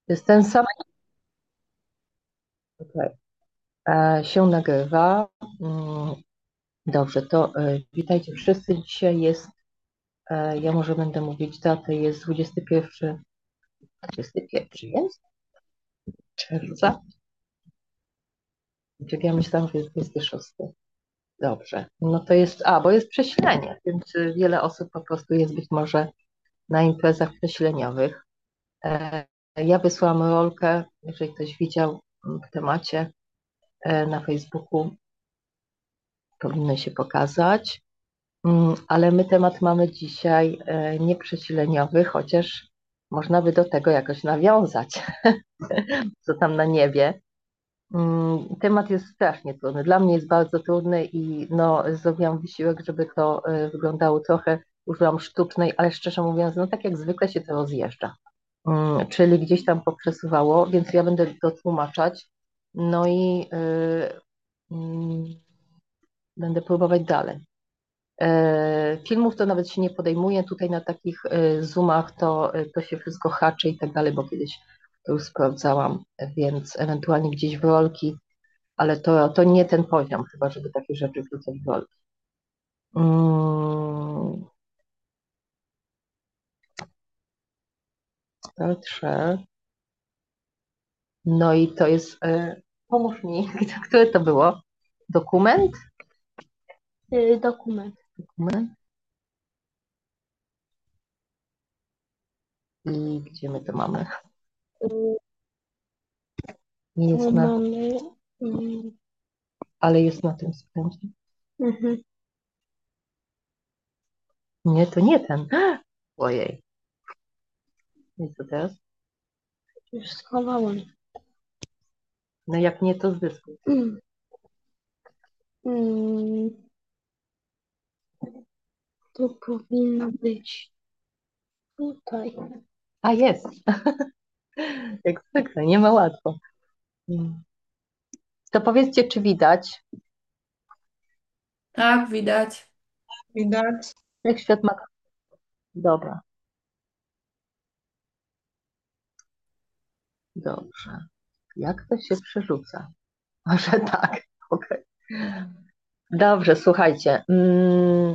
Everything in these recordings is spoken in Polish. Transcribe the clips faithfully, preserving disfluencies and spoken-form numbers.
To jest ten sam. Okej. E, się nagrywa. Mm, Dobrze, to e, witajcie wszyscy. Dzisiaj jest, e, ja może będę mówić datę, jest dwudziesty pierwszy, dwudziesty pierwszy jest? Czerwca? Czyli ja myślałam, że jest dwudziesty szósty. Dobrze, no to jest, a, bo jest przesilenie, więc y, wiele osób po prostu jest być może na imprezach prześleniowych. E, Ja wysłałam rolkę, jeżeli ktoś widział mm, w temacie e, na Facebooku, powinno się pokazać. Mm, Ale my temat mamy dzisiaj e, nieprześleniowy, chociaż można by do tego jakoś nawiązać, co tam na niebie. Mm, Temat jest strasznie trudny. Dla mnie jest bardzo trudny i no, zrobiłam wysiłek, żeby to e, wyglądało trochę, użyłam sztucznej, ale szczerze mówiąc, no tak jak zwykle się to rozjeżdża. Mm, Czyli gdzieś tam poprzesuwało, więc ja będę dotłumaczać. No i y, mm, będę próbować dalej. E, Filmów to nawet się nie podejmuje. Tutaj na takich e, zoomach to, e, to się wszystko haczy i tak dalej, bo kiedyś to już sprawdzałam, więc ewentualnie gdzieś w rolki, ale to, to nie ten poziom, chyba żeby takie rzeczy wrzucać w rolki. Mm, Patrzę. No i to jest, e, pomóż mi, które to było? Dokument? Y, dokument. Dokument. I gdzie my to mamy? Y, Nie to jest na, mamy. mm, ale jest na tym sprzęcie. mhm, Nie, to nie ten. Ojej. I co teraz? Już schowałem. No jak nie, to z dysku. Mm, mm, to powinno być tutaj. A jest. Jak zwykle, nie ma łatwo. Mm. To powiedzcie, czy widać, Tak, widać. Widać. jak świat ma. Dobra, dobrze. Jak to się przerzuca? Może tak, okej. Dobrze, słuchajcie. Mm,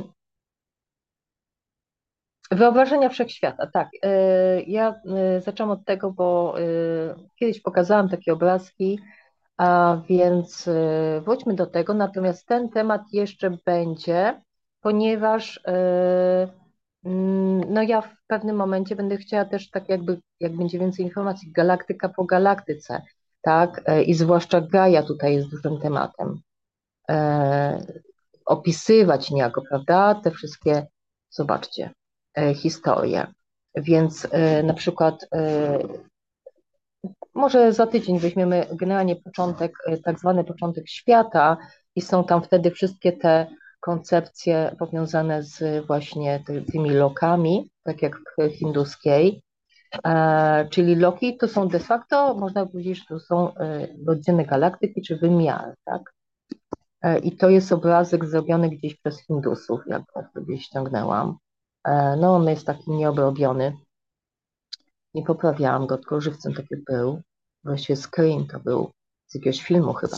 Wyobrażenia wszechświata, tak. Y, Ja y, zaczęłam od tego, bo y, kiedyś pokazałam takie obrazki, a więc y, wróćmy do tego. Natomiast ten temat jeszcze będzie, ponieważ y, mm, no ja w pewnym momencie będę chciała też tak jakby, jak będzie więcej informacji, galaktyka po galaktyce, tak? E, I zwłaszcza Gaja tutaj jest dużym tematem. E, Opisywać niejako, prawda? Te wszystkie, zobaczcie, e, historie. Więc e, na przykład e, może za tydzień weźmiemy generalnie początek, e, tak zwany początek świata i są tam wtedy wszystkie te koncepcje powiązane z właśnie ty, tymi lokami, tak jak w hinduskiej. E, czyli loki to są de facto, można powiedzieć, że to są e, oddzielne galaktyki czy wymiary, tak? E, I to jest obrazek zrobiony gdzieś przez Hindusów, jak go sobie ściągnęłam. E, No on jest taki nieobrobiony. Nie poprawiałam go, tylko żywcem taki był. Właściwie screen to był z jakiegoś filmu chyba.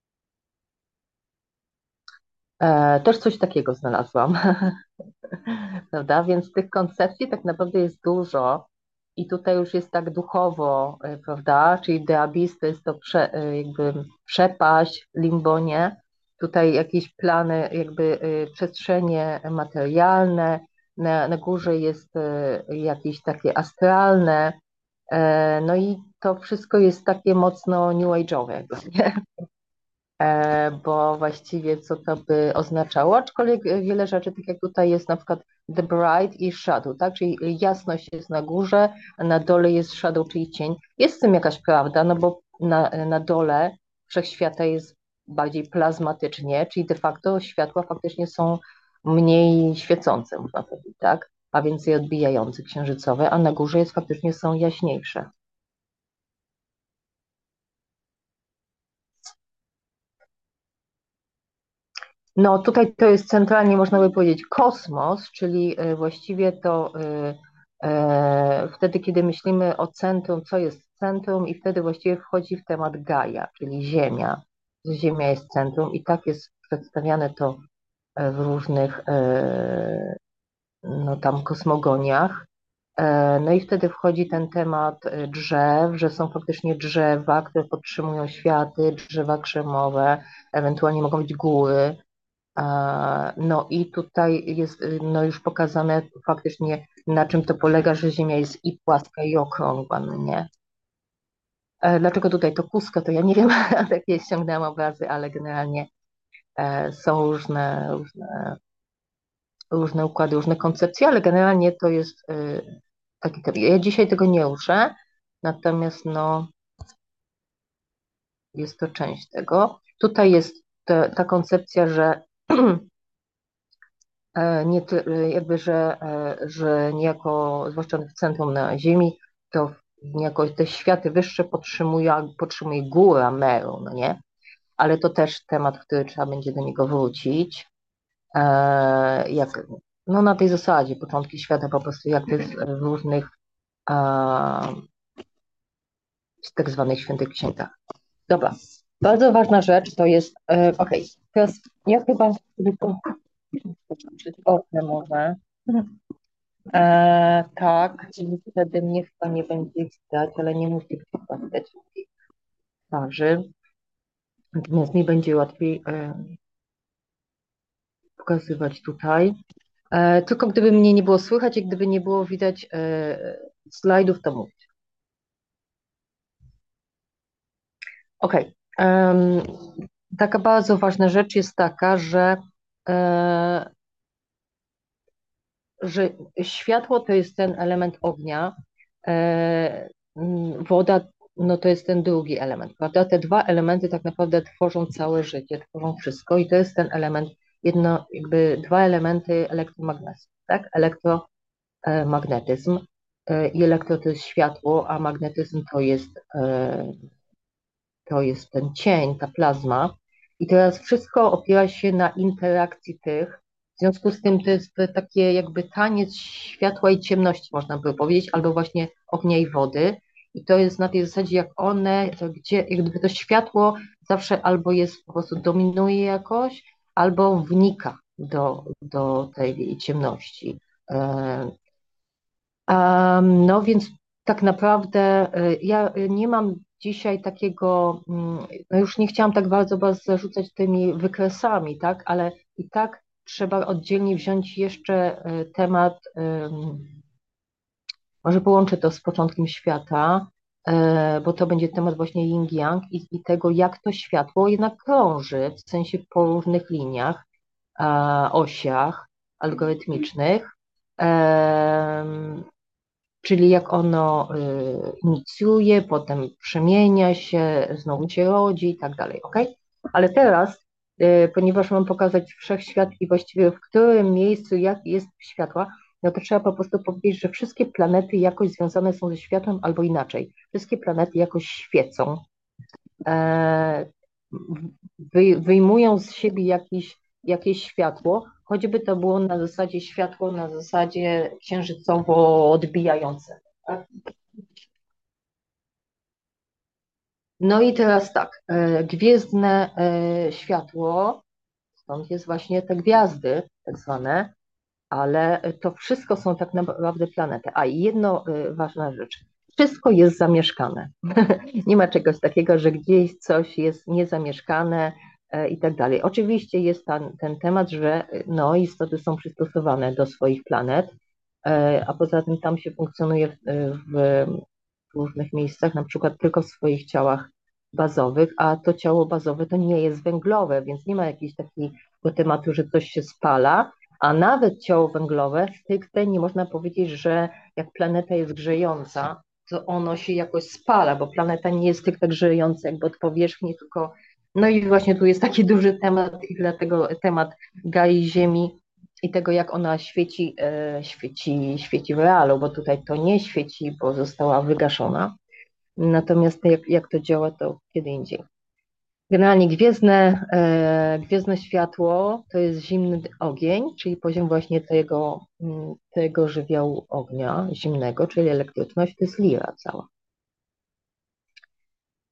E, Też coś takiego znalazłam, prawda? Więc tych koncepcji tak naprawdę jest dużo i tutaj już jest tak duchowo, e, prawda? Czyli The Abyss to jest to prze, e, jakby przepaść, limbo, nie? Tutaj jakieś plany, jakby e, przestrzenie materialne, na, na górze jest e, jakieś takie astralne, e, no i to wszystko jest takie mocno new age'owe, jakby, nie? E, bo właściwie co to by oznaczało, aczkolwiek wiele rzeczy, tak jak tutaj jest na przykład the bright i shadow, tak, czyli jasność jest na górze, a na dole jest shadow, czyli cień. Jest w tym jakaś prawda, no bo na, na dole wszechświata jest bardziej plazmatycznie, czyli de facto światła faktycznie są mniej świecące, można powiedzieć, tak, a więcej odbijające, księżycowe, a na górze jest faktycznie są jaśniejsze. No tutaj to jest centralnie, można by powiedzieć, kosmos, czyli y, właściwie to y, e, wtedy, kiedy myślimy o centrum, co jest centrum i wtedy właściwie wchodzi w temat Gaia, czyli Ziemia. Że Ziemia jest centrum i tak jest przedstawiane to w różnych e, no, tam kosmogoniach. E, No i wtedy wchodzi ten temat e, drzew, że są faktycznie drzewa, które podtrzymują światy, drzewa krzemowe, ewentualnie mogą być góry. E, No i tutaj jest e, no już pokazane faktycznie, na czym to polega, że Ziemia jest i płaska, i okrągła, no nie? E, Dlaczego tutaj to Cusco, to ja nie wiem, takie ściągnęłam obrazy, ale generalnie e, są różne, różne, różne układy, różne koncepcje, ale generalnie to jest e, taki temat. Ja dzisiaj tego nie uczę, natomiast no, jest to część tego. Tutaj jest ta, ta koncepcja, że e, nie, ty- e, jakby, że, e, że niejako, zwłaszcza w centrum na Ziemi, to niejako te światy wyższe podtrzymuje, podtrzymuje góra Meru, no nie? Ale to też temat, który trzeba będzie do niego wrócić. E, jak, no na tej zasadzie, początki świata po prostu, jak to jest w różnych e, w tak zwanych świętych księgach. Dobra, bardzo ważna rzecz to jest, e, okej, teraz ja chyba tylko okno może. E, tak, i wtedy mnie chyba nie będzie widać, ale nie musi chyba widać twarzy. Natomiast mi będzie łatwiej e, pokazywać tutaj. E, tylko gdyby mnie nie było słychać i gdyby nie było widać e, slajdów, to mów. Okej. Em, Taka bardzo ważna rzecz jest taka, że, e, że światło to jest ten element ognia, e, m, woda no to jest ten drugi element, prawda? Te dwa elementy tak naprawdę tworzą całe życie, tworzą wszystko i to jest ten element, jedno, jakby dwa elementy elektromagnetyzmu, tak? Elektromagnetyzm e, i elektro to jest światło, a magnetyzm to jest e, to jest ten cień, ta plazma. I teraz wszystko opiera się na interakcji tych. W związku z tym to jest takie jakby taniec światła i ciemności, można by powiedzieć, albo właśnie ognia i wody. I to jest na tej zasadzie, jak one, to gdzie, jak gdyby to światło zawsze albo jest po prostu dominuje jakoś, albo wnika do, do tej ciemności. E, Um, no więc tak naprawdę y, ja y, nie mam dzisiaj takiego, mm, no już nie chciałam tak bardzo was zarzucać tymi wykresami, tak, ale i tak trzeba oddzielnie wziąć jeszcze y, temat, ym, może połączę to z początkiem świata, y, bo to będzie temat właśnie yin-yang i, i tego, jak to światło jednak krąży, w sensie po różnych liniach, a, osiach algorytmicznych. Em, Czyli jak ono y, inicjuje, potem przemienia się, znowu się rodzi i tak dalej, ok? Ale teraz, y, ponieważ mam pokazać wszechświat i właściwie w którym miejscu jak jest światła, no to trzeba po prostu powiedzieć, że wszystkie planety jakoś związane są ze światłem albo inaczej. Wszystkie planety jakoś świecą, e, wy, wyjmują z siebie jakiś, jakieś światło, choćby to było na zasadzie światło, na zasadzie księżycowo odbijające. Tak? No i teraz tak, e, gwiezdne e, światło, stąd jest właśnie te gwiazdy tak zwane, ale to wszystko są tak naprawdę planety. A i jedno y, ważna rzecz, wszystko jest zamieszkane. Nie ma czegoś takiego, że gdzieś coś jest niezamieszkane e, i tak dalej. Oczywiście jest ten, ten temat, że no, istoty są przystosowane do swoich planet, e, a poza tym tam się funkcjonuje w, w różnych miejscach, na przykład tylko w swoich ciałach bazowych, a to ciało bazowe to nie jest węglowe, więc nie ma jakiegoś takiego tematu, że coś się spala, a nawet ciało węglowe stricte nie można powiedzieć, że jak planeta jest grzejąca, to ono się jakoś spala, bo planeta nie jest stricte grzejąca jakby od powierzchni, tylko no i właśnie tu jest taki duży temat i dlatego temat Gai Ziemi i tego, jak ona świeci, e, świeci, świeci w realu, bo tutaj to nie świeci, bo została wygaszona. Natomiast jak, jak to działa, to kiedy indziej. Generalnie gwiezdne, e, gwiezdne światło to jest zimny ogień, czyli poziom właśnie tego, mm, tego żywiołu ognia zimnego, czyli elektryczność, to jest lira cała.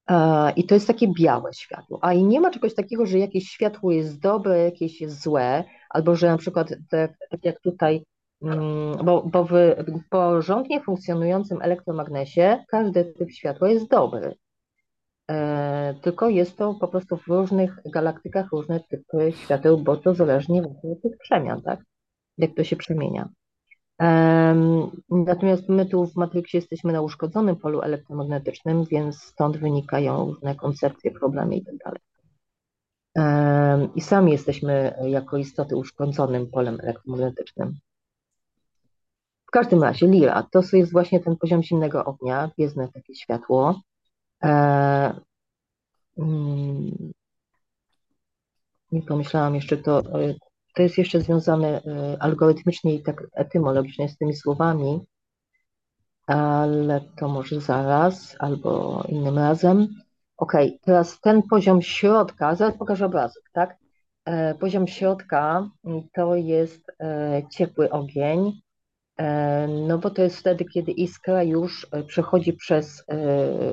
E, I to jest takie białe światło. A i nie ma czegoś takiego, że jakieś światło jest dobre, jakieś jest złe, albo że na przykład tak, tak jak tutaj, mm, bo, bo w porządnie funkcjonującym elektromagnesie każdy typ światła jest dobry. E, tylko jest to po prostu w różnych galaktykach różne typy świateł, bo to zależnie właśnie od tych przemian, tak? Jak to się przemienia. Em, Natomiast my tu w Matrixie jesteśmy na uszkodzonym polu elektromagnetycznym, więc stąd wynikają różne koncepcje, problemy i tak dalej. Em, I sami jesteśmy jako istoty uszkodzonym polem elektromagnetycznym. W każdym razie Lira to jest właśnie ten poziom zimnego ognia, gwiezdne takie światło. E, mm, Nie pomyślałam jeszcze to, e, to jest jeszcze związane e, algorytmicznie i tak etymologicznie z tymi słowami, ale to może zaraz albo innym razem. Ok, teraz ten poziom środka, zaraz pokażę obrazek, tak? E, Poziom środka mm, to jest e, ciepły ogień, e, no bo to jest wtedy, kiedy iskra już e, przechodzi przez e,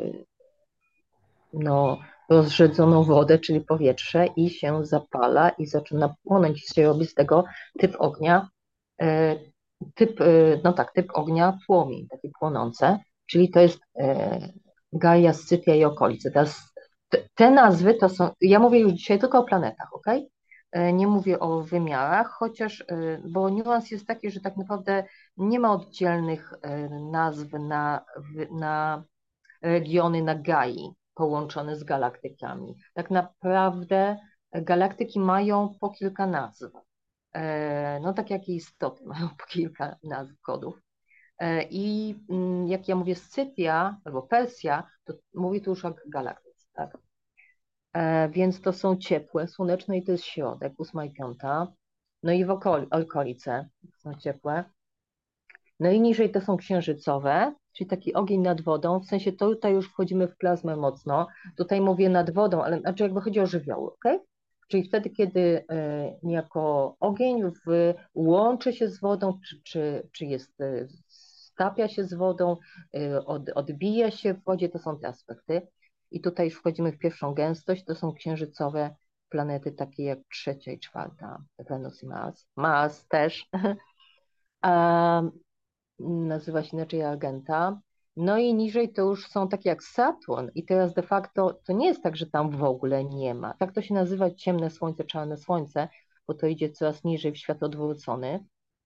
no, rozrzedzoną wodę, czyli powietrze i się zapala i zaczyna płonąć i się robi z tego typ ognia, e, typ, e, no tak, typ ognia płomień, takie płonące, czyli to jest e, Gaia, Scytia i okolice. Teraz te, te nazwy to są, ja mówię już dzisiaj tylko o planetach, ok? E, Nie mówię o wymiarach, chociaż, e, bo niuans jest taki, że tak naprawdę nie ma oddzielnych e, nazw na, na regiony na Gai połączone z galaktykami. Tak naprawdę galaktyki mają po kilka nazw. E, No tak jak i istoty mają po kilka nazw kodów. E, I mm, jak ja mówię Scytia albo Persja, to mówię tu już o galaktyce, tak? E, Więc to są ciepłe, słoneczne i to jest środek, ósma i piąta. No i w okoli, okolice są ciepłe. No i niżej to są księżycowe, czyli taki ogień nad wodą, w sensie to tutaj już wchodzimy w plazmę mocno. Tutaj mówię nad wodą, ale znaczy jakby chodzi o żywioły, ok? Czyli wtedy, kiedy e, niejako ogień w, łączy się z wodą, czy, czy, czy jest, e, stapia się z wodą, e, od, odbija się w wodzie, to są te aspekty. I tutaj już wchodzimy w pierwszą gęstość, to są księżycowe planety takie jak trzecia i czwarta, Wenus i Mars. Mars też. A nazywa się inaczej Argenta. No i niżej to już są takie jak Saturn i teraz de facto to nie jest tak, że tam w ogóle nie ma. Tak to się nazywa ciemne słońce, czarne słońce, bo to idzie coraz niżej w świat odwrócony,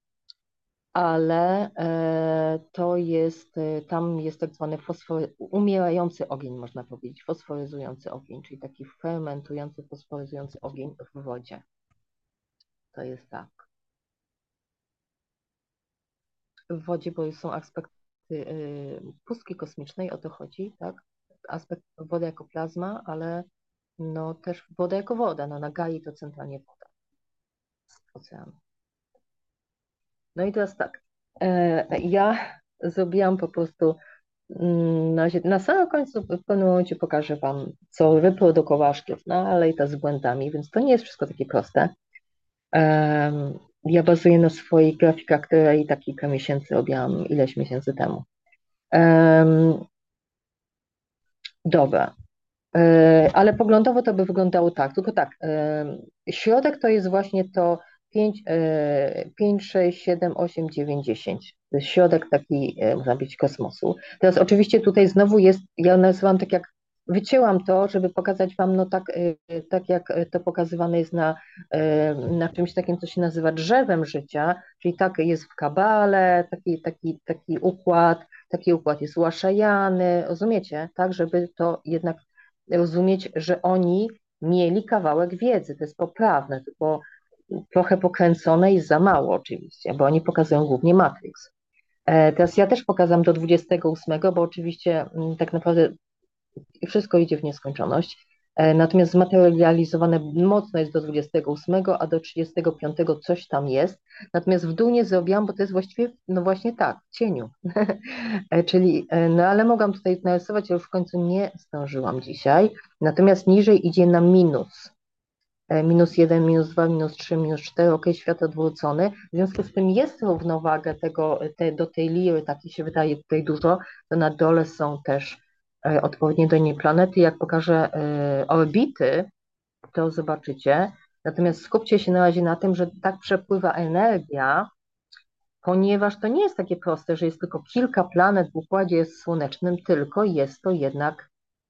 ale e, to jest, e, tam jest tak zwany fosfory, umierający ogień, można powiedzieć, fosforyzujący ogień, czyli taki fermentujący, fosforyzujący ogień w wodzie. To jest tak. W wodzie, bo są aspekty y, pustki kosmicznej, o to chodzi, tak? Aspekt wody jako plazma, ale no też woda jako woda. No na Gai to centralnie woda z oceanu. No i teraz tak, e, ja zrobiłam po prostu mm, na, razie- na samym końcu w pewnym momencie pokażę Wam, co wyprodukowała szkietna, ale i ta z błędami, więc to nie jest wszystko takie proste. Em, Ja bazuję na swoich grafikach, które i tak kilka miesięcy robiłam ileś miesięcy temu. Em, Dobra, E, ale poglądowo to by wyglądało tak, tylko tak, e, środek to jest właśnie to pięć, e, pięć, sześć, siedem, osiem, dziewięć, dziesięć. To jest środek taki, e, można powiedzieć, kosmosu. Teraz oczywiście tutaj znowu jest, ja nazywam tak jak, wycięłam to, żeby pokazać Wam, no tak, e, tak jak to pokazywane jest na, e, na czymś takim, co się nazywa drzewem życia, czyli tak jest w Kabale, taki, taki, taki układ, taki układ jest uaszajany, rozumiecie, tak, żeby to jednak rozumieć, że oni mieli kawałek wiedzy. To jest poprawne, tylko trochę pokręcone i za mało oczywiście, bo oni pokazują głównie Matrix. E, Teraz ja też pokazam do dwudziestego ósmego, bo oczywiście mm, tak naprawdę wszystko idzie w nieskończoność. E, Natomiast zmaterializowane mocno jest do dwudziestego ósmego, a do trzydziestego piątego coś tam jest. Natomiast w dół nie zrobiłam, bo to jest właściwie, no właśnie tak, w cieniu. E, Czyli, e, no ale mogłam tutaj narysować, ale już w końcu nie zdążyłam dzisiaj. Natomiast niżej idzie na minus. E, Minus jeden, minus dwa, minus trzy, minus cztery, ok, świat odwrócony. W związku z tym jest równowaga tego, te, do tej liry, takiej się wydaje tutaj dużo, to na dole są też e, odpowiednie do niej planety. Jak pokażę e, orbity, to zobaczycie. Natomiast skupcie się na razie na tym, że tak przepływa energia, ponieważ to nie jest takie proste, że jest tylko kilka planet w Układzie Słonecznym, tylko jest to jednak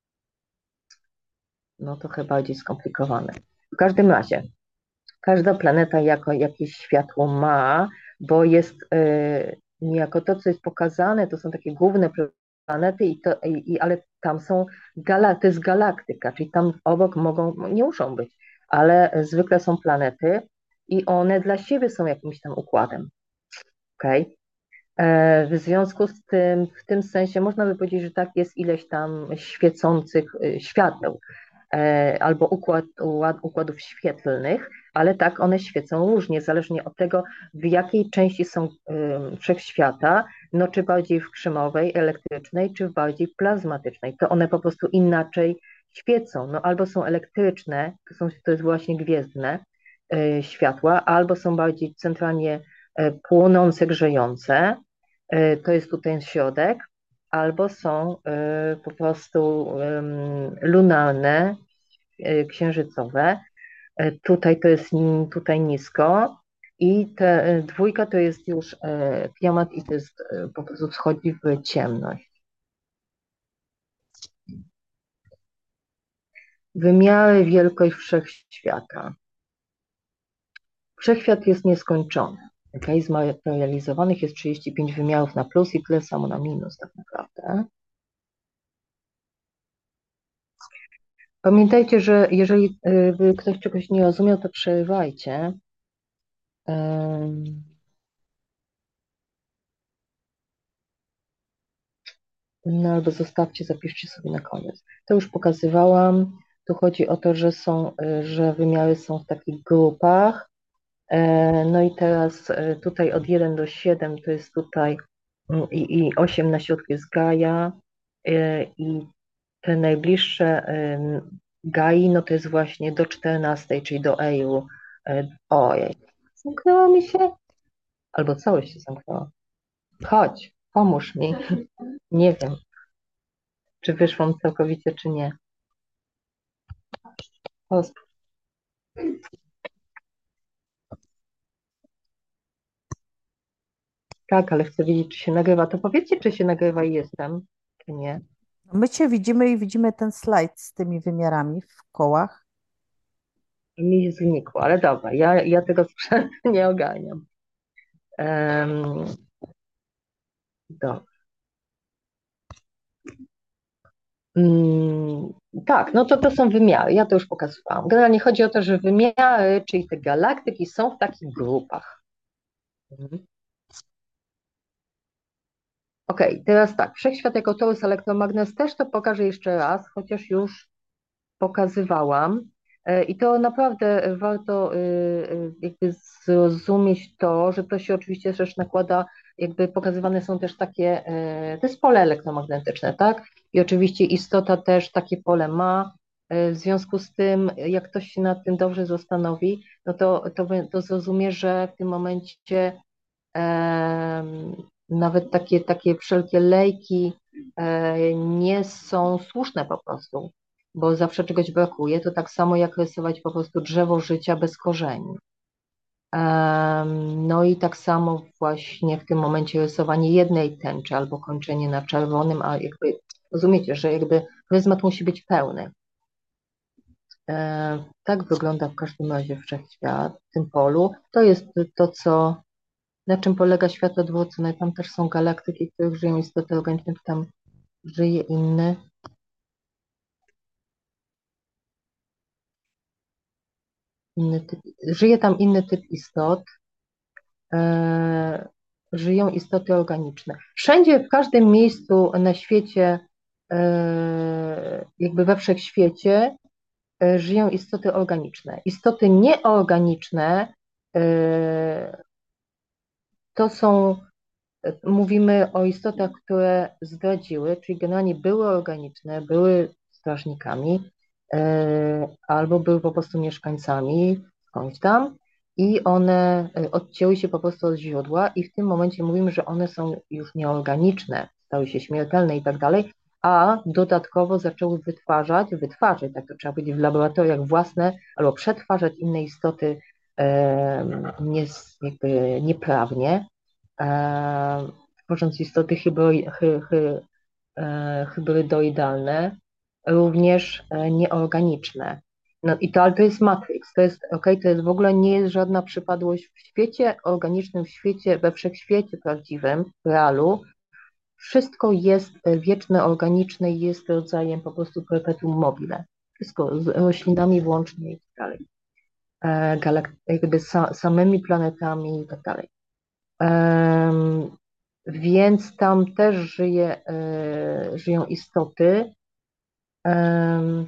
no trochę bardziej skomplikowane. W każdym razie, każda planeta jako jakieś światło ma, bo jest y, niejako to, co jest pokazane, to są takie główne planety, i to, i, i, ale tam są, gala, to jest galaktyka, czyli tam obok mogą, nie muszą być, ale zwykle są planety i one dla siebie są jakimś tam układem. Okay? E, W związku z tym, w tym sensie można by powiedzieć, że tak jest ileś tam świecących y, świateł e, albo układ, układ, układów świetlnych, ale tak one świecą różnie, zależnie od tego, w jakiej części są y, wszechświata, no czy bardziej w krzemowej, elektrycznej, czy w bardziej plazmatycznej. To one po prostu inaczej świecą. No albo są elektryczne, to, są, to jest właśnie gwiezdne y, światła, albo są bardziej centralnie y, płonące, grzejące, y, to jest tutaj ten środek, albo są y, po prostu lunarne, y, księżycowe. Y, Tutaj to jest ni- tutaj nisko i te y, dwójka to jest już y, Tiamat i to jest y, po prostu wschodzi w ciemność. Wymiary, wielkość wszechświata. Wszechświat jest nieskończony. Okay? Zmaterializowanych jest trzydzieści pięć wymiarów na plus i tyle samo na minus tak naprawdę. Pamiętajcie, że jeżeli y, ktoś czegoś nie rozumiał, to przerywajcie. Ym, No albo zostawcie, zapiszcie sobie na koniec. To już pokazywałam. Tu chodzi o to, że są, y, że wymiary są w takich grupach. E, No i teraz y, tutaj od jeden do siedem to jest tutaj mm, i, i osiem na środku jest Gaia y, i te najbliższe y, Gai, no to jest właśnie do czternastej, czyli do Eju. Y, Ojej, zamknęło mi się? Albo całość się zamknęła. Chodź, pomóż mi. Nie wiem, czy wyszłam całkowicie, czy nie. O, tak, ale chcę wiedzieć, czy się nagrywa. To powiedzcie, czy się nagrywa i jestem, czy nie. My cię widzimy i widzimy ten slajd z tymi wymiarami w kołach. Mi znikło, ale dobra, ja, ja tego sprzętu nie ogarniam. Um, dobra. Mm, tak, no to to są wymiary, ja to już pokazywałam. Generalnie chodzi o to, że wymiary, czyli te galaktyki są w takich grupach. Mhm. Okej, okay, teraz tak, wszechświat jako torus elektromagnes też to pokażę jeszcze raz, chociaż już pokazywałam. E, I to naprawdę warto y, y, jakby zrozumieć to, że to się oczywiście też nakłada, jakby pokazywane są też takie, e, to jest pole elektromagnetyczne, tak? I oczywiście istota też takie pole ma. E, W związku z tym, jak ktoś się nad tym dobrze zastanowi, no to, to, to zrozumie, że w tym momencie em, nawet takie, takie wszelkie lejki e, nie są słuszne po prostu, bo zawsze czegoś brakuje. To tak samo jak rysować po prostu drzewo życia bez korzeni. Em, No i tak samo właśnie w tym momencie rysowanie jednej tęczy albo kończenie na czerwonym, a jakby rozumiecie, że jakby pryzmat musi być pełny. E, Tak wygląda w każdym razie wszechświat w tym polu. To jest to, co na czym polega świat odwrócony. Tam też są galaktyki, w których żyją istoty organiczne, czy tam żyje inny. Inny typ, żyje tam inny typ istot. E, żyją istoty organiczne. Wszędzie, w każdym miejscu na świecie, e, jakby we wszechświecie, e, żyją istoty organiczne. Istoty nieorganiczne e, to są mówimy o istotach, które zdradziły, czyli generalnie były organiczne, były strażnikami, e, albo były po prostu mieszkańcami skądś tam i one e, odcięły się po prostu od źródła i w tym momencie mówimy, że one są już nieorganiczne, stały się śmiertelne i tak dalej, a dodatkowo zaczęły wytwarzać, wytwarzać, tak to trzeba powiedzieć, w laboratoriach własne, albo przetwarzać inne istoty e, nie, jakby nieprawnie, e, tworząc istoty hybry, hy, hy, e, hybrydoidalne, również e, nieorganiczne. No i to, ale to jest Matrix, to jest, okay, to jest w ogóle nie jest żadna przypadłość w świecie organicznym, w świecie, we wszechświecie prawdziwym, w realu. Wszystko jest wieczne, organiczne i jest rodzajem po prostu perpetuum mobile. Wszystko z roślinami włącznie i tak dalej. E, galak- jakby sa, samymi planetami i tak dalej. Em, więc tam też żyje, e, żyją istoty em,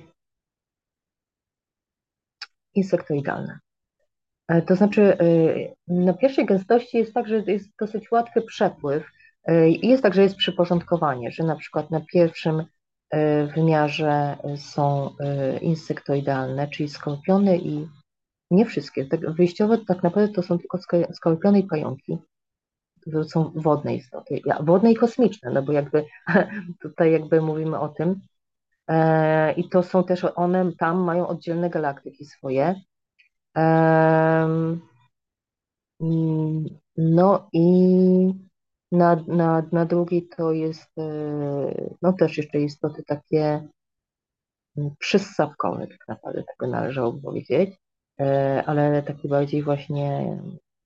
insektoidalne. E, To znaczy, e, na pierwszej gęstości jest tak, że jest dosyć łatwy przepływ. E, i Jest tak, że jest przyporządkowanie, że na przykład na pierwszym e, wymiarze są e, insektoidalne, czyli skorpiony i nie wszystkie. Tak, wyjściowo tak naprawdę to są tylko sko- skorpiony i pająki. To są wodne istoty, Ja- wodne i kosmiczne, no bo jakby tutaj jakby mówimy o tym. E, I to są też, one tam mają oddzielne galaktyki swoje. Em, Mm, No i na, na, na drugiej to jest, e, no też jeszcze istoty takie mm, przyssawkowe, tak naprawdę tego należałoby powiedzieć, e, ale takie bardziej właśnie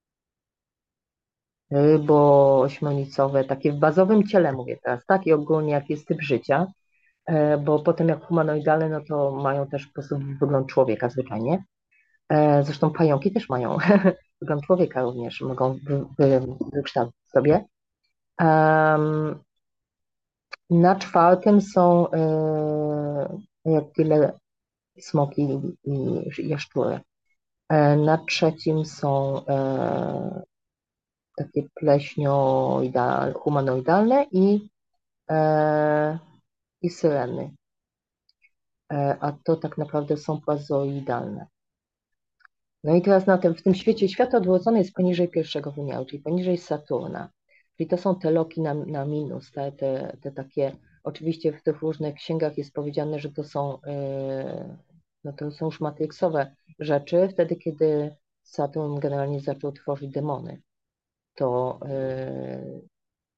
rybo-ośmiornicowe, takie w bazowym ciele mówię teraz, tak, i ogólnie jak jest typ życia, e, bo potem jak humanoidalne, no to mają też po prostu wygląd człowieka zwyczajnie. E, Zresztą pająki też mają wygląd człowieka również, mogą wy, wy, wykształcić sobie. Em, Na czwartym są e, reptile, smoki i i jaszczury. E, Na trzecim są e, takie pleśnioidalne, humanoidalne i, e, i syreny. E, A to tak naprawdę są płazoidalne. No i teraz na tym, w tym świecie światło odwrócone jest poniżej pierwszego wymiaru, czyli poniżej Saturna. Czyli to są te loki na, na minus, te, te, te takie, oczywiście w tych różnych księgach jest powiedziane, że to są, yy, no to są już matryksowe rzeczy, wtedy kiedy Saturn generalnie zaczął tworzyć demony, to yy,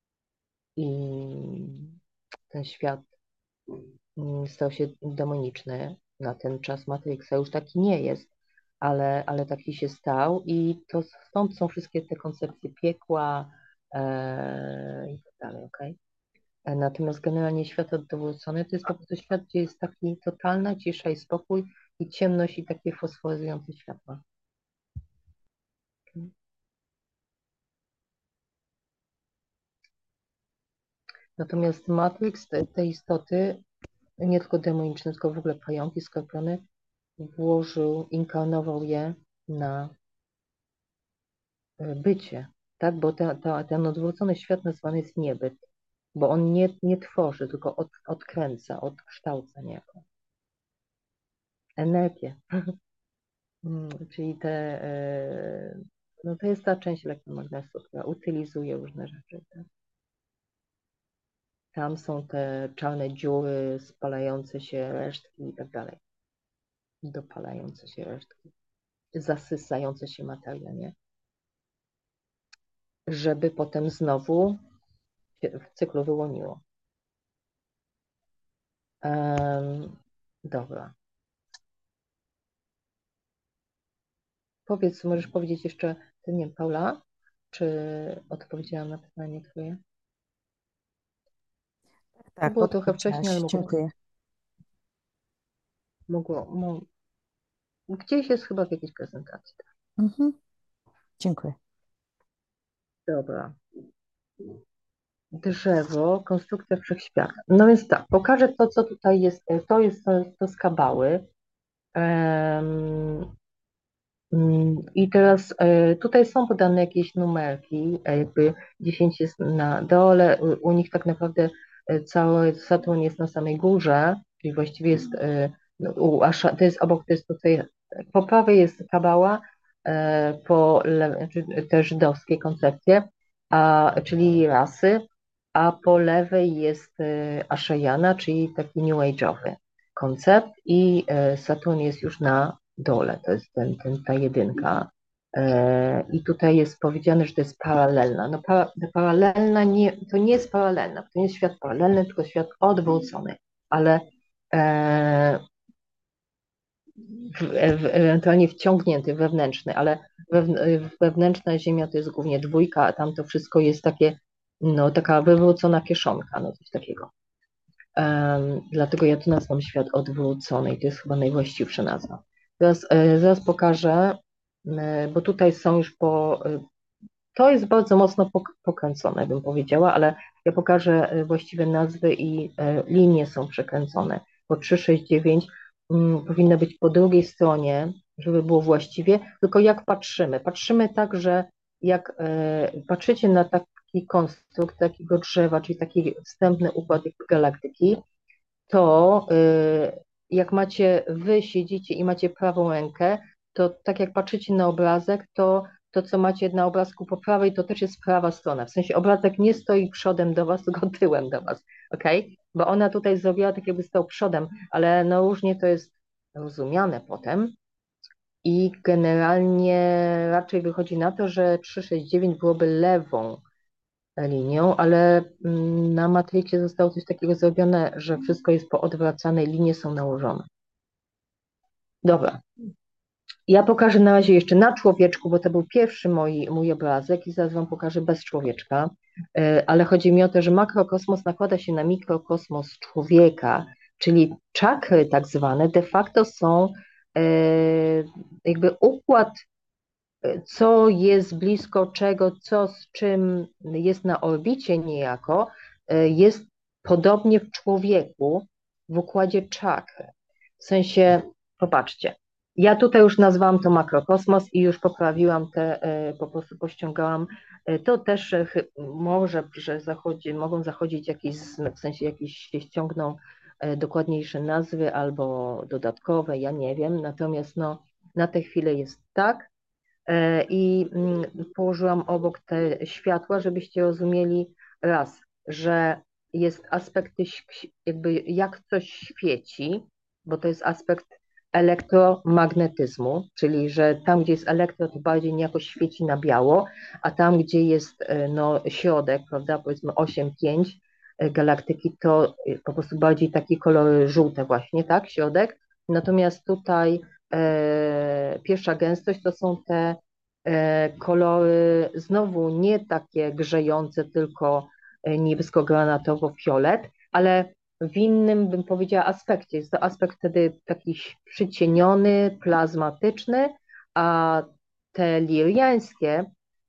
i ten świat mm, stał się demoniczny. Na ten czas Matrixa już taki nie jest, ale, ale taki się stał i to stąd są wszystkie te koncepcje piekła e, i tak dalej, okej? E, Natomiast generalnie świat odwrócony to jest po prostu świat, gdzie jest taki totalna cisza i spokój i ciemność i takie fosforyzujące światła. Natomiast Matrix, te, te istoty, nie tylko demoniczne, tylko w ogóle pająki, skorpiony, włożył, inkarnował je na e, bycie, tak? Bo ta, ta, ten odwrócony świat nazwany jest niebyt, bo on nie, nie tworzy, tylko od, odkręca, odkształca niejako. Energię. Mm, Czyli te, e, no to jest ta część elektromagnesu, która utylizuje różne rzeczy. Tak? Tam są te czarne dziury, spalające się resztki i tak dalej. Dopalające się resztki, zasysające się materia, nie? Żeby potem znowu się w cyklu wyłoniło. Em, dobra. Powiedz, możesz powiedzieć jeszcze, ty nie wiem, Paula, czy odpowiedziałam na pytanie twoje? To Tak, było trochę wcześniej, ale odpowiedziałaś. mogło, Dziękuję. mogło, mo, gdzieś jest chyba w jakiejś prezentacji. Mhm. Dziękuję. Dobra. Drzewo, konstrukcja wszechświata. No więc tak, pokażę to, co tutaj jest. To jest to, to z kabały. Em, mm, I teraz e, tutaj są podane jakieś numerki, e, jakby dziesięć jest na dole, u, u nich tak naprawdę e, cały Saturn jest na samej górze, czyli właściwie jest, e, no, u Asza, to jest obok, to jest tutaj, po prawej jest kabała, e, po lewej, czy te żydowskie koncepcje, a, czyli rasy, a po lewej jest e, Ashayana, czyli taki new age'owy koncept i e, Saturn jest już na dole, to jest ten, ten, ta jedynka. E, I tutaj jest powiedziane, że to jest paralelna. No para, paralelna nie, to nie jest paralelna, to nie jest świat paralelny, tylko świat odwrócony, ale e, w, w, ewentualnie wciągnięty, wewnętrzny, ale wewn- wewnętrzna Ziemia to jest głównie dwójka, a tam to wszystko jest takie, no taka wywrócona kieszonka, no coś takiego. Em, dlatego ja to nazywam świat odwrócony i to jest chyba najwłaściwsza nazwa. Teraz, e, zaraz pokażę, e, bo tutaj są już po, e, to jest bardzo mocno pok- pokręcone, bym powiedziała, ale ja pokażę e, właściwe nazwy i e, linie są przekręcone, bo trzy sześć dziewięć mm, powinno być po drugiej stronie, żeby było właściwie, tylko jak patrzymy? Patrzymy tak, że jak e, patrzycie na taki konstrukt takiego drzewa, czyli taki wstępny układ jakby galaktyki, to y, jak macie, wy siedzicie i macie prawą rękę, to tak jak patrzycie na obrazek, to to, co macie na obrazku po prawej, to też jest prawa strona. W sensie obrazek nie stoi przodem do was, tylko tyłem do was, ok? Bo ona tutaj zrobiła tak, jakby stał przodem, ale no różnie to jest rozumiane potem. I generalnie raczej wychodzi na to, że trzy sześć dziewięć byłoby lewą linią, ale mm, na Matrixie zostało coś takiego zrobione, że wszystko jest poodwracane i linie są nałożone. Dobra. Ja pokażę na razie jeszcze na człowieczku, bo to był pierwszy mój, mój obrazek i zaraz Wam pokażę bez człowieczka, E, ale chodzi mi o to, że makrokosmos nakłada się na mikrokosmos człowieka, czyli czakry tak zwane de facto są e, jakby układ, e, co jest blisko czego, co z czym jest na orbicie niejako, e, jest podobnie w człowieku w układzie czakr. W sensie, popatrzcie, ja tutaj już nazwałam to makrokosmos i już poprawiłam te, e, po prostu pościągałam. E, To też e, chy- może, że zachodzi, mogą zachodzić jakieś, zm- w sensie jakieś się ściągną e, dokładniejsze nazwy albo dodatkowe, ja nie wiem. Natomiast no, na tę chwilę jest tak. E, I mm, położyłam obok te światła, żebyście rozumieli raz, że jest aspekt ś- jakby jak coś świeci, bo to jest aspekt elektromagnetyzmu, czyli że tam, gdzie jest elektro, to bardziej niejako świeci na biało, a tam, gdzie jest e, no, środek, prawda, powiedzmy osiem pięć e, galaktyki, to e, po prostu bardziej takie kolory żółte właśnie, tak, środek. Natomiast tutaj e, pierwsza gęstość to są te e, kolory znowu nie takie grzejące, tylko e, niebiesko-granatowo-fiolet, ale w innym, bym powiedziała, aspekcie. Jest to aspekt wtedy taki przycieniony, plazmatyczny, a te liriańskie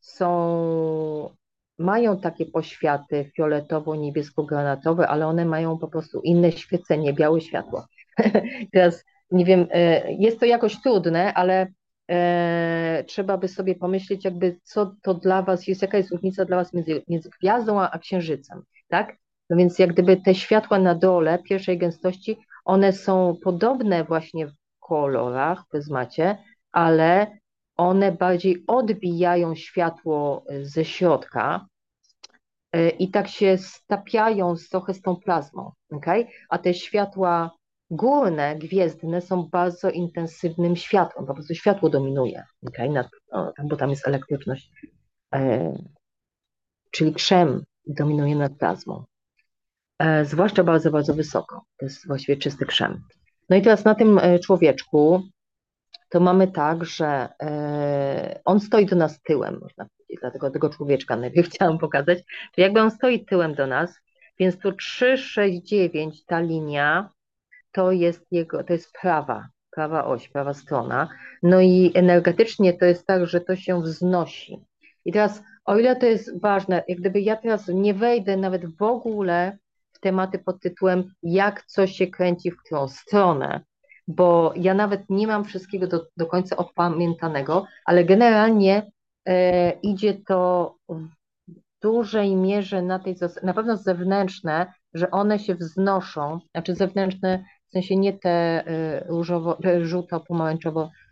są, mają takie poświaty fioletowo-niebiesko-granatowe, ale one mają po prostu inne świecenie, białe światło. Teraz nie wiem, e, jest to jakoś trudne, ale e, trzeba by sobie pomyśleć, jakby co to dla was jest, jaka jest różnica dla was między, między gwiazdą a, a księżycem, tak? No więc jak gdyby te światła na dole pierwszej gęstości, one są podobne właśnie w kolorach, w pryzmacie, ale one bardziej odbijają światło ze środka e, i tak się stapiają z, trochę z tą plazmą, okay? A te światła górne, gwiezdne są bardzo intensywnym światłem, po prostu światło dominuje, okay? Nad, o, bo tam jest elektryczność, e, czyli krzem dominuje nad plazmą. E, zwłaszcza bardzo, bardzo wysoko. To jest właściwie czysty krzem. No i teraz na tym e, człowieczku to mamy tak, że e, on stoi do nas tyłem, można powiedzieć, dlatego tego człowieczka najpierw chciałam pokazać, że jakby on stoi tyłem do nas, więc tu trzy, sześć, dziewięć, ta linia, to jest jego, to jest prawa, prawa oś, prawa strona. No i energetycznie to jest tak, że to się wznosi. I teraz, o ile to jest ważne, jak gdyby ja teraz nie wejdę nawet w ogóle w tematy pod tytułem jak coś się kręci w którą stronę, bo ja nawet nie mam wszystkiego do, do końca opamiętanego, ale generalnie e, idzie to w dużej mierze na tej, zas- na pewno zewnętrzne, że one się wznoszą, znaczy zewnętrzne, w sensie nie te y, różowo, te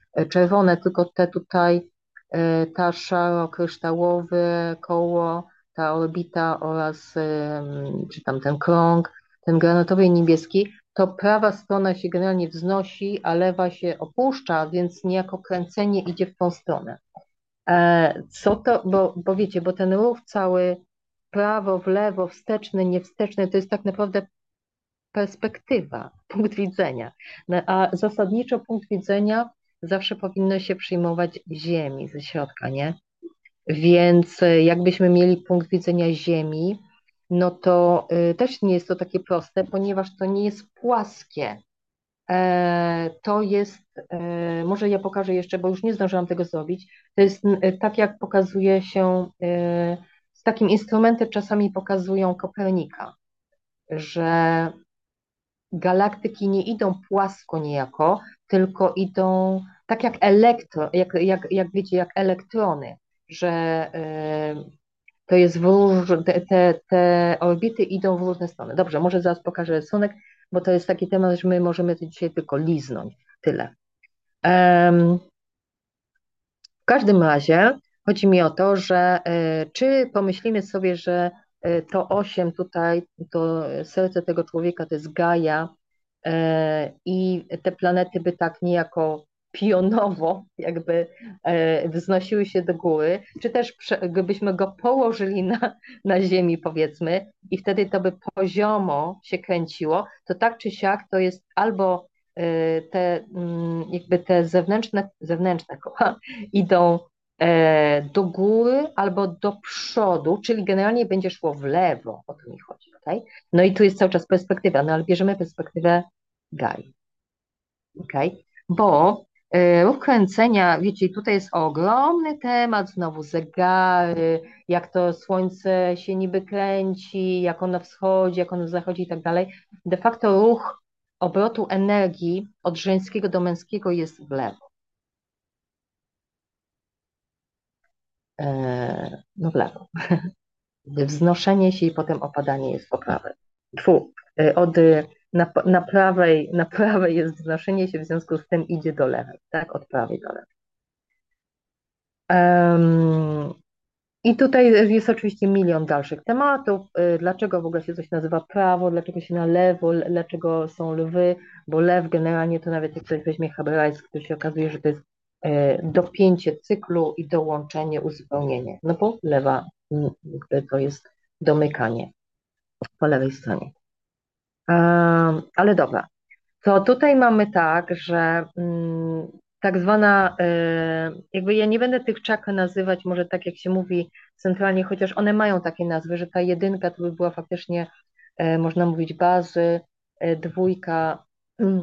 żółto-pomarańczowo-czerwone, tylko te tutaj, y, ta szaro-kryształowe koło, ta orbita oraz em, czy tam ten krąg, ten granatowy i niebieski, to prawa strona się generalnie wznosi, a lewa się opuszcza, więc niejako kręcenie idzie w tą stronę. E, Co to, bo, bo wiecie, bo ten ruch cały prawo, w lewo, wsteczny, niewsteczny, to jest tak naprawdę perspektywa, punkt widzenia. No, a zasadniczo punkt widzenia zawsze powinno się przyjmować Ziemi ze środka, nie? Więc e, jakbyśmy mieli punkt widzenia Ziemi, no to y, też nie jest to takie proste, ponieważ to nie jest płaskie. E, To jest, e, może ja pokażę jeszcze, bo już nie zdążyłam tego zrobić. To jest n- e, tak, jak pokazuje się, e, z takim instrumentem czasami pokazują Kopernika, że galaktyki nie idą płasko niejako, tylko idą tak jak elektro, jak, jak, jak wiecie, jak elektrony, że e, to jest w róż, te, te, te orbity idą w różne strony. Dobrze, może zaraz pokażę rysunek, bo to jest taki temat, że my możemy to dzisiaj tylko liznąć. Tyle. Em, W każdym razie chodzi mi o to, że e, czy pomyślimy sobie, że e, to osiem tutaj, to serce tego człowieka to jest Gaia, e, i te planety by tak niejako pionowo jakby e, wznosiły się do góry, czy też prze- gdybyśmy go położyli na, na ziemi powiedzmy i wtedy to by poziomo się kręciło, to tak czy siak to jest albo e, te mm, jakby te zewnętrzne, zewnętrzne koła idą e, do góry albo do przodu, czyli generalnie będzie szło w lewo, o to mi chodzi, okej? No i tu jest cały czas perspektywa, no ale bierzemy perspektywę Gai, okej? Bo e, ruch kręcenia, wiecie, tutaj jest ogromny temat, znowu zegary, jak to słońce się niby kręci, jak ono wschodzi, jak ono zachodzi i tak dalej. De facto ruch obrotu energii od żeńskiego do męskiego jest w lewo. E, no w lewo. Wznoszenie się i potem opadanie jest po prawej. Tfu, y, od, y, na, na, prawej, na prawej jest wznoszenie się, w związku z tym idzie do lewej, tak? Od prawej do lewej. Um, I tutaj jest oczywiście milion dalszych tematów. Y, Dlaczego w ogóle się coś nazywa prawo, dlaczego się na lewo, l- dlaczego są lwy, bo lew generalnie to nawet jak ktoś weźmie hebrajski, to się okazuje, że to jest y, dopięcie cyklu i dołączenie, uzupełnienie. No bo lewa mm, jakby to jest domykanie po lewej stronie. Em, Ale dobra, to tutaj mamy tak, że mm, tak zwana, e, jakby ja nie będę tych czakr nazywać, może tak jak się mówi centralnie, chociaż one mają takie nazwy, że ta jedynka to by była faktycznie, e, można mówić bazy, e, dwójka mm,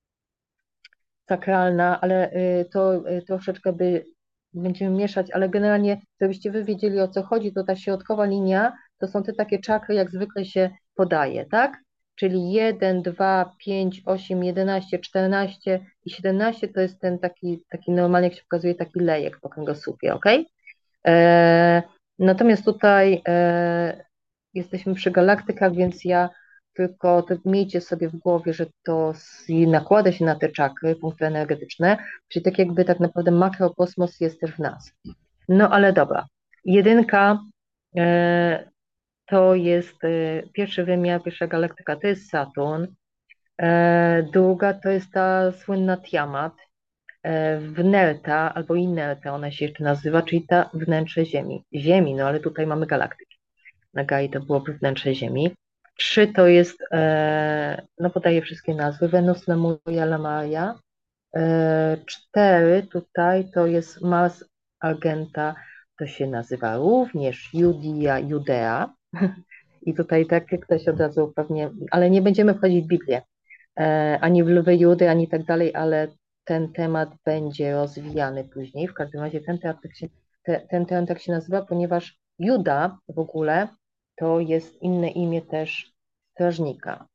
sakralna, ale y, to y, troszeczkę by będziemy mieszać, ale generalnie, żebyście wy wiedzieli o co chodzi, to ta środkowa linia to są te takie czakry, jak zwykle się podaje, tak? Czyli jeden, dwa, pięć, osiem, jedenaście, czternaście i siedemnaście to jest ten taki, taki normalnie, jak się pokazuje, taki lejek po kręgosłupie, ok? E, natomiast tutaj e, jesteśmy przy galaktykach, więc ja tylko to miejcie sobie w głowie, że to s- i nakłada się na te czakry, punkty energetyczne, czyli tak jakby tak naprawdę makrokosmos jest też w nas. No ale dobra. Jedynka e, to jest e, pierwszy wymiar, pierwsza galaktyka to jest Saturn. E, druga to jest ta słynna Tiamat, e, Wnerta albo Inerta ona się jeszcze nazywa, czyli ta wnętrze Ziemi. Ziemi, no ale tutaj mamy galaktyki. Na Gai to byłoby wnętrze Ziemi. Trzy to jest, e, no podaję wszystkie nazwy, Wenus, Lemuria, Lamaria. E, cztery tutaj to jest Mars, Argenta, to się nazywa również Judia, Judea. I tutaj tak ktoś od razu pewnie, ale nie będziemy wchodzić w Biblię, e, ani w lwy Judy, ani tak dalej, ale ten temat będzie rozwijany później. W każdym razie ten temat tak się, te, ten temat tak się nazywa, ponieważ Juda w ogóle to jest inne imię też strażnika,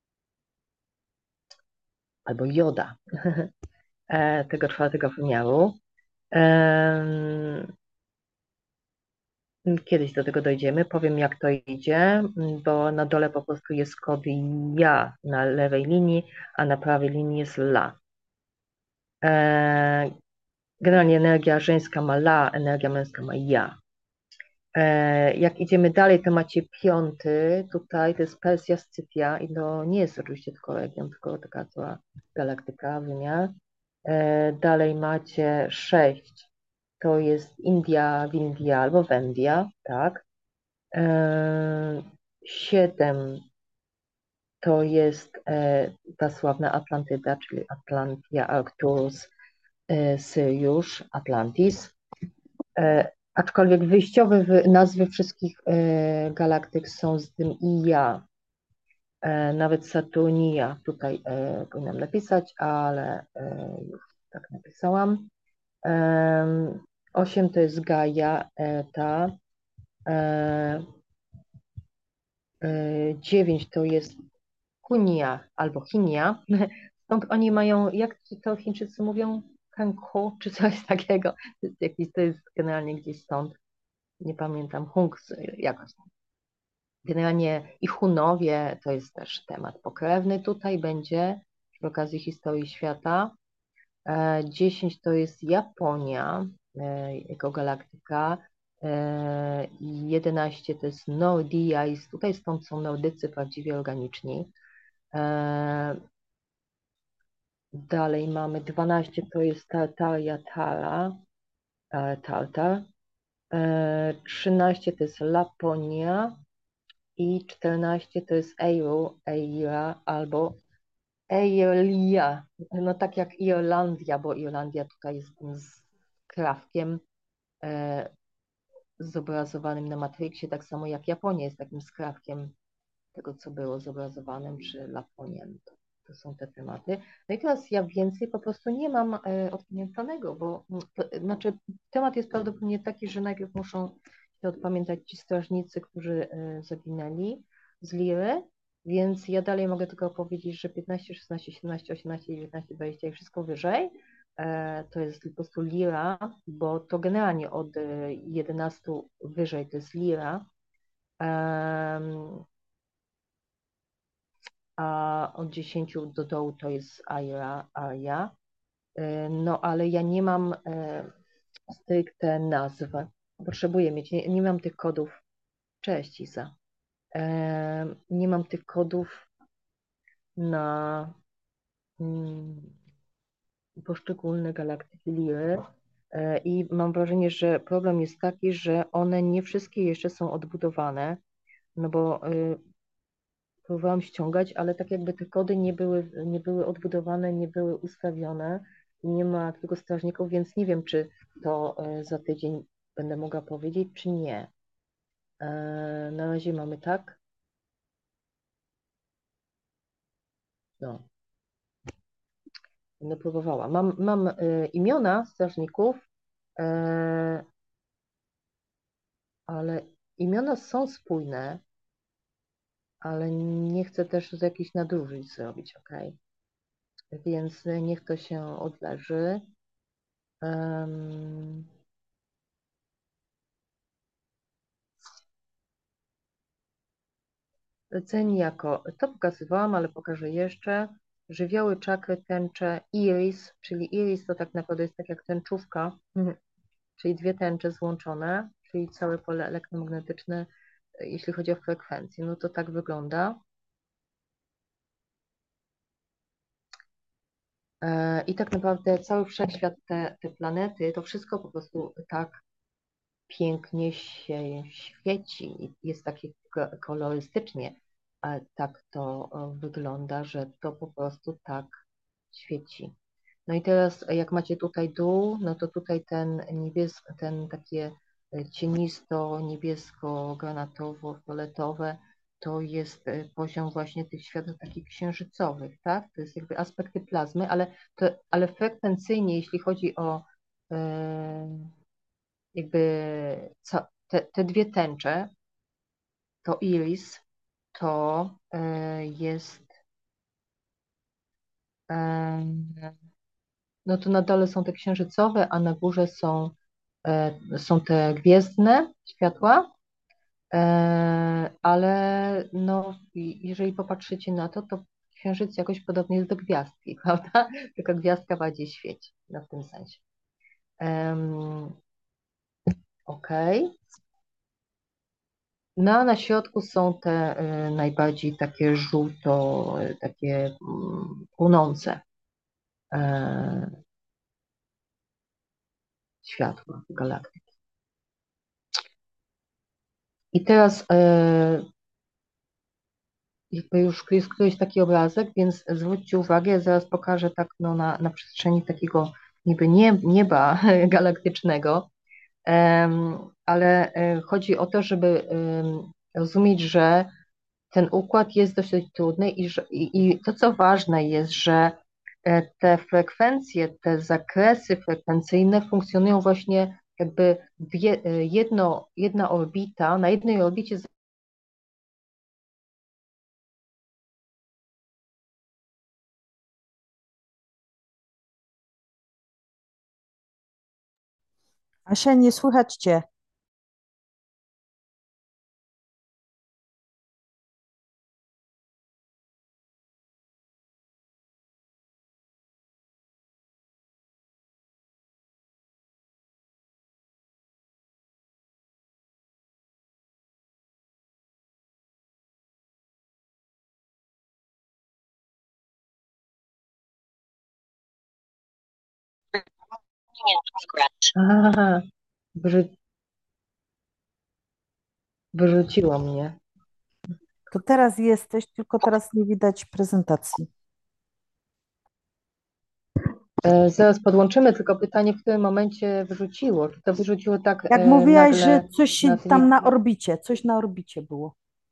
albo Joda e, tego czwartego wymiaru. Em, Kiedyś do tego dojdziemy, powiem jak to idzie, bo na dole po prostu jest kod ja na lewej linii, a na prawej linii jest la. E, Generalnie energia żeńska ma la, energia męska ma ja. E, Jak idziemy dalej, to macie piąty, tutaj to jest Persja Scytia i to nie jest oczywiście tylko region, tylko taka cała galaktyka, wymiar. E, Dalej macie sześć, to jest India, Windia albo Wendia, tak. E, Siedem to jest e, ta sławna Atlantyda, czyli Atlantia, Arcturus, e, Syriusz, Atlantis. E, Aczkolwiek wyjściowe wy- nazwy wszystkich e, galaktyk są z tym i ja. E, Nawet Saturnia tutaj e, powinnam napisać, ale e, już tak napisałam. Em, Osiem to jest Gaia, Eta. E, e, Dziewięć to jest Kunia albo Chinia. Stąd oni mają, jak ci to Chińczycy mówią? Kanko, czy coś takiego. To jest, jakiś, to jest generalnie gdzieś stąd. Nie pamiętam, Hung jakoś. Generalnie i Hunowie to jest też temat pokrewny tutaj będzie przy okazji historii świata. E, dziesięć to jest Japonia e, jako galaktyka. E, i jedenaście to jest Nordia i tutaj stąd są Nordycy prawdziwie organiczni. E, Dalej mamy dwanaście to jest Tartaria Tara, e, Tartar. E, trzynaście to jest Laponia. I czternaście to jest Eiro, Eira albo Eolia. No tak jak Irlandia, bo Irlandia tutaj jest tym skrawkiem e, zobrazowanym na Matrixie, tak samo jak Japonia jest takim skrawkiem tego, co było zobrazowanym przy Laponia. No To, to są te tematy. No i teraz ja więcej po prostu nie mam e, odpamiętanego, bo mm, to, znaczy temat jest prawdopodobnie taki, że najpierw muszą się odpamiętać ci strażnicy, którzy e, zaginęli z Liry, więc ja dalej mogę tylko powiedzieć, że piętnaście, szesnaście, siedemnaście, osiemnaście, dziewiętnaście, dwadzieścia i wszystko wyżej e, to jest po prostu Lira, bo to generalnie od e, jedenastu wyżej to jest Lira. Em, a od dziesięciu do dołu to jest Aria, Aria. E, No ale ja nie mam e, stricte nazw. Potrzebuję mieć, nie, nie mam tych kodów. Cześć Isa. E, Nie mam tych kodów na mm, poszczególne galaktyki Liry e, i mam wrażenie, że problem jest taki, że one nie wszystkie jeszcze są odbudowane, no bo y, próbowałam ściągać, ale tak jakby te kody nie były, nie były odbudowane, nie były ustawione i nie ma tylko strażników, więc nie wiem, czy to e, za tydzień będę mogła powiedzieć, czy nie. E, Na razie mamy tak. No, będę próbowała. Mam, mam e, imiona strażników, e, ale imiona są spójne, ale nie chcę też z jakichś nadużyć zrobić, ok? Więc niech to się odleży. Um, Ceni jako, to pokazywałam, ale pokażę jeszcze. Żywioły, czakry, tęcze, iris, czyli iris to tak naprawdę jest tak jak tęczówka, mhm, czyli dwie tęcze złączone, czyli całe pole elektromagnetyczne, jeśli chodzi o frekwencję, no to tak wygląda. E, I tak naprawdę cały wszechświat, te, te planety, to wszystko po prostu tak pięknie się świeci, jest takie ko- kolorystycznie, ale tak to e, wygląda, że to po prostu tak świeci. No i teraz jak macie tutaj dół, no to tutaj ten niebieski, ten takie e, cienisto, niebiesko, granatowo, fioletowe, to jest e, poziom właśnie tych światów takich księżycowych, tak? To jest jakby aspekty plazmy, ale, to, ale frekwencyjnie, jeśli chodzi o e, jakby co, te, te dwie tęcze, to iris, to e, jest e, no to na dole są te księżycowe, a na górze są, e, są te gwiezdne światła, e, ale no, i- jeżeli popatrzycie na to, to księżyc jakoś podobny jest do gwiazdki, prawda? Tylko gwiazdka bardziej świeci, no w tym sensie. Em, ok. No a na środku są te y, najbardziej takie żółto, y, takie mm, płonące e, światła galaktyki. I teraz e, jakby już jest któryś taki obrazek, więc zwróćcie uwagę, ja zaraz pokażę tak no, na, na przestrzeni takiego niby nie, nieba galaktycznego, em, ale e, chodzi o to, żeby em, rozumieć, że ten układ jest dosyć trudny i, że, i, i to, co ważne jest, że e, te frekwencje, te zakresy frekwencyjne funkcjonują właśnie jakby w je, e, jedno, jedna orbita, na jednej orbicie. Asia, nie słychać cię. Aha, wyrzu, wyrzuciło mnie. To teraz jesteś, tylko teraz nie widać prezentacji. E, zaraz podłączymy, tylko pytanie, w którym momencie wyrzuciło? Czy to wyrzuciło tak Jak e, mówiłaś, że nagle coś się na tym... tam na orbicie, coś na orbicie było.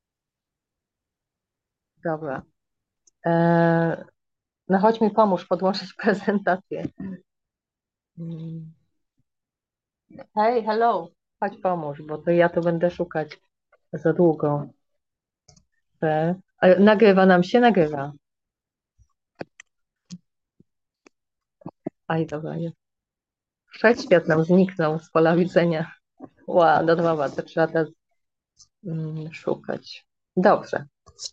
Dobra. E, no chodź mi pomóż podłączyć prezentację. Mm. Hej, hello, chodź pomóż, bo to ja to będę szukać za długo. E, ale nagrywa nam się, nagrywa. Aj, dobra, jest. Wszechświat nam zniknął z pola widzenia. Ła, no dobra, to trzeba teraz mm, szukać. Dobrze.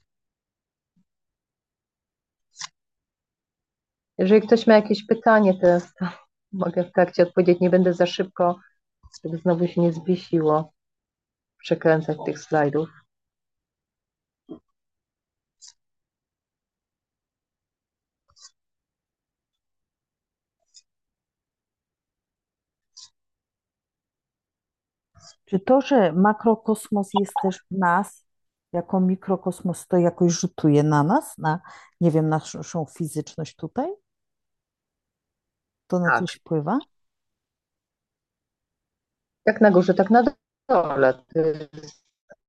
Jeżeli ktoś ma jakieś pytanie teraz, to mogę w trakcie odpowiedzieć. Nie będę za szybko, żeby znowu się nie zwiesiło, przekręcać tych slajdów. Czy to, że makrokosmos jest też w nas, jako mikrokosmos, to jakoś rzutuje na nas, na, nie wiem, naszą fizyczność tutaj? To na Tak. coś wpływa? Jak na górze, tak na dole. To jest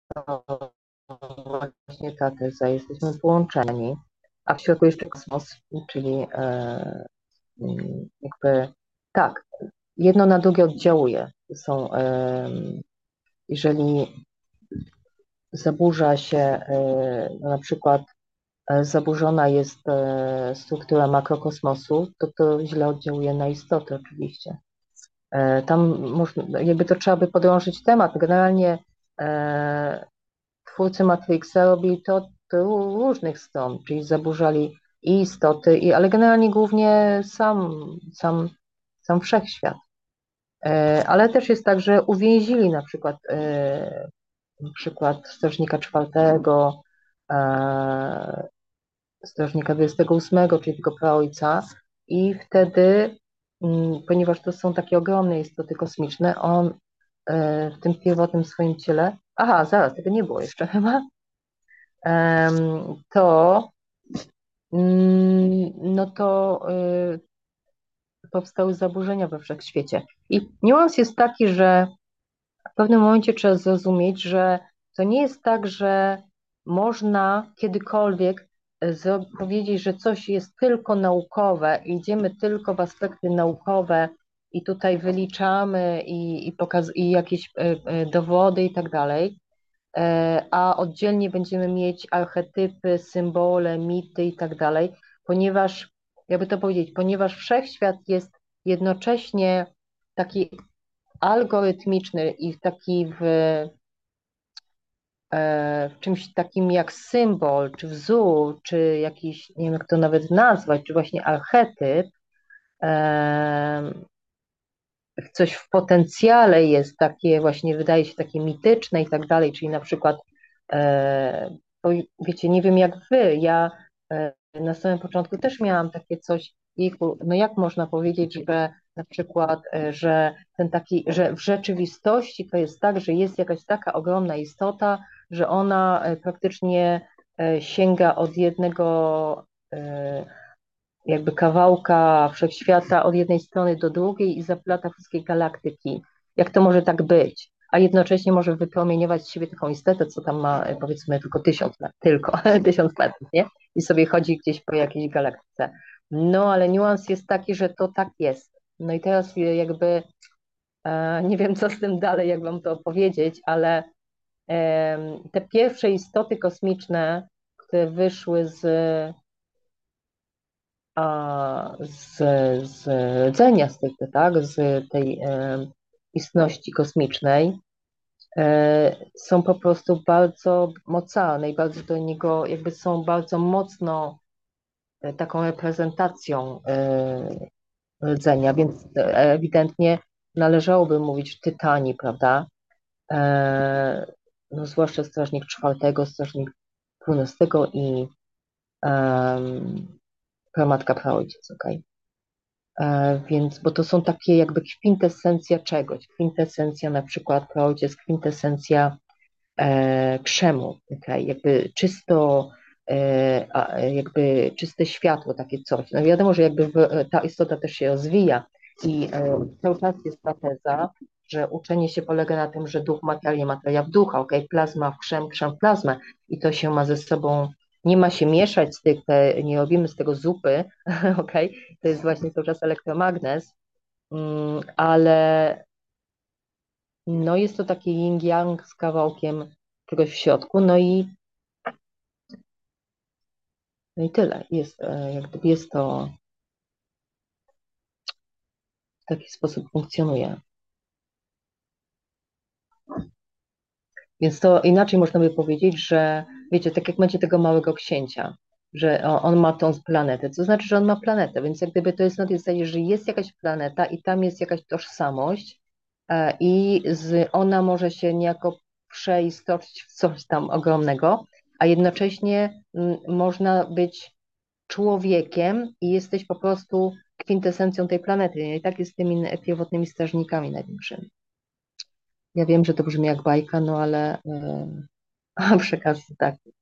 właśnie ta teza. Jesteśmy połączeni, a w środku jeszcze kosmos, czyli e, mm, jakby tak, jedno na drugie oddziałuje. Są, e, jeżeli zaburza się, e, no na przykład e, zaburzona jest e, struktura makrokosmosu, to to źle oddziałuje na istotę oczywiście. E, Tam można, jakby to trzeba by podrążyć temat. Generalnie e, twórcy Matrixa robili to od różnych stron, czyli zaburzali i istoty, i, ale generalnie głównie sam, sam, sam wszechświat. E, Ale też jest tak, że uwięzili na przykład, e, na przykład Strażnika czwartego, e, Strażnika dwudziestego ósmego, czyli tego praojca, i wtedy, mm, ponieważ to są takie ogromne istoty kosmiczne, on e, w tym pierwotnym swoim ciele, aha, zaraz, tego nie było jeszcze chyba, em, to mm, no to y, powstały zaburzenia we wszechświecie. I niuans jest taki, że w pewnym momencie trzeba zrozumieć, że to nie jest tak, że można kiedykolwiek e, zro- powiedzieć, że coś jest tylko naukowe, i idziemy tylko w aspekty naukowe i tutaj wyliczamy i, i, pokaz- i jakieś e, e, dowody i tak dalej, e, a oddzielnie będziemy mieć archetypy, symbole, mity i tak dalej, ponieważ, jakby to powiedzieć, ponieważ wszechświat jest jednocześnie taki algorytmiczny i taki w, e, w czymś takim jak symbol, czy wzór, czy jakiś, nie wiem jak to nawet nazwać, czy właśnie archetyp, e, coś w potencjale jest takie właśnie, wydaje się takie mityczne i tak dalej, czyli na przykład, e, bo wiecie, nie wiem jak wy, ja e, na samym początku też miałam takie coś, jejku, no jak można powiedzieć, że na przykład, e, że ten taki, że w rzeczywistości to jest tak, że jest jakaś taka ogromna istota, że ona e, praktycznie e, sięga od jednego e, jakby kawałka wszechświata od jednej strony do drugiej i zaplata wszystkie galaktyki. Jak to może tak być? A jednocześnie może wypromieniować z siebie taką istotę, co tam ma e, powiedzmy tylko tysiąc metrów, tylko tysiąc metrów, nie? I sobie chodzi gdzieś po jakiejś galaktyce. No ale niuans jest taki, że to tak jest. No i teraz e, jakby e, nie wiem, co z tym dalej, jak wam to opowiedzieć, ale e, te pierwsze istoty kosmiczne, które wyszły z a z, z rdzenia, z tej, tak, z tej e, istności kosmicznej e, są po prostu bardzo mocarne i bardzo do niego jakby są bardzo mocno e, taką reprezentacją e, rdzenia, więc e, ewidentnie należałoby mówić tytani, prawda? E, no zwłaszcza strażnik czwartego, strażnik dwunastego i um, pramatka praojciec, okej? E, Więc, bo to są takie jakby kwintesencja czegoś, kwintesencja na przykład praojciec, kwintesencja e, krzemu, okay? Jakby czysto, e, a, e, jakby czyste światło, takie coś. No wiadomo, że jakby w, ta istota też się rozwija i e, cały czas jest ta teza, że uczenie się polega na tym, że duch w materię, materia w ducha, okay? Plazma w krzem, krzem w plazmę i to się ma ze sobą, nie ma się mieszać z tych, te, nie robimy z tego zupy, okay? To jest właśnie cały czas elektromagnes, mm, ale no jest to taki yin-yang z kawałkiem czegoś w środku, no i, no i tyle. Jest, e, jak gdyby jest to w taki sposób funkcjonuje. Więc to inaczej można by powiedzieć, że wiecie, tak jak macie tego małego księcia, że o- on ma tą planetę, co znaczy, że on ma planetę, więc jak gdyby to jest na tej zasadzie, że jest jakaś planeta i tam jest jakaś tożsamość e, i z, ona może się niejako przeistoczyć w coś tam ogromnego, a jednocześnie mm, można być człowiekiem i jesteś po prostu kwintesencją tej planety. I tak jest z tymi pierwotnymi strażnikami największymi. Ja wiem, że to brzmi jak bajka, no ale e, przekaz jest taki.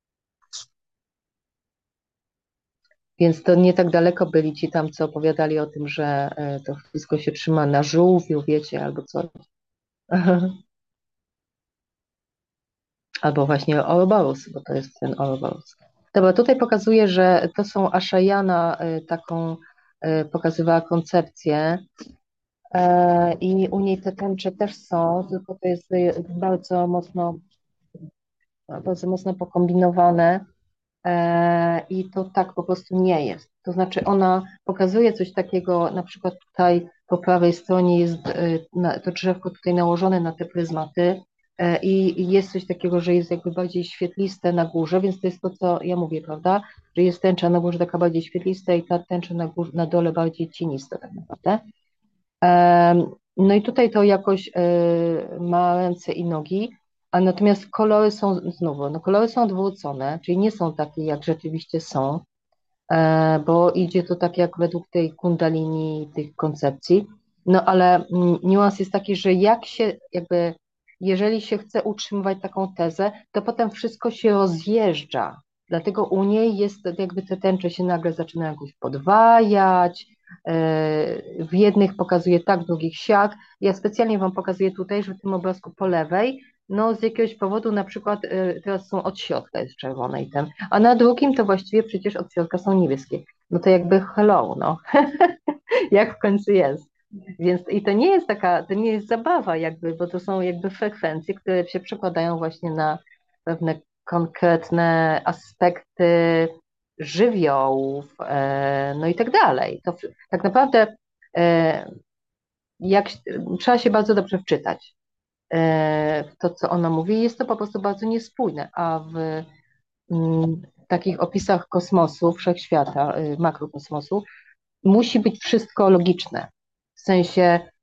Więc to nie tak daleko byli ci tam, co opowiadali o tym, że e, to wszystko się trzyma na żółwiu, wiecie, albo coś. Albo właśnie Ouroboros, bo to jest ten Ouroboros. Dobra, tutaj pokazuje, że to są Ashayana e, taką e, pokazywała koncepcję, E, i u niej te tęcze też są, tylko to jest y, bardzo mocno, bardzo mocno pokombinowane e, i to tak po prostu nie jest. To znaczy ona pokazuje coś takiego, na przykład tutaj po prawej stronie jest y, na, to drzewko tutaj nałożone na te pryzmaty e, i, i jest coś takiego, że jest jakby bardziej świetliste na górze, więc to jest to, co ja mówię, prawda, że jest tęcza na górze taka bardziej świetlista i ta tęcza na, górze, na dole bardziej cienista tak naprawdę. No i tutaj to jakoś e, ma ręce i nogi, a natomiast kolory są znowu, no kolory są odwrócone, czyli nie są takie, jak rzeczywiście są, e, bo idzie to tak jak według tej kundalini, tych koncepcji. No ale mm, niuans jest taki, że jak się jakby, jeżeli się chce utrzymywać taką tezę, to potem wszystko się rozjeżdża. Dlatego u niej jest jakby te tęcze się nagle zaczynają jakoś podwajać, e, w jednych pokazuje tak, w drugich siak. Ja specjalnie Wam pokazuję tutaj, że w tym obrazku po lewej, no z jakiegoś powodu na przykład e, teraz są od środka jest czerwone i ten, a na drugim to właściwie przecież od środka są niebieskie. No to jakby hello, no. Jak w końcu jest. Więc i to nie jest taka, to nie jest zabawa jakby, bo to są jakby frekwencje, które się przekładają właśnie na pewne konkretne aspekty żywiołów, e, no i tak dalej. To w- tak naprawdę e, jak, trzeba się bardzo dobrze wczytać e, w to, co ona mówi. Jest to po prostu bardzo niespójne, a w mm, takich opisach kosmosu, wszechświata, y, makrokosmosu, musi być wszystko logiczne. W sensie,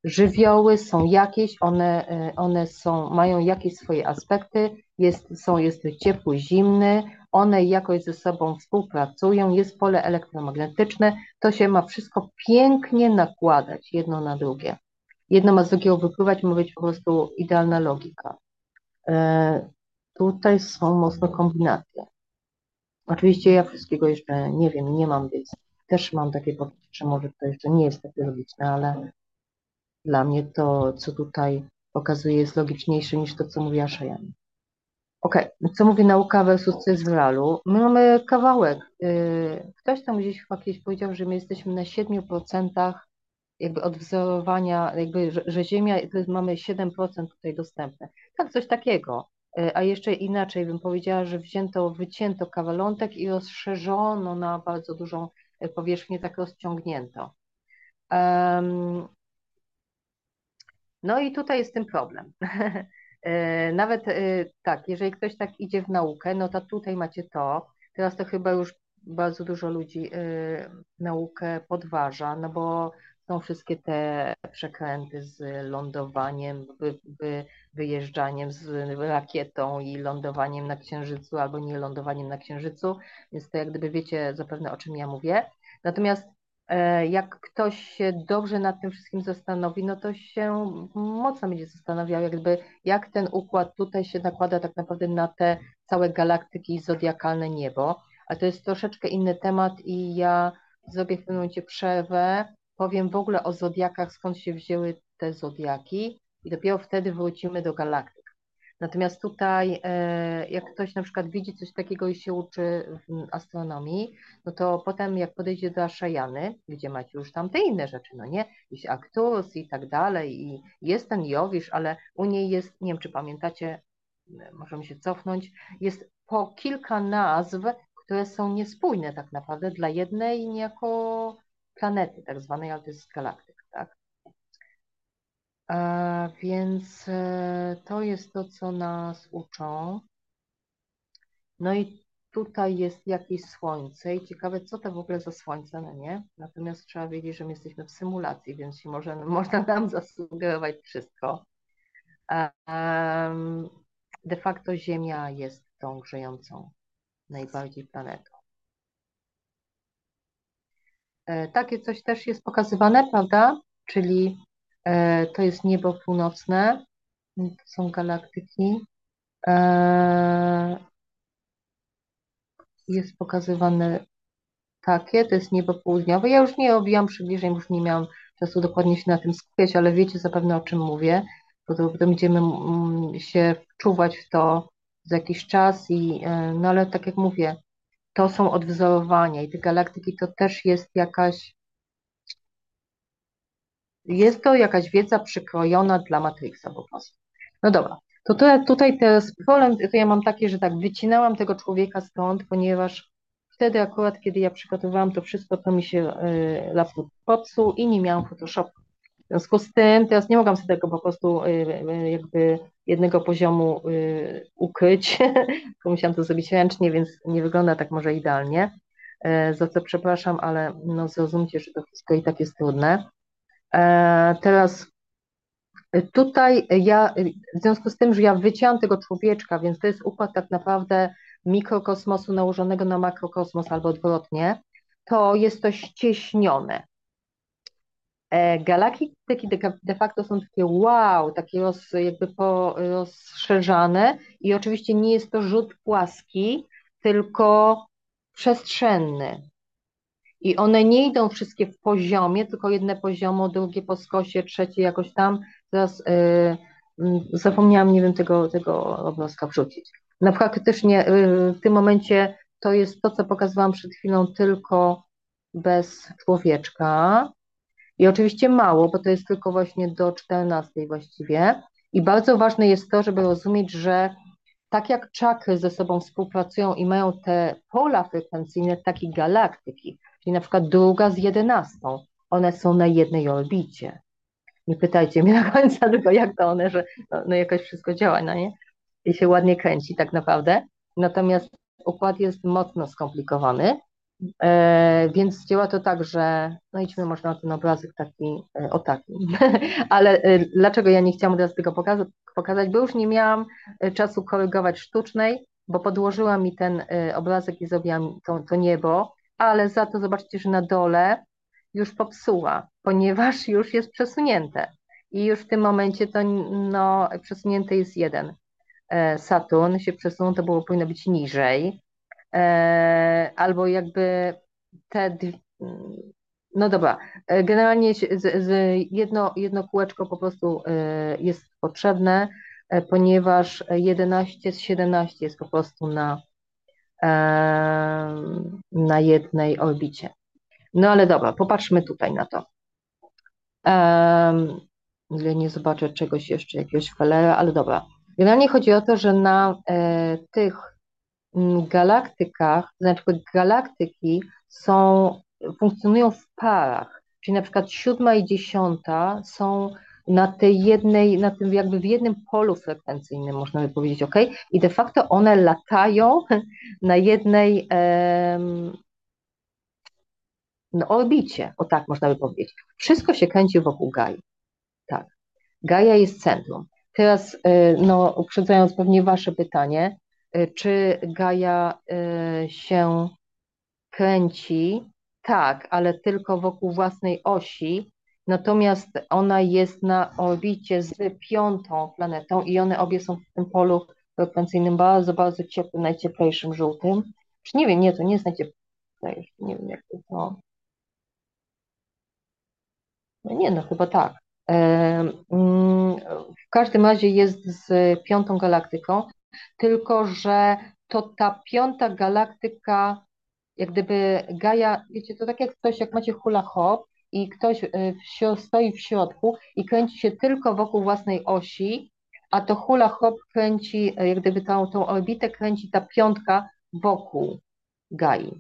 żywioły są jakieś, one, e, one są, mają jakieś swoje aspekty, jest, są, jest ciepły, zimny, one jakoś ze sobą współpracują, jest pole elektromagnetyczne, to się ma wszystko pięknie nakładać jedno na drugie. Jedno ma z drugiego wypływać, ma być po prostu idealna logika. E, Tutaj są mocno kombinacje. Oczywiście ja wszystkiego jeszcze nie wiem, nie mam, więc też mam takie poczucie, że może to jeszcze nie jest takie logiczne, ale dla mnie to, co tutaj pokazuje, jest logiczniejsze niż to, co mówiła Cheyenne. Okej, co mówi nauka versus co jest w realu? My mamy kawałek. Yy, Ktoś tam gdzieś chyba kiedyś powiedział, że my jesteśmy na siedmiu procentach jakby odwzorowania, jakby, że, że Ziemia, to jest, mamy siedem procent tutaj dostępne. Tak, coś takiego. Yy, A jeszcze inaczej bym powiedziała, że wzięto, wycięto kawalątek i rozszerzono na bardzo dużą yy, powierzchnię, tak rozciągnięto. Em, No i tutaj jest ten problem. E, Nawet e, tak, jeżeli ktoś tak idzie w naukę, no to tutaj macie to. Teraz to chyba już bardzo dużo ludzi e, naukę podważa, no bo są wszystkie te przekręty z lądowaniem, wy, wy, wyjeżdżaniem z rakietą i lądowaniem na Księżycu albo nie lądowaniem na Księżycu, więc to jak gdyby wiecie zapewne o czym ja mówię. Natomiast E, jak ktoś się dobrze nad tym wszystkim zastanowi, no to się mocno będzie zastanawiał, jakby jak ten układ tutaj się nakłada tak naprawdę na te całe galaktyki i zodiakalne niebo. A to jest troszeczkę inny temat i ja zrobię w tym momencie przerwę, powiem w ogóle o zodiakach, skąd się wzięły te zodiaki i dopiero wtedy wrócimy do galaktyk. Natomiast tutaj, e, jak ktoś na przykład widzi coś takiego i się uczy w astronomii, no to potem jak podejdzie do Ashayany, gdzie macie już tam te inne rzeczy, no nie, jakiś Arcturus i tak dalej, i jest ten Jowisz, ale u niej jest, nie wiem czy pamiętacie, możemy się cofnąć, jest po kilka nazw, które są niespójne tak naprawdę dla jednej niejako planety, tak zwanej, ale to jest galaktyk, tak? A więc e, to jest to, co nas uczą. No i tutaj jest jakieś słońce i ciekawe, co to w ogóle za słońce, no nie? Natomiast trzeba wiedzieć, że my jesteśmy w symulacji, więc się może, można nam zasugerować wszystko. Um, de facto Ziemia jest tą grzejącą najbardziej planetą. E, takie coś też jest pokazywane, prawda? Czyli e, to jest niebo północne, to są galaktyki. E, jest pokazywane takie, to jest niebo południowe. Ja już nie robiłam przybliżeń, już nie miałam czasu dokładnie się na tym skupiać, ale wiecie zapewne o czym mówię, bo to potem będziemy mm, się wczuwać w to za jakiś czas i e, no ale tak jak mówię, to są odwzorowania i te galaktyki to też jest jakaś, jest to jakaś wiedza przykrojona dla Matrixa po prostu. No dobra, to tutaj, tutaj teraz problem, to ja mam takie, że tak, wycinałam tego człowieka stąd, ponieważ wtedy akurat, kiedy ja przygotowywałam to wszystko, to mi się y, laptop popsuł i nie miałam Photoshopa. W związku z tym teraz nie mogłam sobie tego po prostu y, y, jakby jednego poziomu y, ukryć, tylko musiałam to zrobić ręcznie, więc nie wygląda tak może idealnie, y, za co przepraszam, ale no zrozumcie, że to wszystko i tak jest trudne. E, Teraz tutaj ja, w związku z tym, że ja wycięłam tego człowieczka, więc to jest układ tak naprawdę mikrokosmosu nałożonego na makrokosmos albo odwrotnie, to jest to ścieśnione. E, Galaktyki de, de facto są takie wow, takie roz, jakby po, rozszerzane i oczywiście nie jest to rzut płaski, tylko przestrzenny. I one nie idą wszystkie w poziomie, tylko jedne poziomo, drugie po skosie, trzecie jakoś tam. Teraz yy, zapomniałam, nie wiem, tego, tego obrazka wrzucić. No faktycznie yy, w tym momencie to jest to, co pokazywałam przed chwilą, tylko bez człowieczka. I oczywiście mało, bo to jest tylko właśnie do czternastej właściwie. I bardzo ważne jest to, żeby rozumieć, że tak jak czakry ze sobą współpracują i mają te pola frekwencyjne, tak i galaktyki, czyli na przykład druga z jedenastą, one są na jednej orbicie. Nie pytajcie mnie na końca tylko jak to one, że no, no jakoś wszystko działa, no nie? I się ładnie kręci tak naprawdę. Natomiast układ jest mocno skomplikowany E, więc działa to tak, że no idźmy może na ten obrazek taki, e, o taki, ale e, dlaczego ja nie chciałam od razu tego pokazać, pokazać, bo już nie miałam e, czasu korygować sztucznej, bo podłożyła mi ten e, obrazek i zrobiłam to, to niebo, ale za to zobaczcie, że na dole już popsuła, ponieważ już jest przesunięte i już w tym momencie to no, przesunięte jest jeden. E, Saturn się przesunął, to było powinno być niżej, e, albo jakby te, dw- no dobra, e, generalnie z, z jedno, jedno kółeczko po prostu e, jest potrzebne, e, ponieważ jedenaście z siedemnaście jest po prostu na, e, na jednej orbicie. No ale dobra, popatrzmy tutaj na to. Um, ile nie zobaczę czegoś jeszcze, jakiegoś felera, ale dobra. Generalnie chodzi o to, że na e, tych mm, galaktykach, to znaczy galaktyki są, funkcjonują w parach, czyli na przykład siódma i dziesiąta są na tej jednej, na tym jakby w jednym polu frekwencyjnym, można by powiedzieć, ok? I de facto one latają na jednej em, na orbicie, o tak można by powiedzieć. Wszystko się kręci wokół Gai. Tak. Gaia jest centrum. Teraz, y, no, uprzedzając pewnie Wasze pytanie, y, czy Gaia y, się kręci? Tak, ale tylko wokół własnej osi, natomiast ona jest na orbicie z piątą planetą i one obie są w tym polu frekwencyjnym bardzo, bardzo ciepłym, najcieplejszym żółtym. Czy nie wiem, nie, to nie jest najcieplejszy, nie wiem jak to, to no nie, no chyba tak. E, mm, W każdym razie jest z piątą galaktyką, tylko że to ta piąta galaktyka, jak gdyby Gaia, wiecie, to tak jak coś, jak macie hula hop i ktoś e, w śro- stoi w środku i kręci się tylko wokół własnej osi, a to hula hop kręci, e, jak gdyby tą, tą orbitę kręci ta piątka wokół Gai.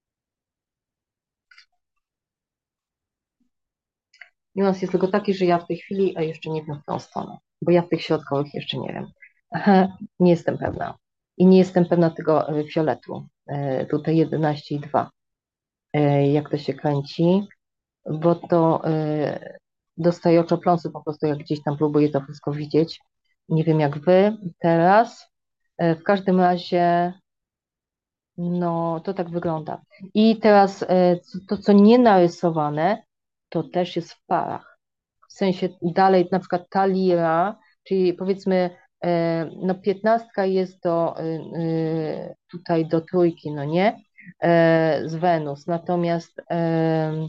Niuans jest tylko taki, że ja w tej chwili a jeszcze nie wiem w tą stronę, bo ja w tych środkowych jeszcze nie wiem. Nie jestem pewna. I nie jestem pewna tego e, fioletu. E, Tutaj jedenaście i dwa. E, Jak to się kręci, bo to e, dostaję oczopląsu po prostu, jak gdzieś tam próbuję to wszystko widzieć. Nie wiem jak wy teraz. E, W każdym razie, no to tak wygląda. I teraz e, co- to, co nie narysowane, to też jest w parach. W sensie dalej na przykład ta lira, czyli powiedzmy, e, no piętnastka jest do, e, e, tutaj do trójki, no nie, e, z Wenus, natomiast em,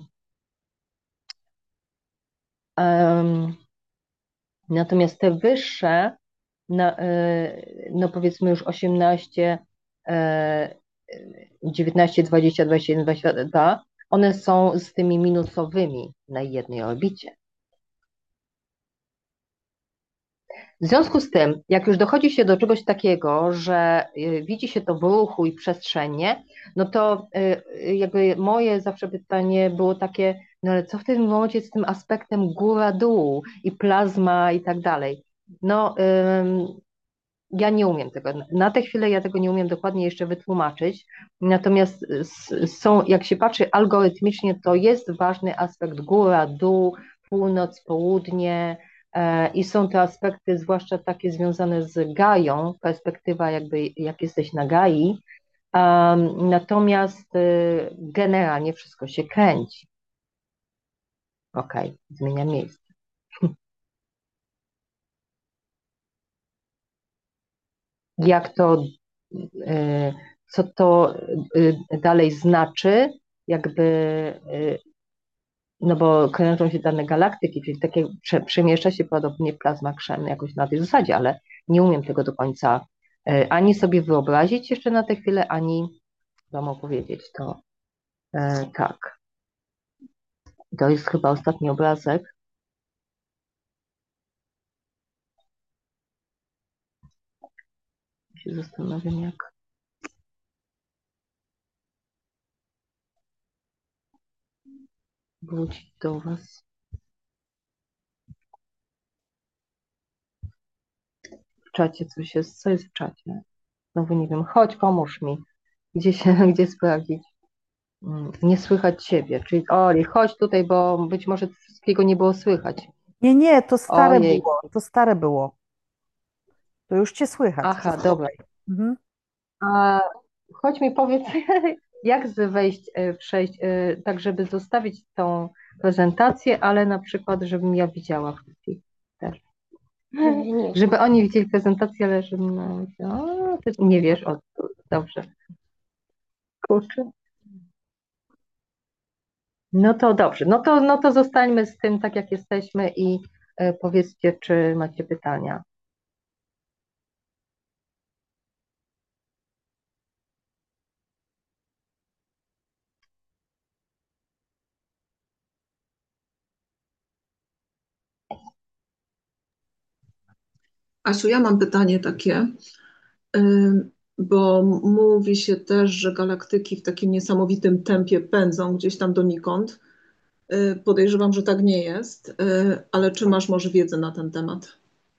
em, natomiast te wyższe, na, e, no powiedzmy już osiemnaście, e, dziewiętnaście, dwadzieścia, dwadzieścia jeden, dwadzieścia dwa, one są z tymi minusowymi na jednej orbicie. W związku z tym, jak już dochodzi się do czegoś takiego, że y, widzi się to w ruchu i przestrzennie, no to y, y, jakby moje zawsze pytanie było takie, no ale co w tym momencie z tym aspektem góra-dół i plazma i tak dalej? No, ym, ja nie umiem tego. Na tę chwilę ja tego nie umiem dokładnie jeszcze wytłumaczyć. Natomiast s- są, jak się patrzy algorytmicznie, to jest ważny aspekt góra, dół, północ, południe e, i są te aspekty, zwłaszcza takie związane z Gają, perspektywa jakby jak jesteś na Gai. Em, natomiast y, generalnie wszystko się kręci. Okej, zmienia miejsce. Jak to y, co to y, dalej znaczy, jakby, y, no bo krężą się dane galaktyki, czyli takie prze, przemieszcza się podobnie plazma krzemna jakoś na tej zasadzie, ale nie umiem tego do końca y, ani sobie wyobrazić jeszcze na tę chwilę, ani wam opowiedzieć. To y, tak. To jest chyba ostatni obrazek. Się zastanawiam, jak wrócić do was. W czacie coś jest. Co jest w czacie? Znowu nie wiem. Chodź, pomóż mi. Gdzie się, gdzie sprawdzić? Mm, Nie słychać ciebie, czyli Oli, chodź tutaj, bo być może wszystkiego nie było słychać. Nie, nie, to stare Ojej, było, to stare było. To już cię słychać, aha, wszystko dobra. okej. Mhm. A chodź mi powiedz, jak z- wejść, e, przejść, e, tak żeby zostawić tą prezentację, ale na przykład, żebym ja widziała wszystkich też. E, Nie Żeby wiem. oni widzieli prezentację, ale żebym... no, O, ty nie wiesz, o, dobrze. Kurczę. No to dobrze, no to, no to zostańmy z tym tak, jak jesteśmy i e, powiedzcie, czy macie pytania. Asiu, ja mam pytanie takie, ym, bo mówi się też, że galaktyki w takim niesamowitym tempie pędzą gdzieś tam donikąd. Y, Podejrzewam, że tak nie jest, y, ale czy masz może wiedzę na ten temat?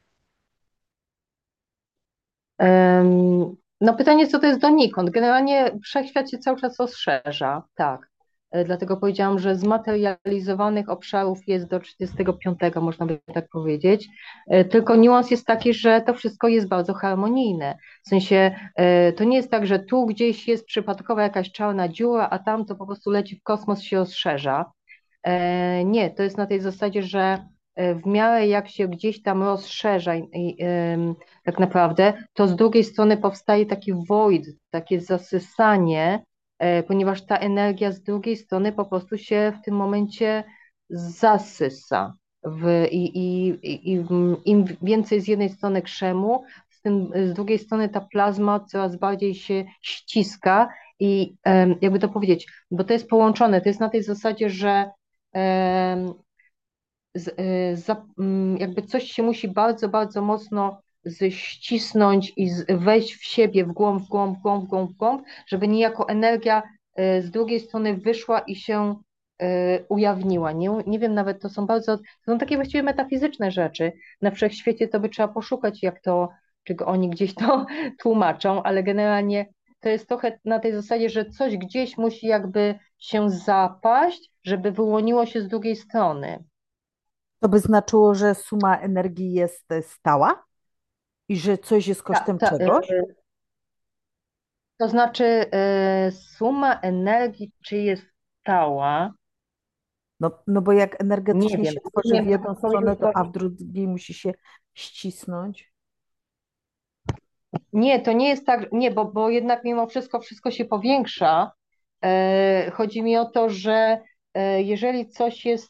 Em, No pytanie, co to jest donikąd? Generalnie wszechświat się cały czas rozszerza, tak. E, Dlatego powiedziałam, że zmaterializowanych obszarów jest do trzydziestego piątego, można by tak powiedzieć. E, Tylko niuans jest taki, że to wszystko jest bardzo harmonijne. W sensie e, to nie jest tak, że tu gdzieś jest przypadkowa jakaś czarna dziura, a tam to po prostu leci w kosmos, się rozszerza. E, Nie, to jest na tej zasadzie, że e, w miarę jak się gdzieś tam rozszerza i, i, em, tak naprawdę, to z drugiej strony powstaje taki void, takie zasysanie, e, ponieważ ta energia z drugiej strony po prostu się w tym momencie zasysa. W, i, i, i, i w- Im więcej z jednej strony krzemu, z, tym, z drugiej strony ta plazma coraz bardziej się ściska i em, jakby to powiedzieć, bo to jest połączone, to jest na tej zasadzie, że em, z, y, za, mm, jakby coś się musi bardzo, bardzo mocno ścisnąć i z, wejść w siebie, w głąb, w głąb, w głąb, w głąb, w głąb, żeby niejako energia y, z drugiej strony wyszła i się y, ujawniła. Nie, nie wiem nawet, to są bardzo, to są takie właściwie metafizyczne rzeczy. Na wszechświecie to by trzeba poszukać, jak to, czego oni gdzieś to tłumaczą, ale generalnie to jest trochę na tej zasadzie, że coś gdzieś musi jakby się zapaść, żeby wyłoniło się z drugiej strony. To by znaczyło, że suma energii jest e, stała i że coś jest Ta, kosztem ta, czegoś? y, to znaczy y, suma energii, czy jest stała? No, no bo jak Nie energetycznie wiem. się tworzy Nie w wiem, jedną to już stronę, to a w bardziej- drugiej musi się ścisnąć. nie, to nie jest tak, nie, bo, bo jednak mimo wszystko wszystko się powiększa. E, Chodzi mi o to, że e, jeżeli coś jest